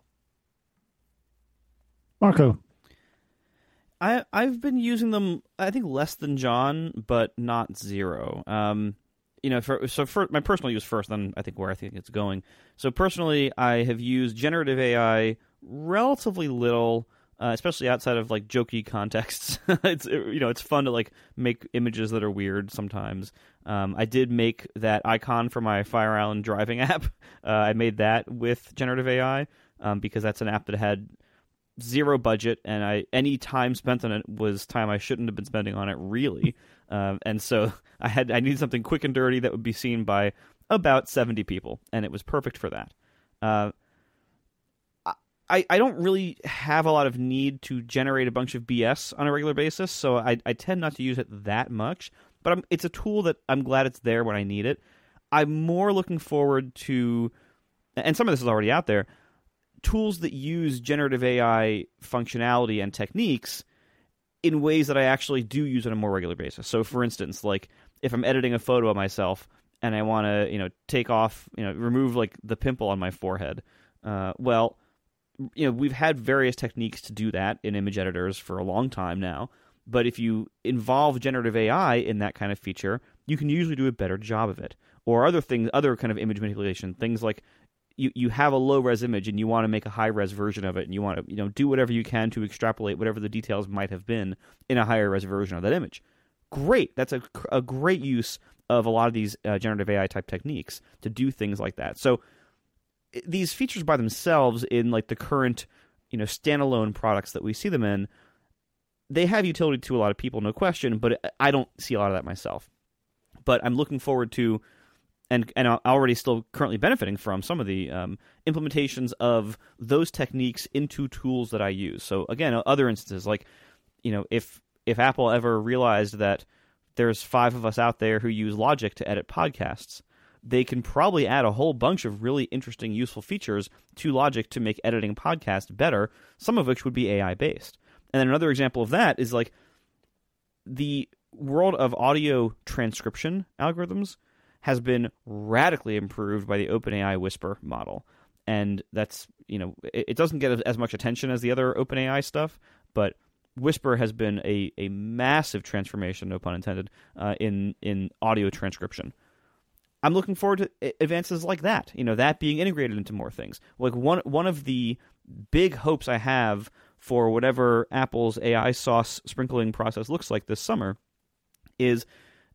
Marco. I, I've been using them, I think, less than John, but not zero. Um, you know, for, so for my personal use first, then I think where I think it's going. So personally, I have used generative A I relatively little, uh, especially outside of like jokey contexts. It's you know, it's fun to like make images that are weird sometimes. Um, I did make that icon for my Fire Island driving app. Uh, I made that with generative A I um, because that's an app that had zero budget, and I any time spent on it was time I shouldn't have been spending on it, really. Um, and so I had I needed something quick and dirty that would be seen by about seventy people, and it was perfect for that. Uh, I I don't really have a lot of need to generate a bunch of B S on a regular basis, so I I tend not to use it that much. But I'm, it's a tool that I'm glad it's there when I need it. I'm more looking forward to, and some of this is already out there, tools that use generative A I functionality and techniques in ways that I actually do use on a more regular basis. So, for instance, like if I'm editing a photo of myself and I want to, you know, take off, you know, remove like the pimple on my forehead, uh, well, you know, we've had various techniques to do that in image editors for a long time now. But if you involve generative A I in that kind of feature, you can usually do a better job of it. Or other things, other kind of image manipulation, things like you, you have a low-res image and you want to make a high-res version of it, and you want to you know do whatever you can to extrapolate whatever the details might have been in a higher-res version of that image. Great. That's a, a great use of a lot of these uh, generative A I type techniques to do things like that. So these features by themselves in like the current you know standalone products that we see them in, they have utility to a lot of people, no question, but I don't see a lot of that myself. But I'm looking forward to, and and I'm already still currently benefiting from some of the um, implementations of those techniques into tools that I use. So again, other instances, like, you know, if if Apple ever realized that there's five of us out there who use Logic to edit podcasts, they can probably add a whole bunch of really interesting, useful features to Logic to make editing podcasts better, some of which would be A I-based. And then another example of that is like the world of audio transcription algorithms has been radically improved by the OpenAI Whisper model. And that's, you know, it, it doesn't get as much attention as the other OpenAI stuff, but Whisper has been a, a massive transformation, no pun intended, uh, in, in audio transcription. I'm looking forward to advances like that, you know, that being integrated into more things. Like one one of the big hopes I have for whatever Apple's A I sauce sprinkling process looks like this summer is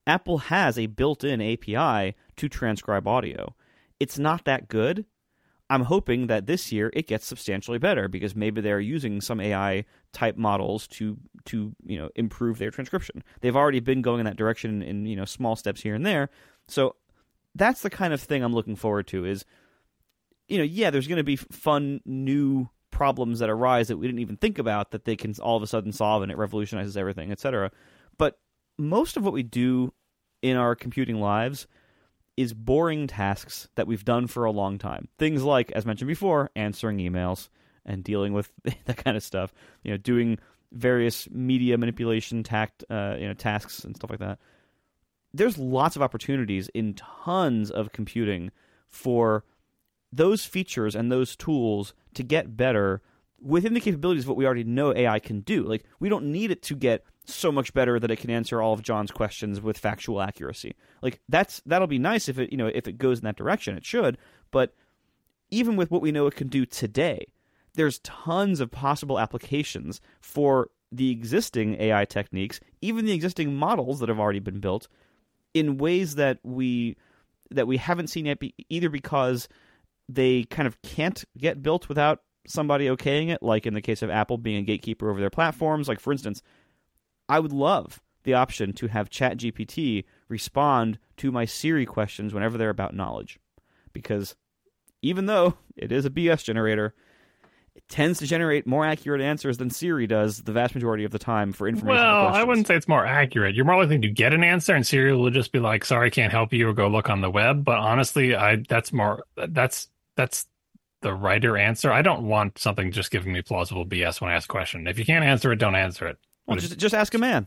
Apple has a built-in A P I to transcribe audio. It's not that good. I'm hoping that this year it gets substantially better because maybe they're using some A I type models to to you know improve their transcription. They've already been going in that direction in you know small steps here and there. So that's the kind of thing I'm looking forward to. Is you know yeah, there's going to be fun new problems that arise that we didn't even think about that they can all of a sudden solve, and it revolutionizes everything, et cetera. But most of what we do in our computing lives is boring tasks that we've done for a long time. Things like, as mentioned before, answering emails and dealing with that kind of stuff. You know, doing various media manipulation tact, uh, you know, tasks and stuff like that. There's lots of opportunities in tons of computing for those features and those tools to get better within the capabilities of what we already know A I can do. Like, we don't need it to get so much better that it can answer all of John's questions with factual accuracy. Like, that's that'll be nice if it you know if it goes in that direction. It should, but even with what we know it can do today, there's tons of possible applications for the existing A I techniques, even the existing models that have already been built, in ways that we that we haven't seen yet. Be, either because they kind of can't get built without somebody okaying it, like in the case of Apple being a gatekeeper over their platforms. Like, for instance, I would love the option to have ChatGPT respond to my Siri questions whenever they're about knowledge. Because even though it is a B S generator, it tends to generate more accurate answers than Siri does the vast majority of the time for information. Well, questions. I wouldn't say it's more accurate. You're more likely to get an answer, and Siri will just be like, "Sorry, can't help you," or go look on the web. But honestly, I that's more that's that's the righter answer. I don't want something just giving me plausible B S when I ask a question. If you can't answer it, don't answer it. Well, just just ask a man.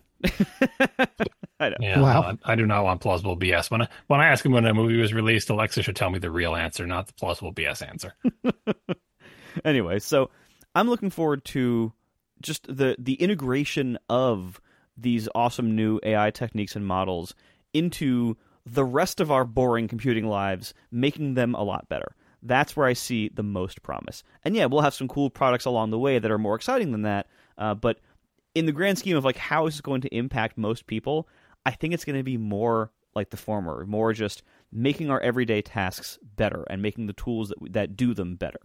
I know. Yeah, Wow. no, I, I do not want plausible B S. When I, when I ask him when a movie was released, Alexa should tell me the real answer, not the plausible B S answer. Anyway, so I'm looking forward to just the the integration of these awesome new A I techniques and models into the rest of our boring computing lives, making them a lot better. That's where I see the most promise. And yeah, we'll have some cool products along the way that are more exciting than that, uh, but in the grand scheme of like how is it going to impact most people, I think it's going to be more like the former, more just making our everyday tasks better and making the tools that that do them better.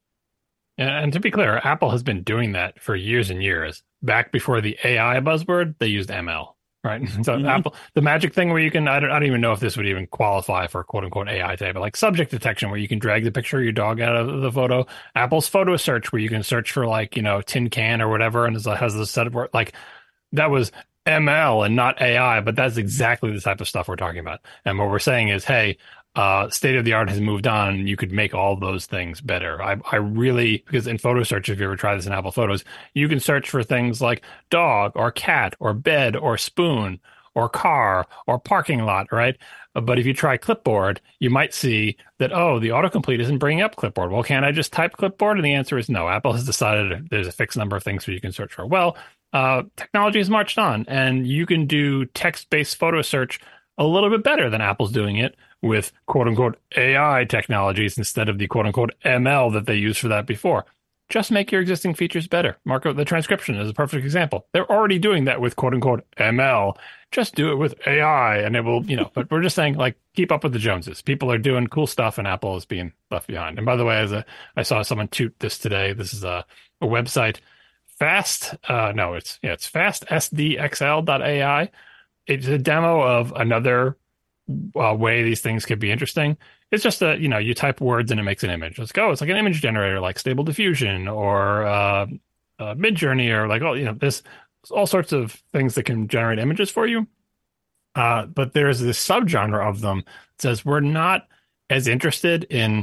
And to be clear, Apple has been doing that for years and years. Back before the A I buzzword, they used M L, right? So Mm-hmm. Apple, the magic thing where you can, I don't, I don't even know if this would even qualify for quote unquote A I type, but like subject detection where you can drag the picture of your dog out of the photo. Apple's photo search where you can search for like, you know, tin can or whatever, and it has this set of work. Like that was M L and not A I, but that's exactly the type of stuff we're talking about. And what we're saying is, hey, uh, state of the art has moved on, and you could make all those things better. I, I really, because in photo search, if you ever try this in Apple Photos, you can search for things like dog or cat or bed or spoon or car or parking lot, right? But if you try clipboard, you might see that, oh, the autocomplete isn't bringing up clipboard. Well, can't I just type clipboard? And the answer is no. Apple has decided there's a fixed number of things that you can search for. Well, uh, technology has marched on, and you can do text-based photo search a little bit better than Apple's doing it with quote-unquote A I technologies instead of the quote-unquote M L that they used for that before. Just make your existing features better. Marco, the transcription is a perfect example. They're already doing that with quote-unquote M L. Just do it with A I, and it will, you know, but we're just saying, like, keep up with the Joneses. People are doing cool stuff, and Apple is being left behind. And by the way, as a, I saw someone toot this today. This is a, a website, Fast, uh, no, it's, yeah, it's fast S D X L dot A I. It's a demo of another uh, way these things could be interesting. It's just that, you know, you type words and it makes an image. Let's go. It's like an image generator, like Stable Diffusion or uh, uh, Midjourney, or like, oh, you know, there's all sorts of things that can generate images for you. Uh, but there's this subgenre of them that says we're not as interested in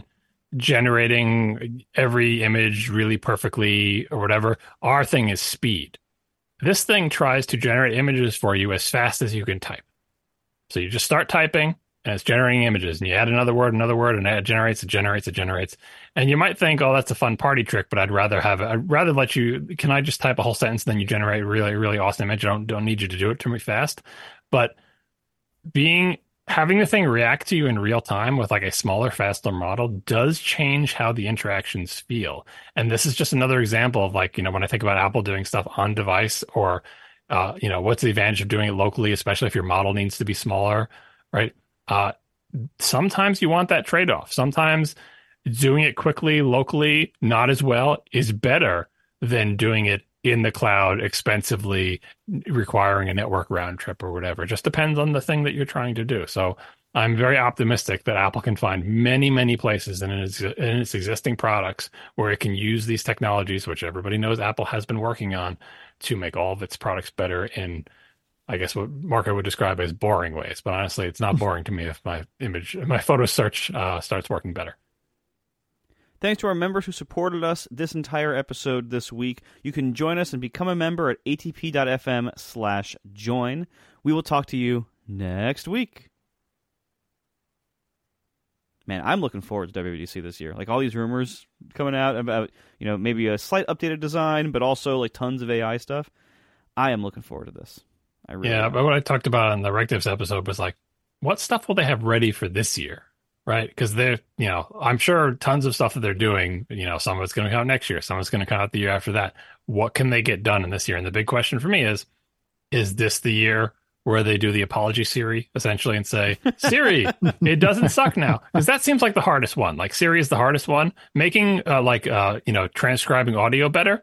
generating every image really perfectly or whatever. Our thing is speed. This thing tries to generate images for you as fast as you can type. So you just start typing, and it's generating images, and you add another word, another word, and it generates, it generates, it generates. And you might think, oh, that's a fun party trick, but I'd rather have, I'd rather let you, can I just type a whole sentence, then you generate a really, really awesome image? I don't, don't need you to do it to me fast. But being, having the thing react to you in real time with like a smaller, faster model does change how the interactions feel. And this is just another example of like, you know, when I think about Apple doing stuff on device or Uh, you know, what's the advantage of doing it locally, especially if your model needs to be smaller, right? Uh, sometimes you want that trade-off. Sometimes doing it quickly, locally, not as well, is better than doing it in the cloud, expensively, requiring a network round trip or whatever. It just depends on the thing that you're trying to do. So I'm very optimistic that Apple can find many, many places in its, in its existing products where it can use these technologies, which everybody knows Apple has been working on, to make all of its products better in, I guess, what Marco would describe as boring ways. But honestly, it's not boring to me if my image, my photo search uh, starts working better. Thanks to our members who supported us this entire episode this week. You can join us and become a member at atp.fm slash join. We will talk to you next week. Man, I'm looking forward to W W D C this year. Like, all these rumors coming out about, you know, maybe a slight updated design, but also like tons of A I stuff. I am looking forward to this. I really yeah, am. but what I talked about on the Rectives episode was like, what stuff will they have ready for this year? Right? Because they're, you know, I'm sure tons of stuff that they're doing, you know, some of it's going to come out next year, some of it's going to come out the year after that. What can they get done in this year? And the big question for me is, is this the year where they do the apology Siri, essentially, and say, Siri, it doesn't suck now? Because that seems like the hardest one. Like, Siri is the hardest one. Making, uh, like, uh, you know, transcribing audio better,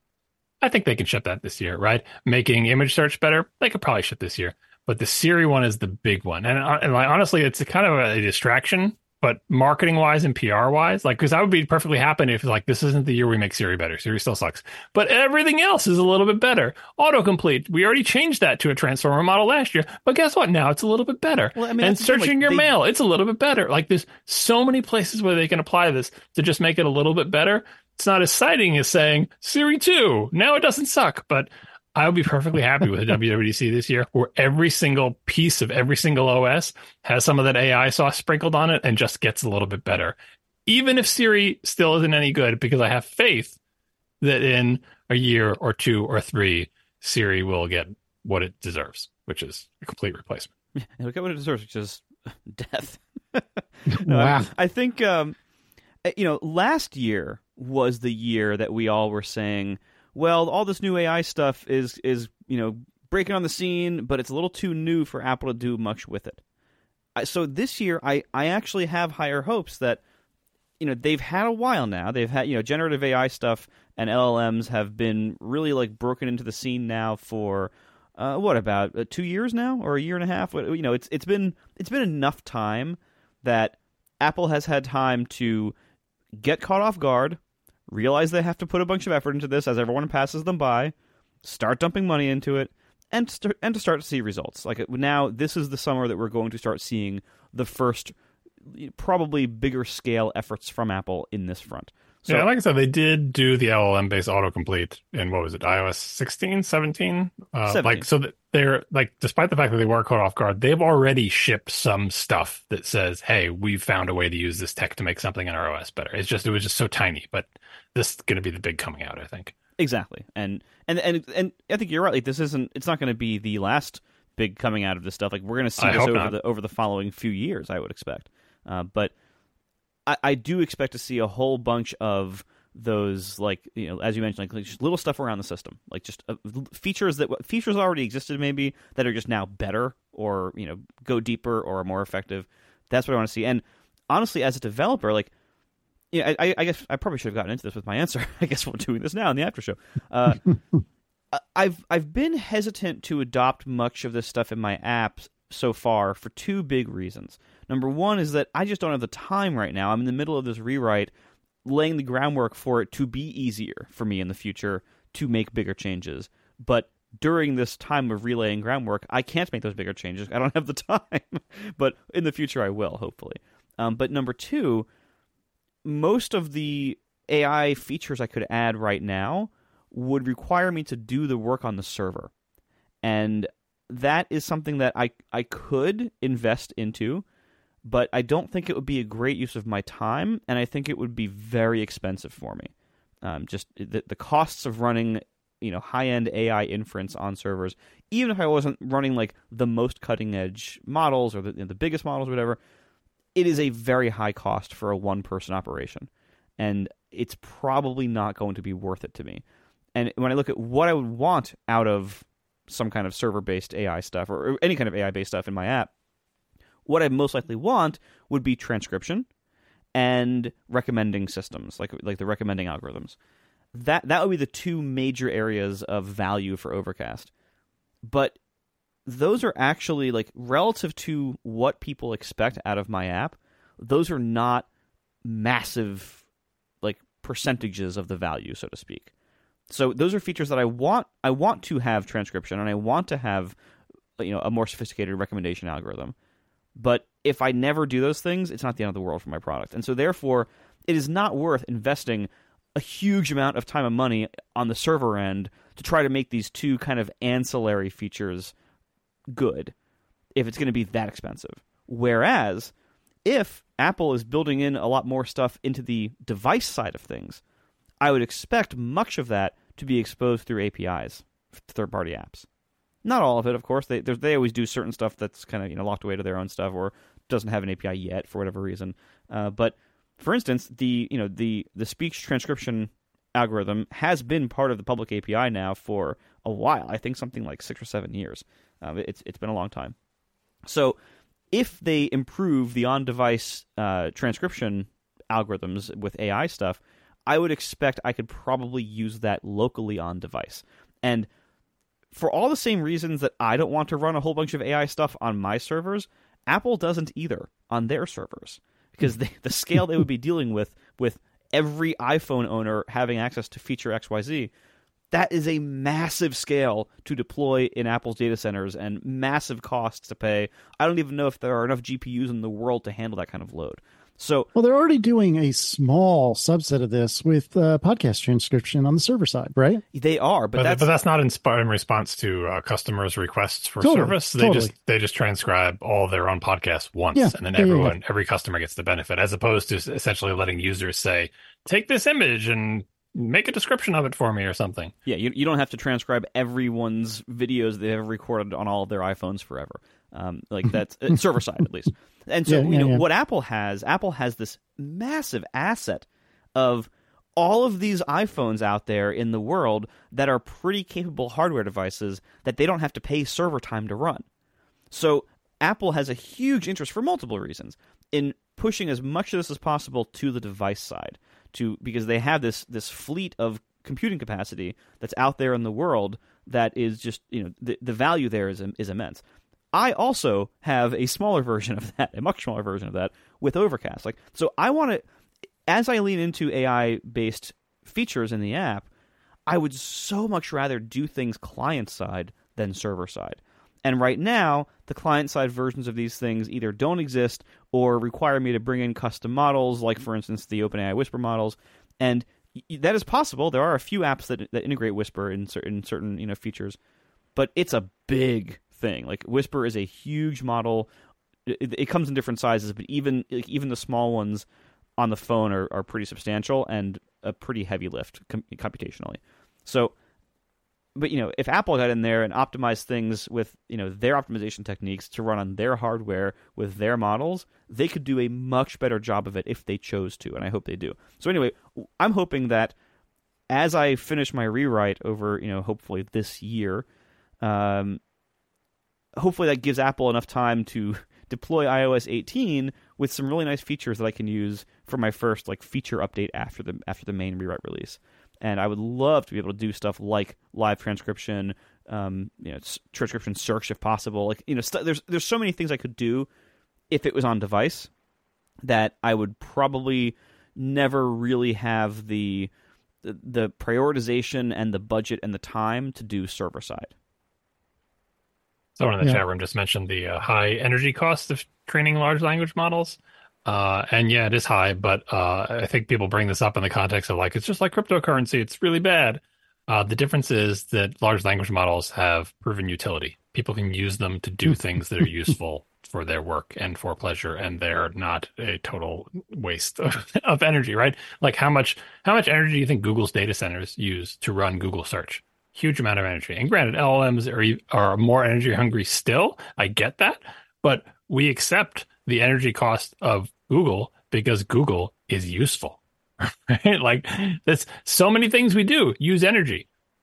I think they can ship that this year, right? Making image search better, they could probably ship this year. But the Siri one is the big one. And, and like, honestly, it's a kind of a distraction, but marketing-wise and P R-wise, like, because I would be perfectly happy if, like, this isn't the year we make Siri better. Siri still sucks. But everything else is a little bit better. Autocomplete, we already changed that to a transformer model last year. But guess what? Now it's a little bit better. Well, I mean, and that's the thing, searching like, your they- mail, it's a little bit better. Like, there's so many places where they can apply this to just make it a little bit better. It's not as exciting as saying, Siri two, now it doesn't suck. But I would be perfectly happy with a W W D C this year where every single piece of every single O S has some of that A I sauce sprinkled on it and just gets a little bit better. Even if Siri still isn't any good, because I have faith that in a year or two or three, Siri will get what it deserves, which is a complete replacement. And look at what it deserves, which is death. No, Wow. I, I think, um, you know, last year was the year that we all were saying, well, all this new A I stuff is, is you know, breaking on the scene, but it's a little too new for Apple to do much with it. I, so this year, I, I actually have higher hopes that, you know, they've had a while now. They've had, you know, generative A I stuff and L L Ms have been really, like, broken into the scene now for, uh, what, about uh, two years now? Or a year and a half? You know, it's it's been it's been enough time that Apple has had time to get caught off guard, realize they have to put a bunch of effort into this as everyone passes them by, start dumping money into it, and st- and to start to see results. Like, now, this is the summer that we're going to start seeing the first, probably bigger scale efforts from Apple in this front. So, yeah, like I said, they did do the L L M-based autocomplete in, what was it, iOS sixteen, seventeen? Uh, seventeen. Like, so that they're, like, despite the fact that they were caught off guard, they've already shipped some stuff that says, hey, we've found a way to use this tech to make something in our O S better. It's just, it was just so tiny, but this is going to be the big coming out, I think. Exactly, and and and and I think you're right. Like, this isn't. It's not going to be the last big coming out of this stuff. Like, we're going to see I this hope over not. the over the following few years, I would expect. Uh, but I, I do expect to see a whole bunch of those, like, you know, as you mentioned, like, like just little stuff around the system, like just uh, features that features already existed maybe that are just now better, or, you know, go deeper or are more effective. That's what I want to see. And honestly, as a developer, like, yeah, I, I guess I probably should have gotten into this with my answer. I guess we're doing this now in the after show. Uh, I've I've been hesitant to adopt much of this stuff in my apps so far for two big reasons. Number one is that I just don't have the time right now. I'm in the middle of this rewrite, laying the groundwork for it to be easier for me in the future to make bigger changes. But during this time of relaying groundwork, I can't make those bigger changes. I don't have the time. But in the future, I will, hopefully. Um, but number two, most of the A I features I could add right now would require me to do the work on the server. And that is something that I, I could invest into, but I don't think it would be a great use of my time, and I think it would be very expensive for me. Um, just the, the costs of running, you know, high-end A I inference on servers, even if I wasn't running, like, the most cutting-edge models or the, you know, the biggest models or whatever, it is a very high cost for a one-person operation, and it's probably not going to be worth it to me. And when I look at what I would want out of some kind of server-based A I stuff or, or any kind of A I-based stuff in my app, what I most likely want would be transcription and recommending systems, like like the recommending algorithms. That that would be the two major areas of value for Overcast. But those are actually, like, relative to what people expect out of my app, those are not massive, like, percentages of the value, so to speak. So those are features that I want. I want to have transcription, and I want to have, you know, a more sophisticated recommendation algorithm. But if I never do those things, it's not the end of the world for my product. And so therefore, it is not worth investing a huge amount of time and money on the server end to try to make these two kind of ancillary features good if it's going to be that expensive. Whereas if Apple is building in a lot more stuff into the device side of things, I would expect much of that to be exposed through A P Is, third-party apps. Not all of it, of course. They they always do certain stuff that's kind of, you know, locked away to their own stuff or doesn't have an A P I yet for whatever reason. Uh, but for instance, the you know the the speech transcription algorithm has been part of the public A P I now for a while. I think something like six or seven years. Uh, it's it's been a long time. So if they improve the on-device uh, transcription algorithms with A I stuff, I would expect I could probably use that locally on device. And for all the same reasons that I don't want to run a whole bunch of A I stuff on my servers, Apple doesn't either on their servers. Because they, the scale they would be dealing with, with every iPhone owner having access to feature X Y Z, that is a massive scale to deploy in Apple's data centers and massive costs to pay. I don't even know if there are enough G P Us in the world to handle that kind of load. So, well, they're already doing a small subset of this with uh, podcast transcription on the server side, right? They are, but, but that's but that's not in, in response to uh, customers' requests for totally, service. They totally. just they just transcribe all their own podcasts once, yeah, and then yeah, everyone yeah, yeah. every customer gets the benefit, as opposed to essentially letting users say, "Take this image and make a description of it for me," or something. Yeah, you you don't have to transcribe everyone's videos they've ever recorded on all of their iPhones forever. Um, like that's uh, server side at least. And so, Yeah, yeah, you know, yeah. what Apple has, Apple has this massive asset of all of these iPhones out there in the world that are pretty capable hardware devices that they don't have to pay server time to run. So Apple has a huge interest for multiple reasons in pushing as much of this as possible to the device side, to because they have this this fleet of computing capacity that's out there in the world that is just, you know, the, the value there is is immense. I also have a smaller version of that, a much smaller version of that with Overcast. Like, so I want to, as I lean into A I-based features in the app, I would so much rather do things client-side than server-side. And right now, the client-side versions of these things either don't exist or require me to bring in custom models, like, for instance, the OpenAI Whisper models. And that is possible. There are a few apps that that integrate Whisper in certain, certain you know, features, but it's a big thing. Like, Whisper is a huge model. It, it comes in different sizes, but even like, even the small ones on the phone are, are pretty substantial and a pretty heavy lift com- computationally. So, but you know, if Apple got in there and optimized things with, you know, their optimization techniques to run on their hardware with their models, they could do a much better job of it if they chose to, and I hope they do. So anyway, I'm hoping that as I finish my rewrite over, you know, hopefully this year, um, hopefully that gives Apple enough time to deploy i O S eighteen with some really nice features that I can use for my first like feature update after the after the main rewrite release. And I would love to be able to do stuff like live transcription, um, you know, s- transcription search if possible. Like, you know, st- there's there's so many things I could do if it was on device that I would probably never really have the the, the prioritization and the budget and the time to do server side. Someone in the Yeah. chat room just mentioned the uh, high energy cost of training large language models. Uh, and yeah, it is high, but uh, I think people bring this up in the context of like, it's just like cryptocurrency. It's really bad. Uh, the difference is that large language models have proven utility. People can use them to do things that are useful for their work and for pleasure, and they're not a total waste of, of energy, right? Like how much how much energy do you think Google's data centers use to run Google search? Huge amount of energy. And granted, L L Ms are, are more energy hungry still. I get that. But we accept the energy cost of Google because Google is useful. Right? Like, there's so many things we do use energy.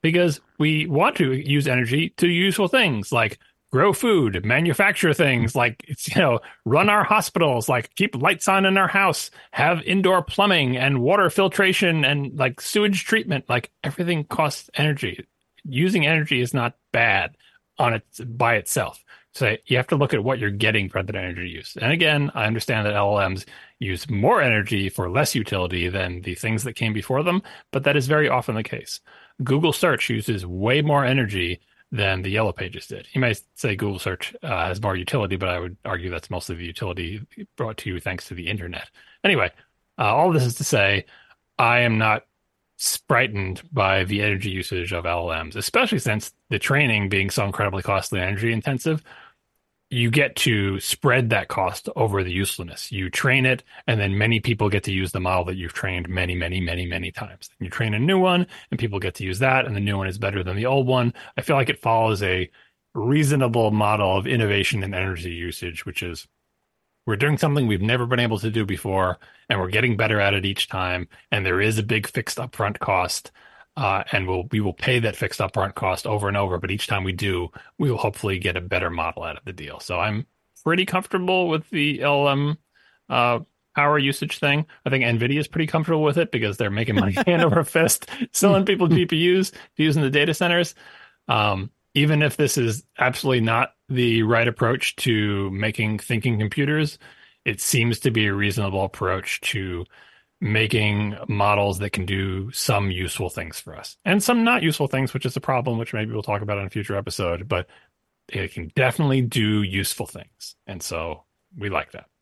because we want to use energy to useful things like grow food, manufacture things, like, it's, you know, run our hospitals, like keep lights on in our house, have indoor plumbing and water filtration and like sewage treatment. Like everything costs energy. Using energy is not bad on it by itself. So you have to look at what you're getting for that energy use. And again, I understand that L L Ms use more energy for less utility than the things that came before them, but that is very often the case. Google search uses way more energy than the Yellow Pages did. You may say Google search uh, has more utility, but I would argue that's mostly the utility brought to you thanks to the internet. Anyway, uh, all this is to say, I am not frightened by the energy usage of L L Ms, especially since the training being so incredibly costly and energy intensive. You get to spread that cost over the usefulness. You train it, and then many people get to use the model that you've trained many, many, many, many times. You train a new one, and people get to use that, and the new one is better than the old one. I feel like it follows a reasonable model of innovation and energy usage, which is we're doing something we've never been able to do before, and we're getting better at it each time, and there is a big fixed upfront cost. Uh, and we'll, we will pay that fixed upfront cost over and over. But each time we do, we will hopefully get a better model out of the deal. So I'm pretty comfortable with the L L M uh, power usage thing. I think NVIDIA is pretty comfortable with it because they're making money hand over fist, selling people G P Us to use in the data centers. Um, even if this is absolutely not the right approach to making thinking computers, it seems to be a reasonable approach to making models that can do some useful things for us and some not useful things, which is a problem, which maybe we'll talk about in a future episode, but it can definitely do useful things. And so we like that.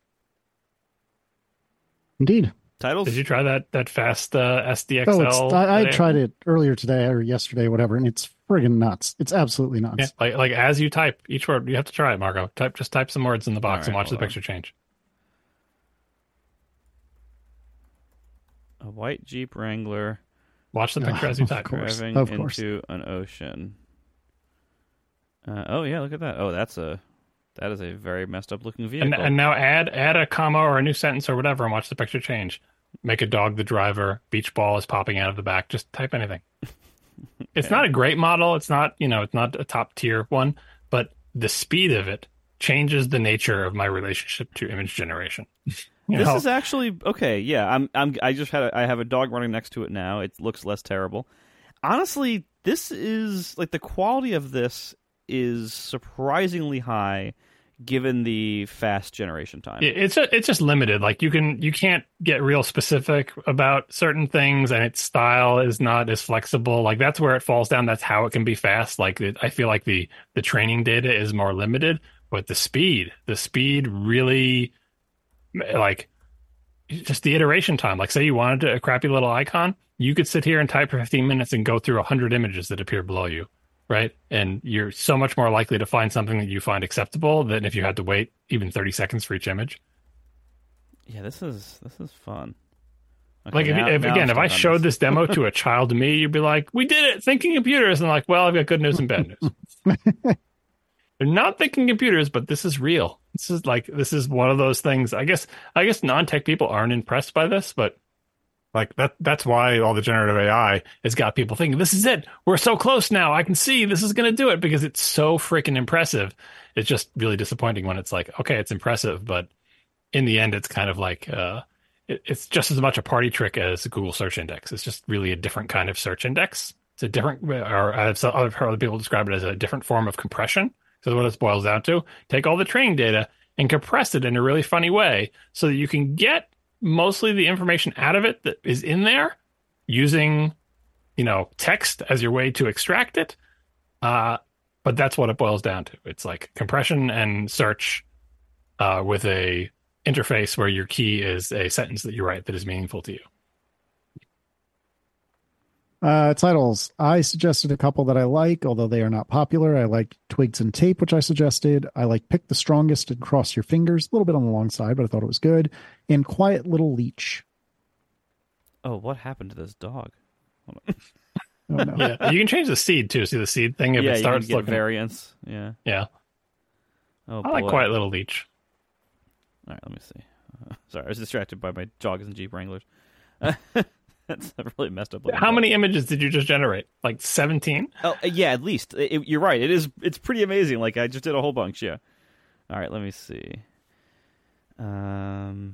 Indeed. Titles? Did you try that, that fast uh, S D X L? Oh, it's, I, I today? tried it earlier today or yesterday, whatever, and it's friggin' nuts. It's absolutely nuts. Yeah, like, like as you type each word, you have to try it, Marco. Type, just type some words in the box All and right, watch the hold on. picture change. A white Jeep Wrangler Watch the picture Oh, as you of type. course. driving of course. into an ocean. Uh, oh yeah, look at that. Oh, that's a that is a very messed up looking vehicle. And, and now add add a comma or a new sentence or whatever and watch the picture change. Make a dog the driver. Beach ball is popping out of the back. Just type anything. It's Yeah. not a great model. It's not, you know, it's not a top tier one, but the speed of it changes the nature of my relationship to image generation. You This know? is actually okay. Yeah, I'm. I'm. I just had. A, I have a dog running next to it now. It looks less terrible. Honestly, this is like the quality of this is surprisingly high, given the fast generation time. It- It's a, it's just limited. Like you can you can't get real specific about certain things, and its style is not as flexible. Like that's where it falls down. That's how it can be fast. Like it, I feel like the the training data is more limited, but the speed, the speed really, like just the iteration time. Like say you wanted a crappy little icon, you could sit here and type for fifteen minutes and go through a hundred images that appear below you. Right. And you're so much more likely to find something that you find acceptable than if you had to wait even thirty seconds for each image. Yeah, this is this is fun. Okay, Like if, now- if now I'm again, if I stuck on showed this demo to a child to me, you'd be like, "We did it, thinking computers." And I'm like, well, I've got good news and bad news. They're not thinking computers, but this is real. This is like this is one of those things. I guess I guess non-tech people aren't impressed by this, but like that that's why all the generative A I has got people thinking, this is it. We're so close now. I can see this is going to do it because it's so freaking impressive. It's just really disappointing when it's like, okay, it's impressive, but in the end, it's kind of like uh, it, it's just as much a party trick as the Google search index. It's just really a different kind of search index. It's a different, or I've I've heard other people describe it as a different form of compression. So what it boils down to, take all the training data and compress it in a really funny way so that you can get mostly the information out of it that is in there using, you know, text as your way to extract it. Uh, but that's what it boils down to. It's like compression and search uh, with a interface where your key is a sentence that you write that is meaningful to you. Uh, titles. I suggested a couple that I like, although they are not popular. I like Twigs and Tape, which I suggested. I like Pick the Strongest and Cross Your Fingers. A little bit on the long side, but I thought it was good. And Quiet Little Leech. Oh, what happened to this dog? Oh, no. Yeah, you can change the seed too. See the seed thing if yeah, it starts you can get looking. variants. Yeah. Yeah, Oh, I like boy. Quiet Little Leech. All right, let me see. Uh, sorry, I was distracted by my joggers and Jeep Wranglers. That's a really messed up. How many images did you just generate? Like seventeen? Oh, yeah, at least. It, you're right. It is. It's pretty amazing. Like, I just did a whole bunch, yeah. All right, let me see. Um,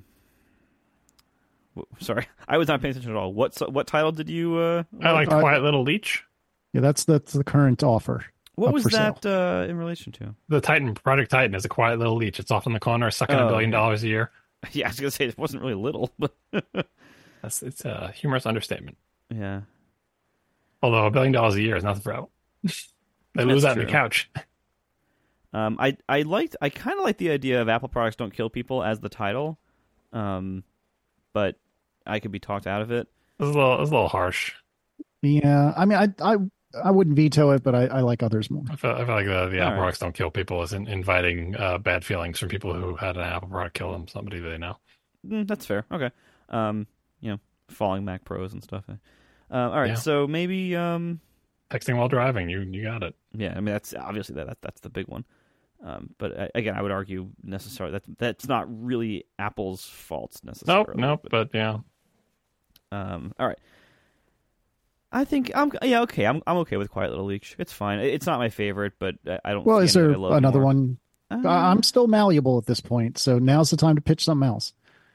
sorry, I was not paying attention at all. What what title did you? Uh, I like Uh, Quiet Little Leech. Yeah, that's that's the current offer. what up was for that sale. uh, in relation to? The Titan, Project Titan is a quiet little leech. It's off in the corner, sucking Oh, a billion yeah. dollars a year. Yeah, I was gonna say it wasn't really little, but That's It's a humorous understatement. yeah. Although a billion dollars a year is nothing for Apple. They lose That's that on the true. couch. Um, I I liked I kind of like the idea of Apple products don't kill people as the title, um, but I could be talked out of it. It was a little, it was a little harsh. Yeah, I mean, I I I wouldn't veto it, but I, I like others more. I feel, I feel like the, the All Apple right. products don't kill people is in, inviting uh, bad feelings from people who had an Apple product kill them, somebody they know. Mm, that's fair. Okay. Um, you know, falling Mac Pros and stuff. Uh, all right, Yeah. so maybe um, Texting while driving, you you got it. yeah. I mean, that's obviously that, that that's the big one. Um, but uh, again, I would argue necessarily that that's not really Apple's fault necessarily. Nope, nope, but yeah. Um, all right. I think I'm yeah okay. I'm I'm okay with Quiet Little Leech. It's fine. It- It's not my favorite, but I- I don't. Well, see is any there that I love another more. one? Um, I- I'm still malleable at this point, so now's the time to pitch something else.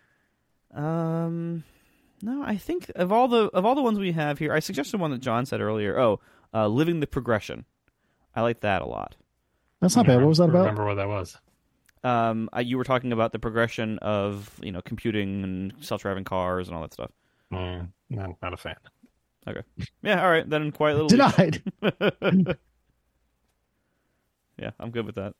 Um, no, I think of all the of all the ones we have here, I suggested one that John said earlier. Oh, uh, Living the Progression. I like that a lot. That's not bad. What was that about? Remember what that was? Um, I, you were talking about the progression of you know computing and self-driving cars and all that stuff. Mm, not, not a fan. Okay, yeah, all right, then Quiet Little Leech. Denied. Yeah, I'm good with that.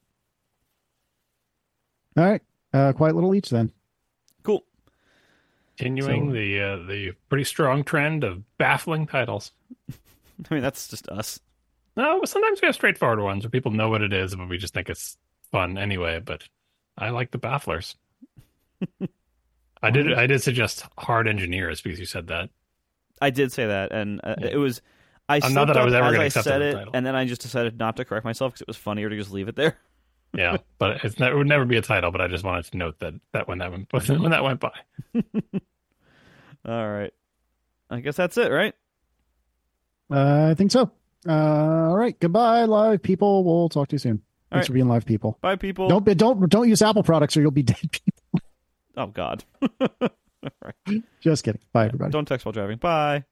All right, uh, Quiet Little Leech then. Cool. Continuing So- the uh, the pretty strong trend of baffling titles. I mean, that's just us. No, but sometimes we have straightforward ones where people know what it is, but we just think it's fun anyway. But I like the bafflers. I did. I did suggest hard engineers because you said that. I did say that, and uh, Yeah. it was. I I'm slipped not that I was up ever as gonna I accept said it as it, a title. and then I just decided not to correct myself because it was funnier to just leave it there. Yeah, but it's ne- it would never be a title. But I just wanted to note that that when that went when that went by. All right. I guess that's it, right? Uh, I think so. Uh, all right, goodbye, live people. We'll talk to you soon. All Thanks right. for being live people. Bye, people. Don't be, don't don't use Apple products or you'll be dead. Oh, God. All right. Just kidding. Bye, everybody. Don't text while driving. Bye.